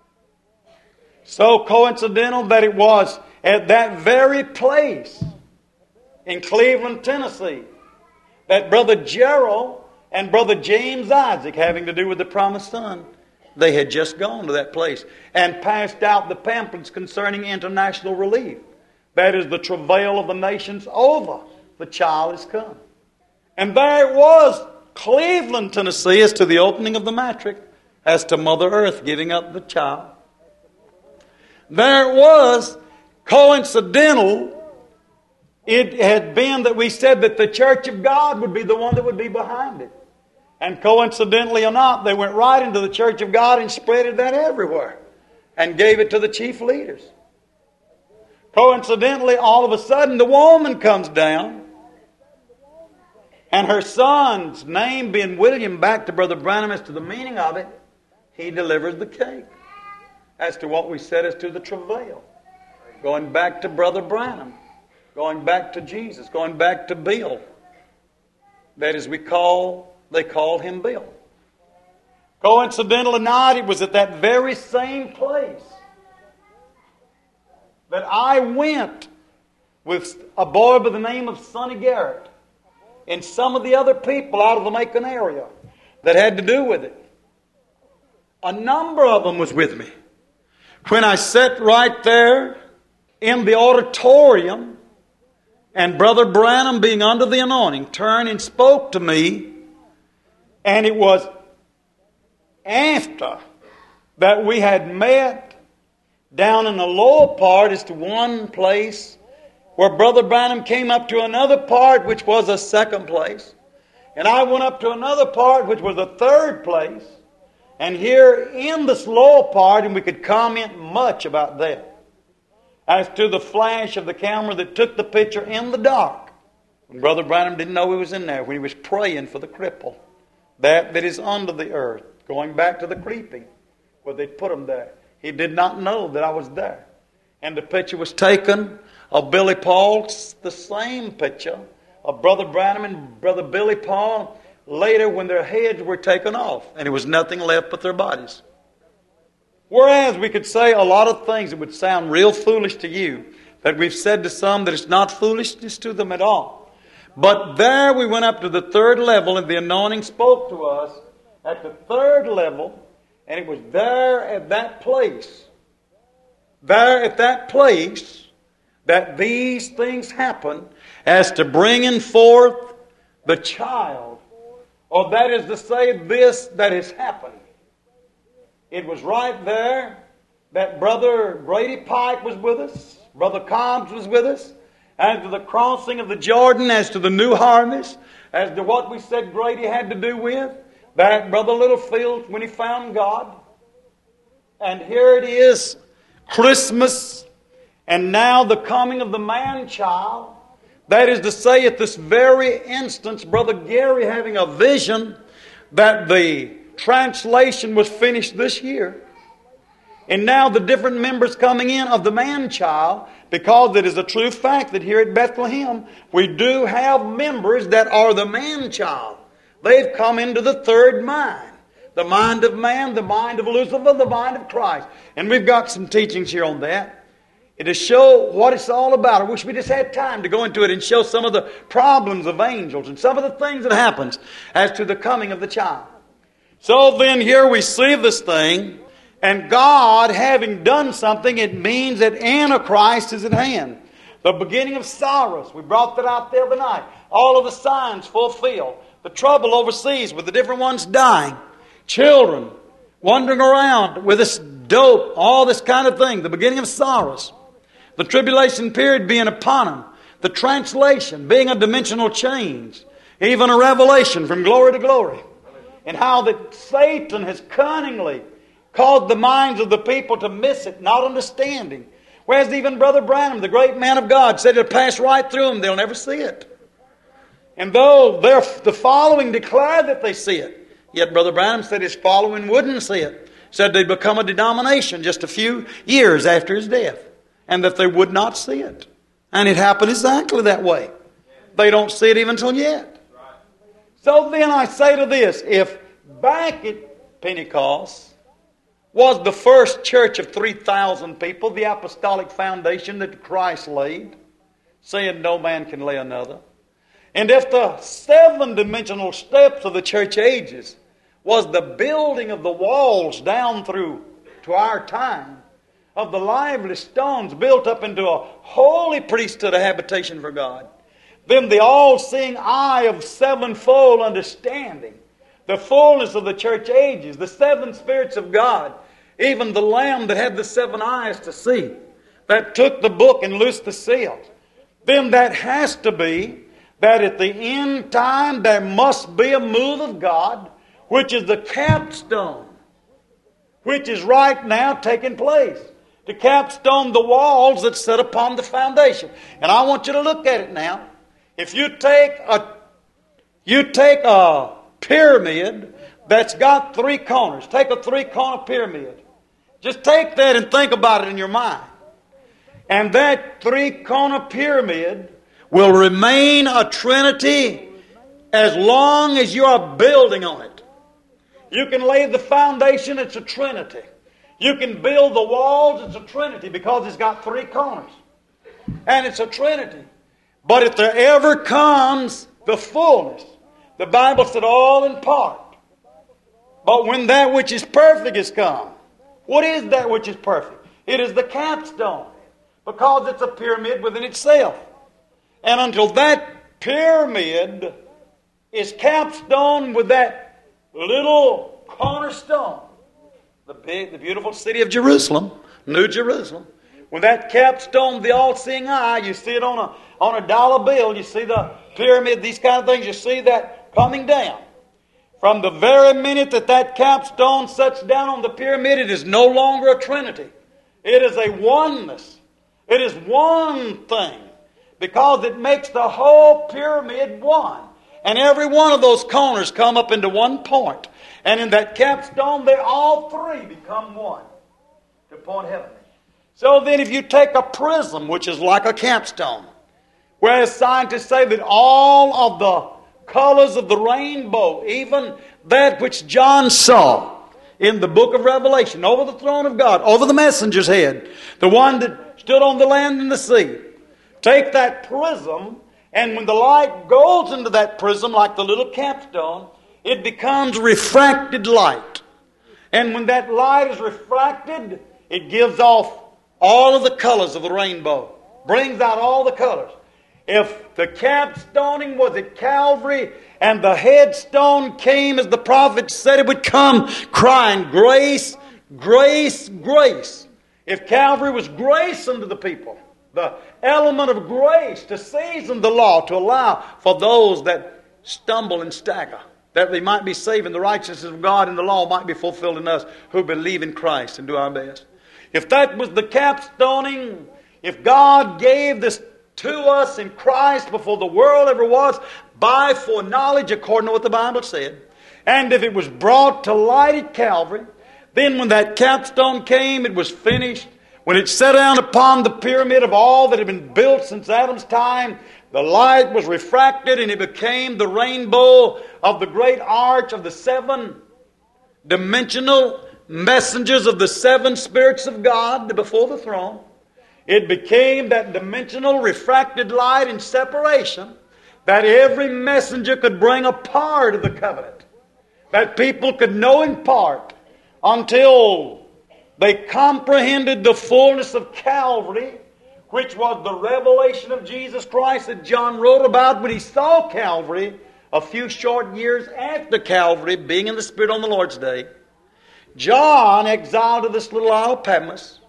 So coincidental that it was at that very place in Cleveland, Tennessee, that Brother Gerald and Brother James Isaac, having to do with the promised son, they had just gone to that place and passed out the pamphlets concerning international relief. That is, the travail of the nations over. The child is come. And there it was, Cleveland, Tennessee, as to the opening of the matric, as to Mother Earth giving up the child. There it was, coincidental. It had been that we said that the Church of God would be the one that would be behind it. And coincidentally or not, they went right into the Church of God and spreaded that everywhere and gave it to the chief leaders. Coincidentally, all of a sudden, the woman comes down, and her son's name being William, back to Brother Branham as to the meaning of it, he delivers the cake as to what we said as to the travail. Going back to Brother Branham, going back to Jesus, going back to Bill. That is, they called him Bill. Coincidental or not, it was at that very same place that I went with a boy by the name of Sonny Garrett and some of the other people out of the Macon area that had to do with it. A number of them was with me. When I sat right there in the auditorium, and Brother Branham, being under the anointing, turned and spoke to me, and it was after that we had met down in the lower part as to one place where Brother Branham came up to another part which was a second place. And I went up to another part which was a third place. And here in this lower part, and we could comment much about that, as to the flash of the camera that took the picture in the dark, when Brother Branham didn't know he was in there, when he was praying for the cripple, that is under the earth, going back to the creeping, where they put him there. He did not know that I was there. And the picture was taken of Billy Paul, the same picture of Brother Branham and Brother Billy Paul, later when their heads were taken off, and there was nothing left but their bodies. Whereas we could say a lot of things that would sound real foolish to you, that we've said to some that it's not foolishness to them at all. But there we went up to the third level, and the anointing spoke to us at the third level, and it was there at that place, that these things happened as to bringing forth the child, or that is to say, this that has happened. It was right there that Brother Grady Pike was with us, Brother Cobbs was with us, as to the crossing of the Jordan, as to the new harvest, as to what we said Grady had to do with, that Brother Littlefield when he found God. And here it is, Christmas, and now the coming of the man-child. That is to say, at this very instance, Brother Gary having a vision that the translation was finished this year. And now the different members coming in of the man-child, because it is a true fact that here at Bethlehem, we do have members that are the man-child. They've come into the third mind. The mind of man, the mind of Lucifer, the mind of Christ. And we've got some teachings here on that. It to show what it's all about. I wish we just had time to go into it and show some of the problems of angels and some of the things that happens as to the coming of the child. So then here we see this thing, and God having done something, it means that Antichrist is at hand. The beginning of sorrows. We brought that out the other night. All of the signs fulfilled. The trouble overseas with the different ones dying. Children wandering around with this dope, all this kind of thing, the beginning of sorrows, the tribulation period being upon them, the translation being a dimensional change, even a revelation from glory to glory, and how that Satan has cunningly caused the minds of the people to miss it, not understanding. Whereas even Brother Branham, the great man of God, said it'll pass right through them, they'll never see it. And though the following declared that they see it, yet Brother Branham said his following wouldn't see it. Said they'd become a denomination just a few years after his death, and that they would not see it. And it happened exactly that way. They don't see it even until yet. So then I say to this, if back at Pentecost was the first church of 3,000 people, the apostolic foundation that Christ laid, saying no man can lay another. And if the 7-dimensional steps of the church ages was the building of the walls down through to our time, of the lively stones built up into a holy priesthood, a habitation for God, then the all-seeing eye of sevenfold understanding, the fullness of the church ages, the 7 spirits of God, even the Lamb that had the 7 eyes to see, that took the book and loosed the seals, then that has to be that at the end time there must be a move of God, which is the capstone, which is right now taking place, to capstone the walls that sit upon the foundation. And I want you to look at it now. If you take a pyramid that's got 3 corners, take a 3-corner pyramid. Just take that and think about it in your mind. And that 3-corner pyramid will remain a trinity as long as you are building on it. You can lay the foundation, it's a trinity. You can build the walls, it's a trinity, because it's got 3 corners. And it's a trinity. But if there ever comes the fullness, the Bible said all in part. But when that which is perfect is come, what is that which is perfect? It is the capstone, because it's a pyramid within itself. And until that pyramid is capstone with that little cornerstone, the beautiful city of Jerusalem, New Jerusalem, with that capstone, the all-seeing eye, you see it on a dollar bill, you see the pyramid, these kind of things, you see that coming down. From the very minute that capstone sets down on the pyramid, it is no longer a trinity. It is a oneness. It is one thing, because it makes the whole pyramid one. And every one of those corners come up into one point. And in that capstone, they all 3 become one to point heaven. So then if you take a prism, which is like a capstone, whereas scientists say that all of the colors of the rainbow, even that which John saw in the book of Revelation, over the throne of God, over the messenger's head, the one that stood on the land and the sea, take that prism, and when the light goes into that prism, like the little capstone, it becomes refracted light. And when that light is refracted, it gives off all of the colors of the rainbow. Brings out all the colors. If the capstoning was at Calvary and the headstone came as the prophet said it would come, crying, grace, grace, grace. If Calvary was grace unto the people, the element of grace to season the law, to allow for those that stumble and stagger, that they might be saved and the righteousness of God and the law might be fulfilled in us who believe in Christ and do our best. If that was the capstoning, if God gave this to us in Christ before the world ever was, by foreknowledge according to what the Bible said, and if it was brought to light at Calvary, then when that capstone came, it was finished. When it sat down upon the pyramid of all that had been built since Adam's time, the light was refracted and it became the rainbow of the great arch of the 7-dimensional messengers of the 7 spirits of God before the throne. It became that dimensional refracted light in separation that every messenger could bring a part of the covenant, that people could know in part until they comprehended the fullness of Calvary, which was the revelation of Jesus Christ that John wrote about when he saw Calvary a few short years after Calvary, being in the Spirit on the Lord's day. John exiled to this little isle of Patmos.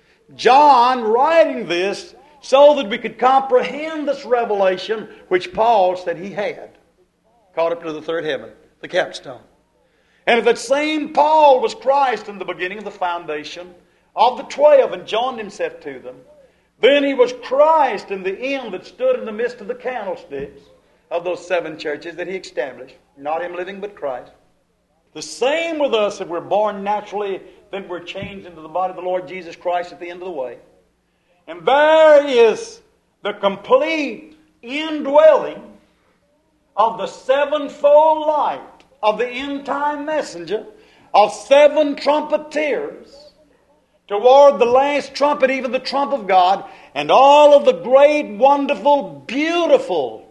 John writing this so that we could comprehend this revelation which Paul said he had. Caught up to the third heaven, the capstone. And if that same Paul was Christ in the beginning of the foundation of the 12 and joined himself to them, then he was Christ in the end that stood in the midst of the candlesticks of those 7 churches that he established. Not him living, but Christ. The same with us. If we're born naturally, then we're changed into the body of the Lord Jesus Christ at the end of the way. And there is the complete indwelling of the sevenfold light of the end-time messenger, of 7 trumpeters, toward the last trumpet, even the trump of God, and all of the great, wonderful, beautiful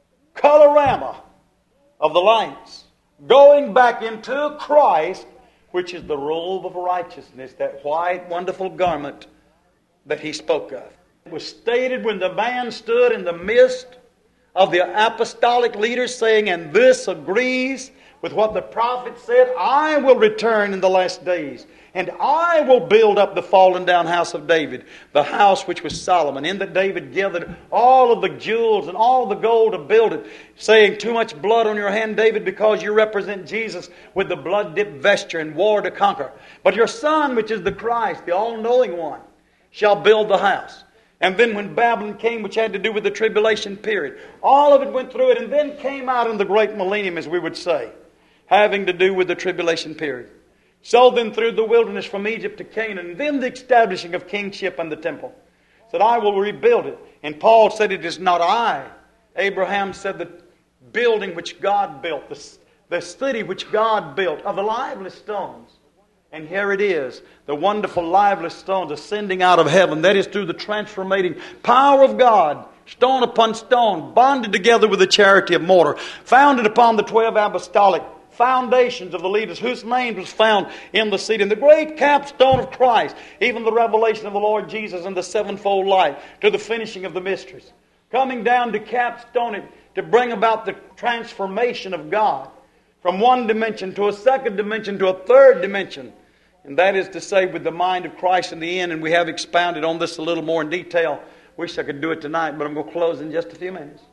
colorama of the lights, going back into Christ, which is the robe of righteousness, that white, wonderful garment that he spoke of. It was stated when the man stood in the midst of the apostolic leaders saying, and this agrees with what the prophet said, I will return in the last days, and I will build up the fallen down house of David, the house which was Solomon, in that David gathered all of the jewels and all the gold to build it, saying, too much blood on your hand, David, because you represent Jesus with the blood-dipped vesture and war to conquer. But your son, which is the Christ, the all-knowing one, shall build the house. And then when Babylon came, which had to do with the tribulation period, all of it went through it and then came out in the great millennium, as we would say, having to do with the tribulation period. So then through the wilderness from Egypt to Canaan, and then the establishing of kingship and the temple, said, I will rebuild it. And Paul said, it is not I. Abraham said, the building which God built, the city which God built, of the lively stones. And here it is, the wonderful lively stones ascending out of heaven. That is through the transformating power of God, stone upon stone, bonded together with the charity of mortar, founded upon the 12 apostolic foundations of the leaders, whose names was found in the seat. And the great capstone of Christ, even the revelation of the Lord Jesus and the sevenfold light, to the finishing of the mysteries. Coming down to capstone it, to bring about the transformation of God from one dimension to a second dimension to a third dimension. And that is to say, with the mind of Christ in the end. And we have expounded on this a little more in detail. Wish I could do it tonight, but I'm going to close in just a few minutes.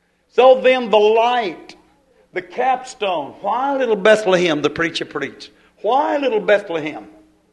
So then the light, the capstone. Why little Bethlehem, the preacher preached? Why little Bethlehem?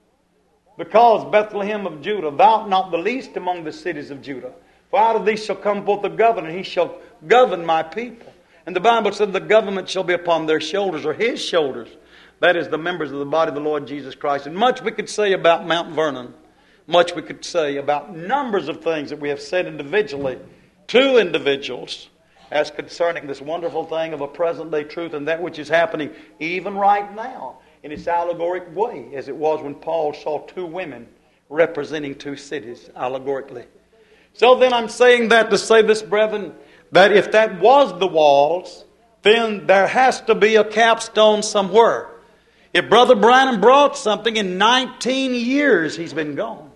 Because Bethlehem of Judah, thou art not the least among the cities of Judah. For out of thee shall come forth a governor, he shall govern my people. And the Bible said the government shall be upon their shoulders, or his shoulders. That is the members of the body of the Lord Jesus Christ. And much we could say about Mount Vernon. Much we could say about numbers of things that we have said individually to individuals as concerning this wonderful thing of a present-day truth and that which is happening even right now in its allegoric way, as it was when Paul saw 2 women representing 2 cities allegorically. So then I'm saying that to say this, brethren, that if that was the walls, then there has to be a capstone somewhere. If Brother Branham brought something, in 19 years he's been gone.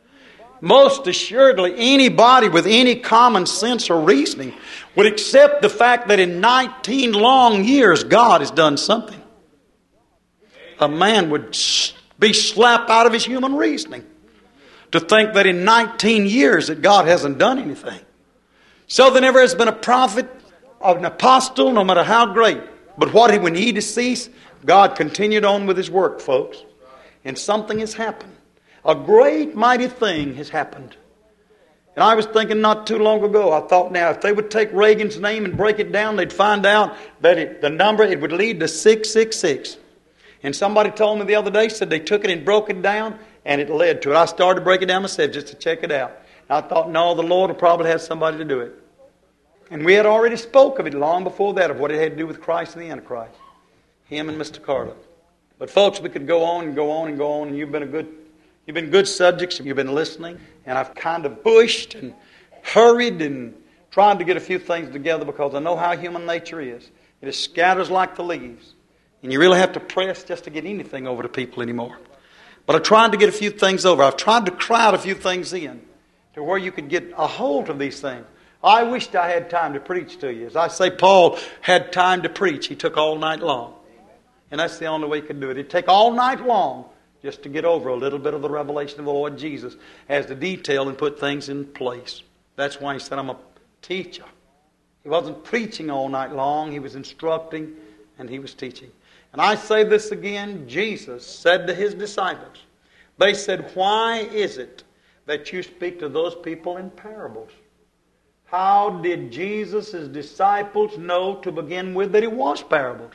Most assuredly, anybody with any common sense or reasoning would accept the fact that in 19 long years God has done something. A man would be slapped out of his human reasoning to think that in 19 years that God hasn't done anything. So there never has been a prophet, an apostle, no matter how great. But when he deceased, God continued on with his work, folks. And something has happened. A great, mighty thing has happened. And I was thinking not too long ago, I thought now, if they would take Reagan's name and break it down, they'd find out that the number, it would lead to 666. And somebody told me the other day, said they took it and broke it down, and it led to it. I started to break it down myself just to check it out. And I thought, no, the Lord will probably have somebody to do it. And we had already spoke of it long before that, of what it had to do with Christ and the Antichrist. Him and Mr. Carter. But folks, we could go on and go on and go on, and you've been good subjects, and you've been listening. And I've kind of pushed and hurried and tried to get a few things together because I know how human nature is. It just scatters like the leaves. And you really have to press just to get anything over to people anymore. But I tried to get a few things over. I've tried to crowd a few things in to where you could get a hold of these things. I wished I had time to preach to you. As I say, Paul had time to preach. He took all night long. And that's the only way he could do it. It'd take all night long just to get over a little bit of the revelation of the Lord Jesus as to detail and put things in place. That's why he said, I'm a teacher. He wasn't preaching all night long. He was instructing and he was teaching. And I say this again, Jesus said to his disciples, they said, why is it that you speak to those people in parables? How did Jesus' disciples know to begin with that it was parables?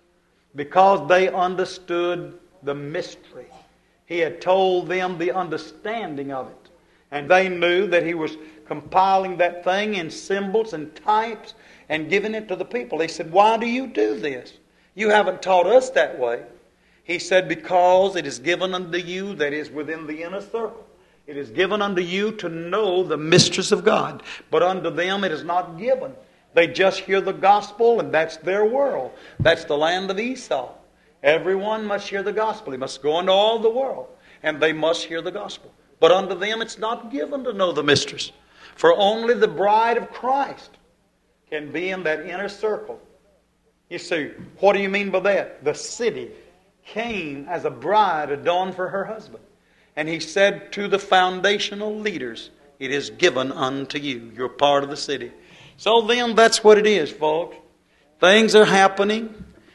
Because they understood the mystery. He had told them the understanding of it. And they knew that he was compiling that thing in symbols and types and giving it to the people. They said, why do you do this? You haven't taught us that way. He said, because it is given unto you that is within the inner circle. It is given unto you to know the mysteries of God. But unto them it is not given. They just hear the gospel and that's their world. That's the land of Esau. Everyone must hear the gospel. He must go into all the world and they must hear the gospel. But unto them it's not given to know the mysteries. For only the bride of Christ can be in that inner circle. You see, what do you mean by that? The city came as a bride adorned for her husband. And he said to the foundational leaders, it is given unto you. You're part of the city. So then that's what it is, folks. Things are happening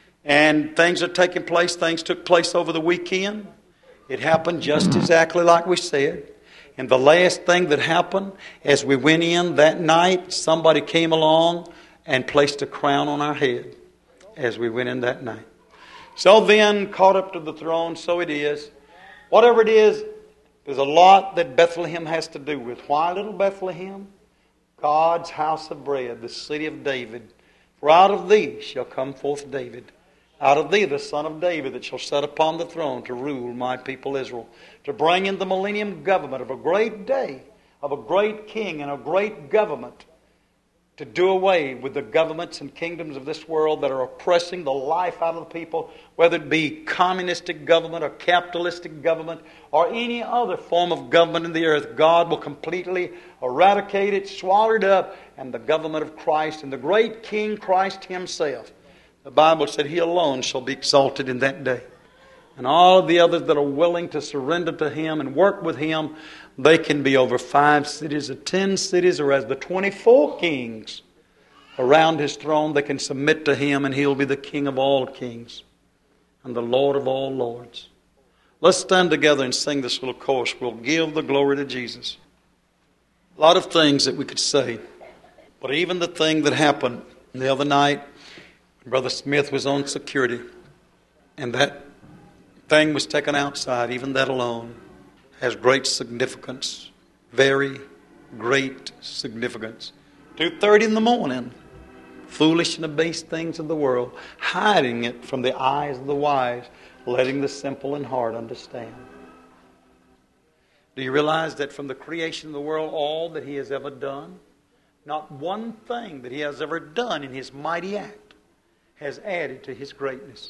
and things are taking place. Things took place over the weekend. It happened just exactly like we said. And the last thing that happened as we went in that night, somebody came along and placed a crown on our head as we went in that night. So then, caught up to the throne, so it is. Whatever it is, there's a lot that Bethlehem has to do with. Why little Bethlehem? God's house of bread, the city of David. For out of thee shall come forth David. Out of thee the son of David that shall sit upon the throne to rule my people Israel. To bring in the millennium government of a great day, of a great king and a great government. To do away with the governments and kingdoms of this world that are oppressing the life out of the people, whether it be communistic government or capitalistic government or any other form of government in the earth. God will completely eradicate it, swallow it up, and the government of Christ and the great King Christ himself. The Bible said he alone shall be exalted in that day. And all of the others that are willing to surrender to him and work with him, they can be over 5 cities or 10 cities, or as the 24 kings around his throne, they can submit to him and he'll be the King of all kings and the Lord of all lords. Let's stand together and sing this little chorus. We'll give the glory to Jesus. A lot of things that we could say, but even the thing that happened the other night, Brother Smith was on security, and that thing was taken outside. Even that alone has great significance, very great significance. 2:30 in the morning, foolish and abased things of the world, hiding it from the eyes of the wise, letting the simple in heart understand. Do you realize that from the creation of the world, all that he has ever done, not one thing that he has ever done in his mighty act has added to his greatness?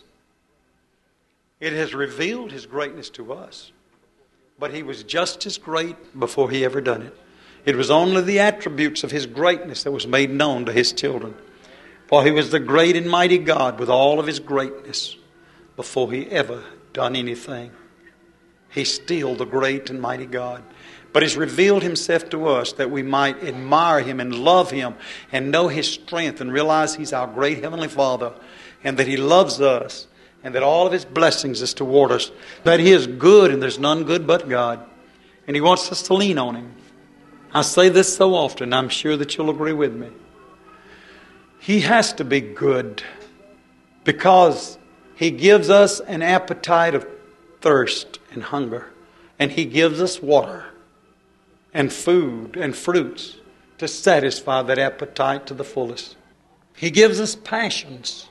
It has revealed his greatness to us. But he was just as great before he ever done it. It was only the attributes of his greatness that was made known to his children. For he was the great and mighty God with all of his greatness before he ever done anything. He's still the great and mighty God. But he's revealed himself to us that we might admire him and love him and know his strength and realize he's our great Heavenly Father and that he loves us and that all of his blessings is toward us. That he is good and there's none good but God. And he wants us to lean on him. I say this so often, I'm sure that you'll agree with me. He has to be good because he gives us an appetite of thirst and hunger. And he gives us water and food and fruits to satisfy that appetite to the fullest. He gives us passions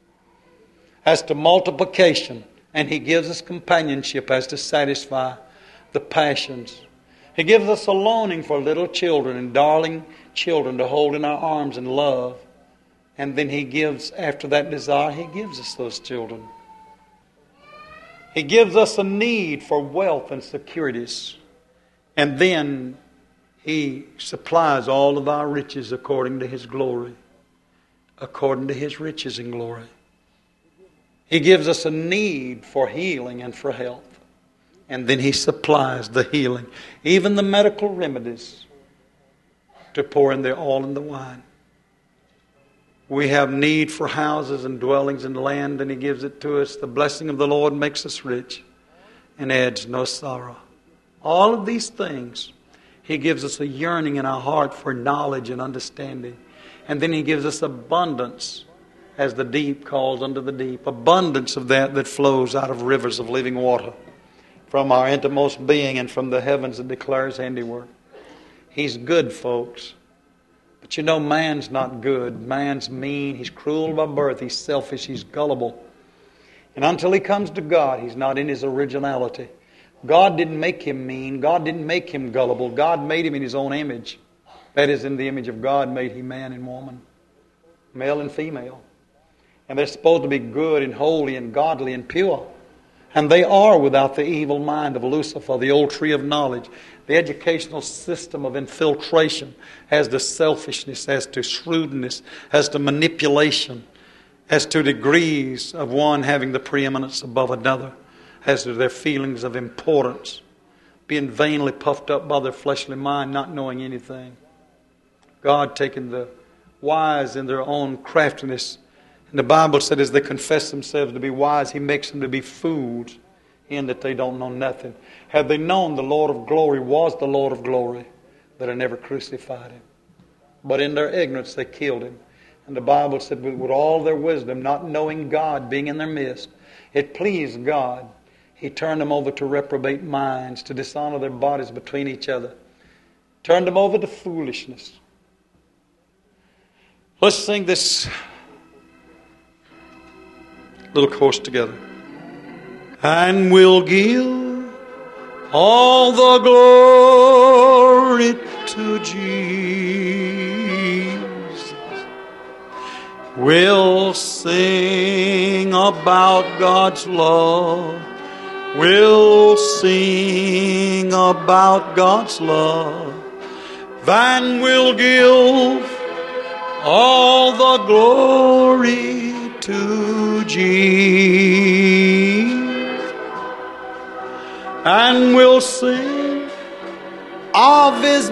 as to multiplication, and he gives us companionship as to satisfy the passions. He gives us a longing for little children and darling children to hold in our arms and love. And then he gives, after that desire, he gives us those children. He gives us a need for wealth and securities. And then he supplies all of our riches according to his glory. According to his riches and glory. He gives us a need for healing and for health. And then He supplies the healing, even the medical remedies, to pour in the oil and the wine. We have need for houses and dwellings and land, and He gives it to us. The blessing of the Lord makes us rich and adds no sorrow. All of these things, He gives us a yearning in our heart for knowledge and understanding. And then He gives us abundance, as the deep calls unto the deep. Abundance of that flows out of rivers of living water from our innermost being and from the heavens that declares handiwork. He's good, folks. But you know, man's not good. Man's mean. He's cruel by birth. He's selfish. He's gullible. And until he comes to God, he's not in his originality. God didn't make him mean. God didn't make him gullible. God made him in His own image. That is, in the image of God made He man and woman, male and female. And they're supposed to be good and holy and godly and pure. And they are without the evil mind of Lucifer, the old tree of knowledge. The educational system of infiltration as to selfishness, as to shrewdness, as to manipulation, as to degrees of one having the preeminence above another, as to their feelings of importance, being vainly puffed up by their fleshly mind, not knowing anything. God taking the wise in their own craftiness. And the Bible said as they confess themselves to be wise, He makes them to be fools in that they don't know nothing. Had they known the Lord of glory was the Lord of glory, they'd have never crucified Him. But in their ignorance they killed Him. And the Bible said with all their wisdom, not knowing God being in their midst, it pleased God. He turned them over to reprobate minds, to dishonor their bodies between each other. Turned them over to foolishness. Let's sing this little chorus together. And we'll give all the glory to Jesus. We'll sing about God's love. We'll sing about God's love. And we'll give all the glory to Jesus. And we'll sing of His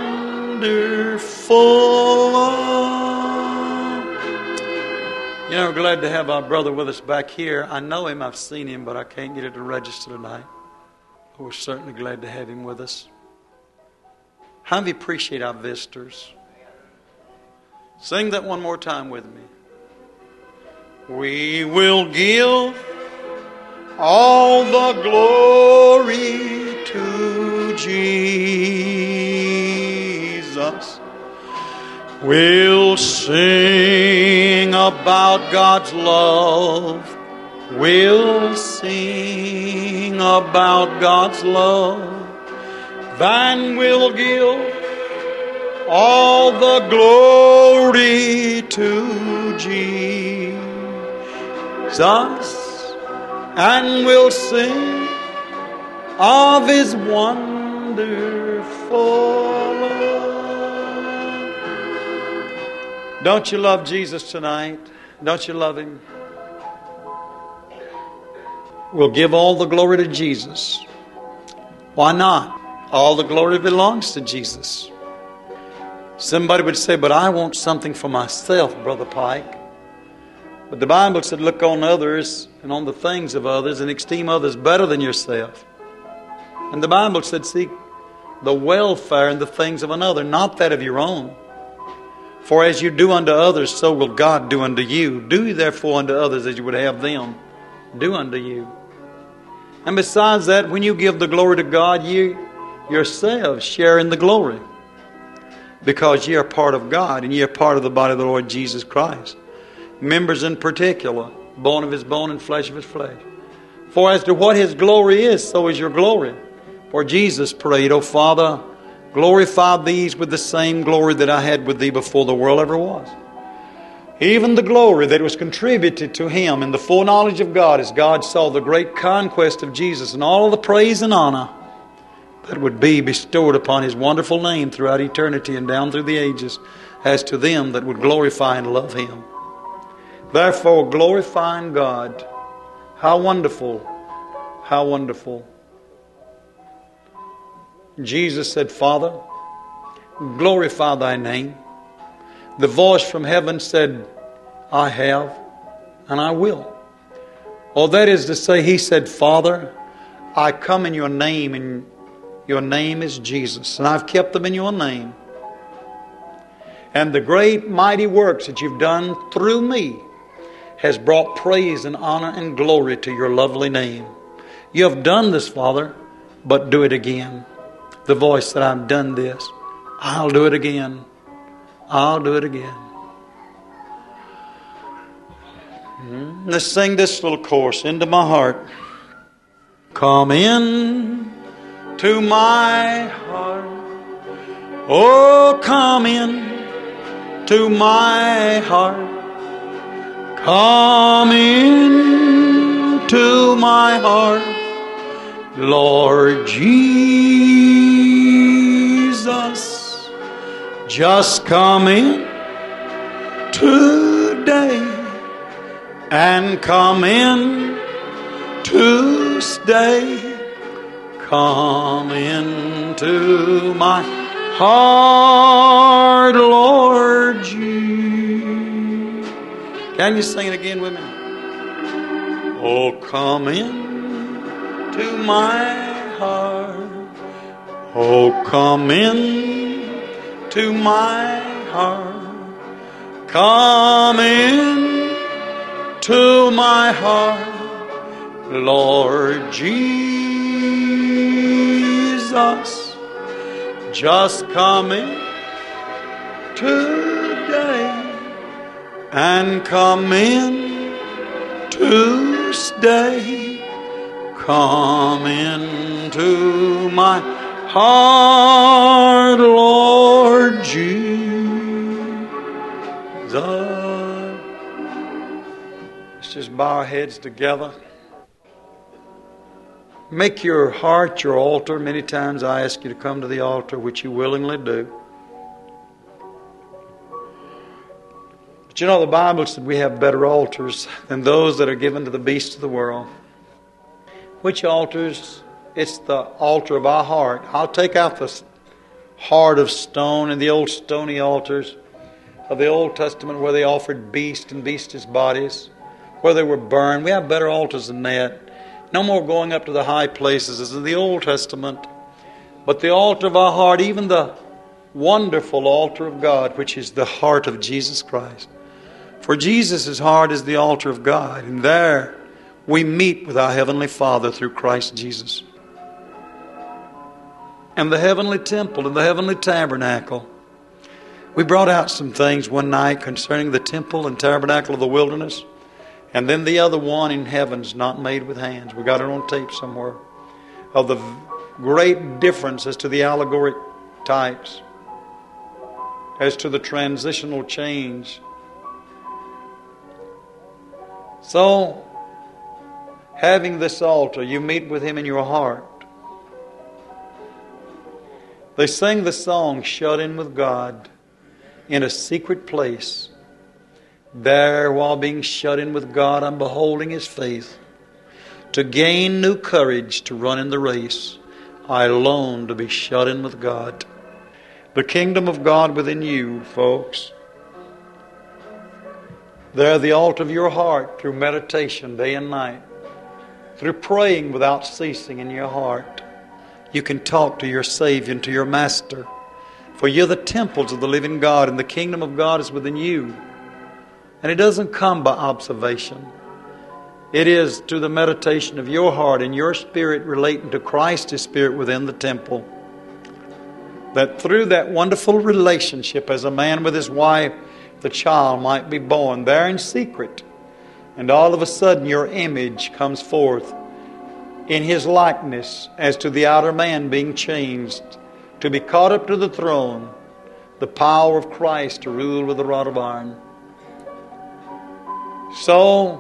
wonderful love. You know, we're glad to have our brother with us back here. I know him, I've seen him, but I can't get it to register tonight. But we're certainly glad to have him with us. How do you appreciate our visitors? Sing that one more time with me. We will give all the glory to Jesus. We'll sing about God's love. We'll sing about God's love. And we'll give all the glory to Jesus. And we'll sing of His wonderful love. Don't you love Jesus tonight? Don't you love Him? We'll give all the glory to Jesus. Why not? All the glory belongs to Jesus. Somebody would say, but I want something for myself, Brother Pike. But the Bible said, look on others and on the things of others and esteem others better than yourself. And the Bible said, seek the welfare and the things of another, not that of your own. For as you do unto others, so will God do unto you. Do therefore unto others as you would have them do unto you. And besides that, when you give the glory to God, you yourselves share in the glory. Because ye are part of God and ye are part of the body of the Lord Jesus Christ. Members in particular, bone of His bone and flesh of His flesh. For as to what His glory is, so is your glory. For Jesus prayed, O Father, glorify these with the same glory that I had with thee before the world ever was. Even the glory that was contributed to Him in the foreknowledge of God as God saw the great conquest of Jesus and all the praise and honor that would be bestowed upon His wonderful name throughout eternity and down through the ages as to them that would glorify and love Him. Therefore, glorifying God How wonderful. How wonderful. Jesus said, Father, glorify thy name. The voice from heaven said, I have and I will. Well, that is to say, He said, Father, I come in your name, and your name is Jesus, and I've kept them in your name. And the great mighty works that you've done through me has brought praise and honor and glory to your lovely name. You have done this, Father, but do it again. The voice said, I've done this. I'll do it again. I'll do it again. Let's sing this little chorus, Into My Heart. Come in to my heart. Oh, come in to my heart. Come in to my heart, Lord Jesus. Just come in today and come in to stay. Come into my heart, Lord Jesus. Can you sing it again with me? Oh, come in to my heart. Oh, come in to my heart. Come in to my heart, Lord Jesus. Just come in today and come in to stay. Come into my heart, Lord Jesus. Let's just bow our heads together. Make your heart your altar. Many times I ask you to come to the altar, which you willingly do. But you know, the Bible said we have better altars than those that are given to the beasts of the world. Which altars? It's the altar of our heart. I'll take out the heart of stone and the old stony altars of the Old Testament where they offered beasts and beasts' bodies, where they were burned. We have better altars than that. No more going up to the high places as in the Old Testament. But the altar of our heart, even the wonderful altar of God, which is the heart of Jesus Christ. For Jesus' heart is the altar of God, and there we meet with our Heavenly Father through Christ Jesus. And the heavenly temple and the heavenly tabernacle. We brought out some things one night concerning the temple and tabernacle of the wilderness. And then the other one in heaven's not made with hands. We got it on tape somewhere. Of the great difference as to the allegoric types. As to the transitional change. So, having this altar, you meet with Him in your heart. They sing the song, Shut In With God, in a secret place. There, while being shut in with God, I'm beholding His face. To gain new courage to run in the race, I long to be shut in with God. The kingdom of God within you, folks. There, the altar of your heart, through meditation day and night, through praying without ceasing in your heart, you can talk to your Savior and to your Master. For you're the temples of the living God, and the kingdom of God is within you. And it doesn't come by observation. It is to the meditation of your heart and your spirit relating to Christ's spirit within the temple. That through that wonderful relationship as a man with his wife, the child might be born there in secret. And all of a sudden your image comes forth in His likeness as to the outer man being changed, to be caught up to the throne, the power of Christ to rule with a rod of iron. So,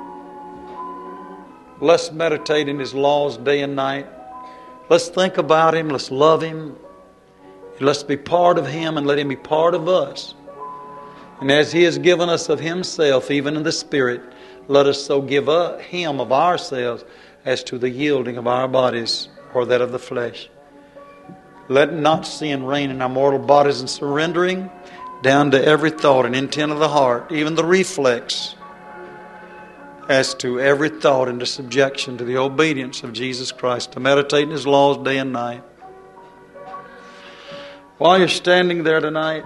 let's meditate in His laws day and night. Let's think about Him. Let's love Him. Let's be part of Him and let Him be part of us. And as He has given us of Himself, even in the Spirit, let us so give Him of ourselves as to the yielding of our bodies or that of the flesh. Let not sin reign in our mortal bodies, and surrendering down to every thought and intent of the heart, even the reflex, as to every thought into subjection to the obedience of Jesus Christ, to meditate in His laws day and night. While you're standing there tonight,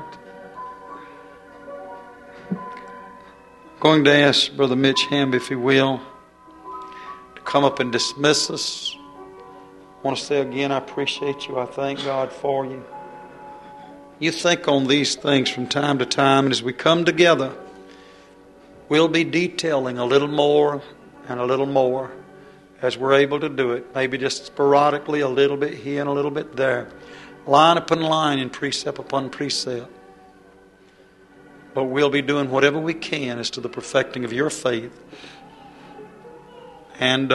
I'm going to ask Brother Mitch Hamby, if he will, to come up and dismiss us. I want to say again, I appreciate you. I thank God for you. You think on these things from time to time, and as we come together, we'll be detailing a little more and a little more as we're able to do it. Maybe just sporadically, a little bit here and a little bit there. Line upon line and precept upon precept. But we'll be doing whatever we can as to the perfecting of your faith. And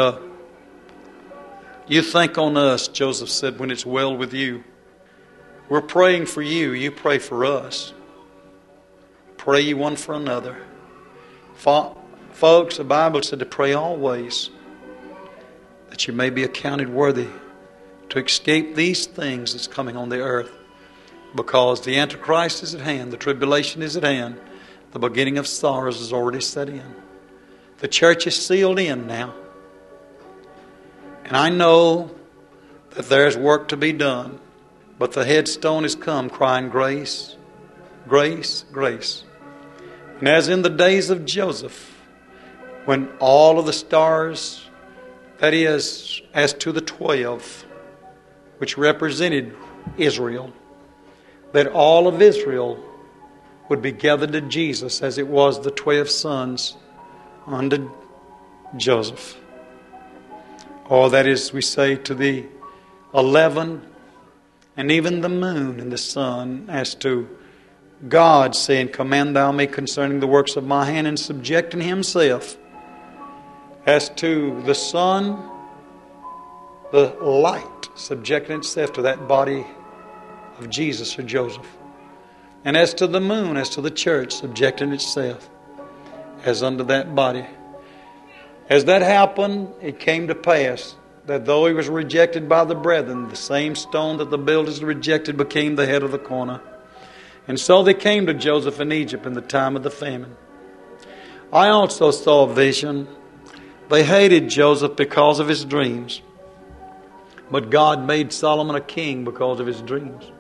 you think on us, Joseph said, when it's well with you. We're praying for you. You pray for us. Pray you one for another. Folks, the Bible said to pray always, that you may be accounted worthy to escape these things that's coming on the earth. Because the Antichrist is at hand, the tribulation is at hand, the beginning of sorrows is already set in. The church is sealed in now. And I know that there's work to be done, but the headstone has come crying, grace, grace, grace. And as in the days of Joseph, when all of the stars, that is, as to the 12, which represented Israel, that all of Israel would be gathered to Jesus as it was the 12 sons unto Joseph. Or that is, we say, to the 11, and even the moon and the sun, as to God saying, command thou me concerning the works of my hand, and subjecting Himself. As to the sun, the light, subjecting itself to that body of Jesus or Joseph. And as to the moon, as to the church, subjecting itself as unto that body. As that happened, it came to pass that though he was rejected by the brethren, the same stone that the builders rejected became the head of the corner. And so they came to Joseph in Egypt in the time of the famine. I also saw a vision. They hated Joseph because of his dreams. But God made Solomon a king because of his dreams.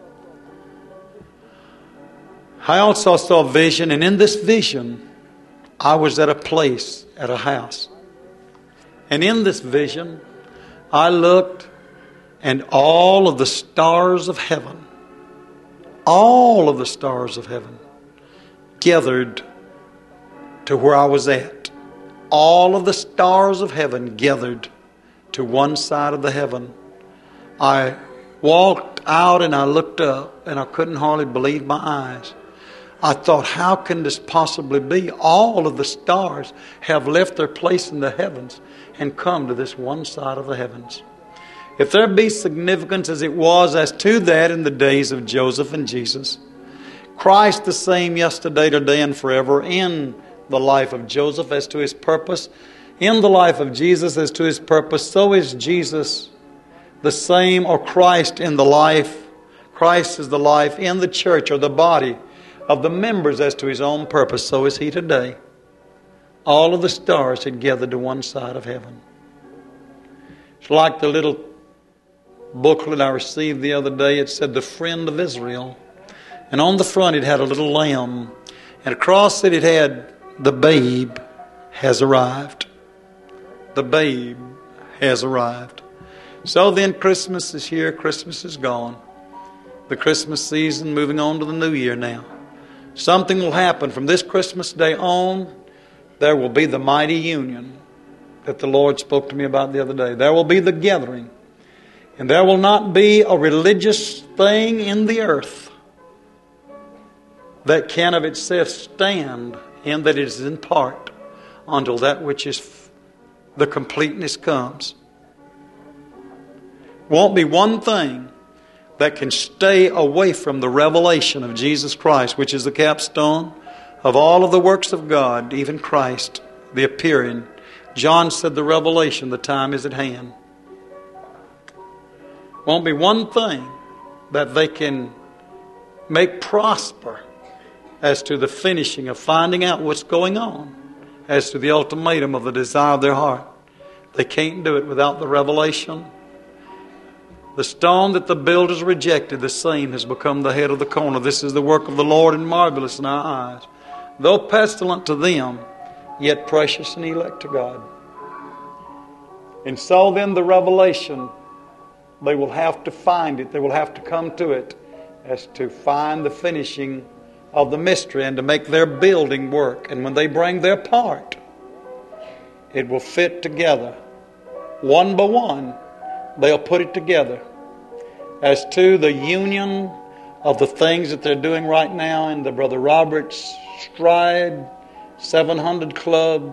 I also saw a vision, and in this vision, I was at a place, at a house. And in this vision, I looked, and all of the stars of heaven, all of the stars of heaven, gathered to where I was at. All of the stars of heaven gathered to one side of the heaven. I walked out and I looked up, and I couldn't hardly believe my eyes. I thought, how can this possibly be? All of the stars have left their place in the heavens and come to this one side of the heavens. If there be significance as it was as to that in the days of Joseph and Jesus, Christ the same yesterday, today, and forever in the life of Joseph as to his purpose, in the life of Jesus as to his purpose, so is Jesus the same, or Christ in the life. Christ is the life in the church or the body of the members as to his own purpose, so is he today. All of the stars had gathered to one side of heaven. It's like the little booklet I received the other day. It said, The Friend of Israel. And on the front it had a little lamb. And across it had, The Babe has arrived. The Babe has arrived. So then Christmas is here. Christmas is gone. The Christmas season moving on to the new year now. Something will happen from this Christmas day on. There will be the mighty union that the Lord spoke to me about the other day. There will be the gathering. And there will not be a religious thing in the earth that can of itself stand in that it is in part until that which is the completeness comes. Won't be one thing that can stay away from the revelation of Jesus Christ, which is the capstone of all of the works of God, even Christ, the appearing. John said the revelation, the time is at hand. Won't be one thing that they can make prosper as to the finishing of finding out what's going on, as to the ultimatum of the desire of their heart. They can't do it without the revelation. The stone that the builders rejected, the same has become the head of the corner. This is the work of the Lord, and marvelous in our eyes. Though pestilent to them, yet precious and elect to God. And so then the revelation, they will have to find it. They will have to come to it as to find the finishing of the mystery and to make their building work. And when they bring their part, it will fit together. One by one, they'll put it together. As to the union of the things that they're doing right now in the Brother Roberts Stride 700 Club,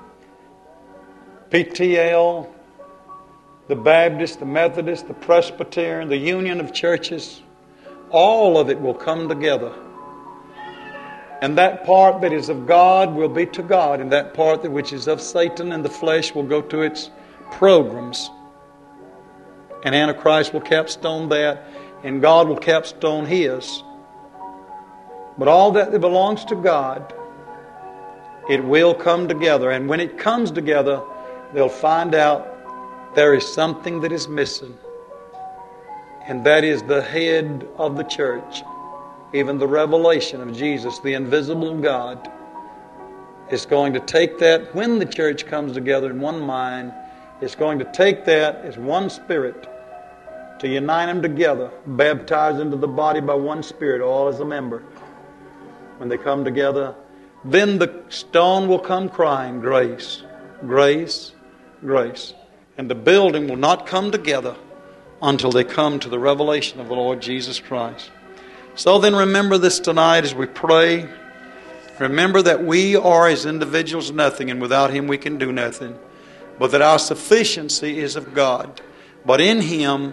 PTL, the Baptist, the Methodist, the Presbyterian, the union of churches, all of it will come together. And that part that is of God will be to God, and that part that which is of Satan and the flesh will go to its programs. And Antichrist will capstone that, and God will capstone his. But all that belongs to God, it will come together. And when it comes together, they'll find out there is something that is missing. And that is the head of the church. Even the revelation of Jesus, the invisible God, is going to take that when the church comes together in one mind. It's going to take that as one spirit to unite them together, baptized into the body by one spirit, all as a member. When they come together, then the stone will come crying, grace, grace, grace. And the building will not come together until they come to the revelation of the Lord Jesus Christ. So then remember this tonight as we pray. Remember that we are as individuals nothing, and without Him we can do nothing. But that our sufficiency is of God. But in Him,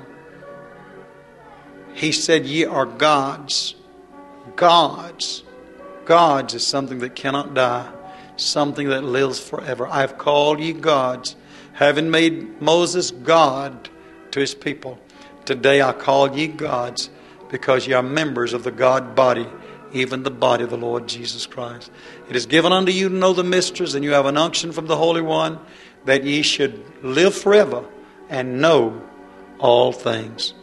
He said, ye are gods. Gods. Gods is something that cannot die. Something that lives forever. I have called ye gods. Having made Moses God to his people. Today I call ye gods, because ye are members of the God body, even the body of the Lord Jesus Christ. It is given unto you to know the mysteries, and you have an unction from the Holy One, that ye should live forever and know all things.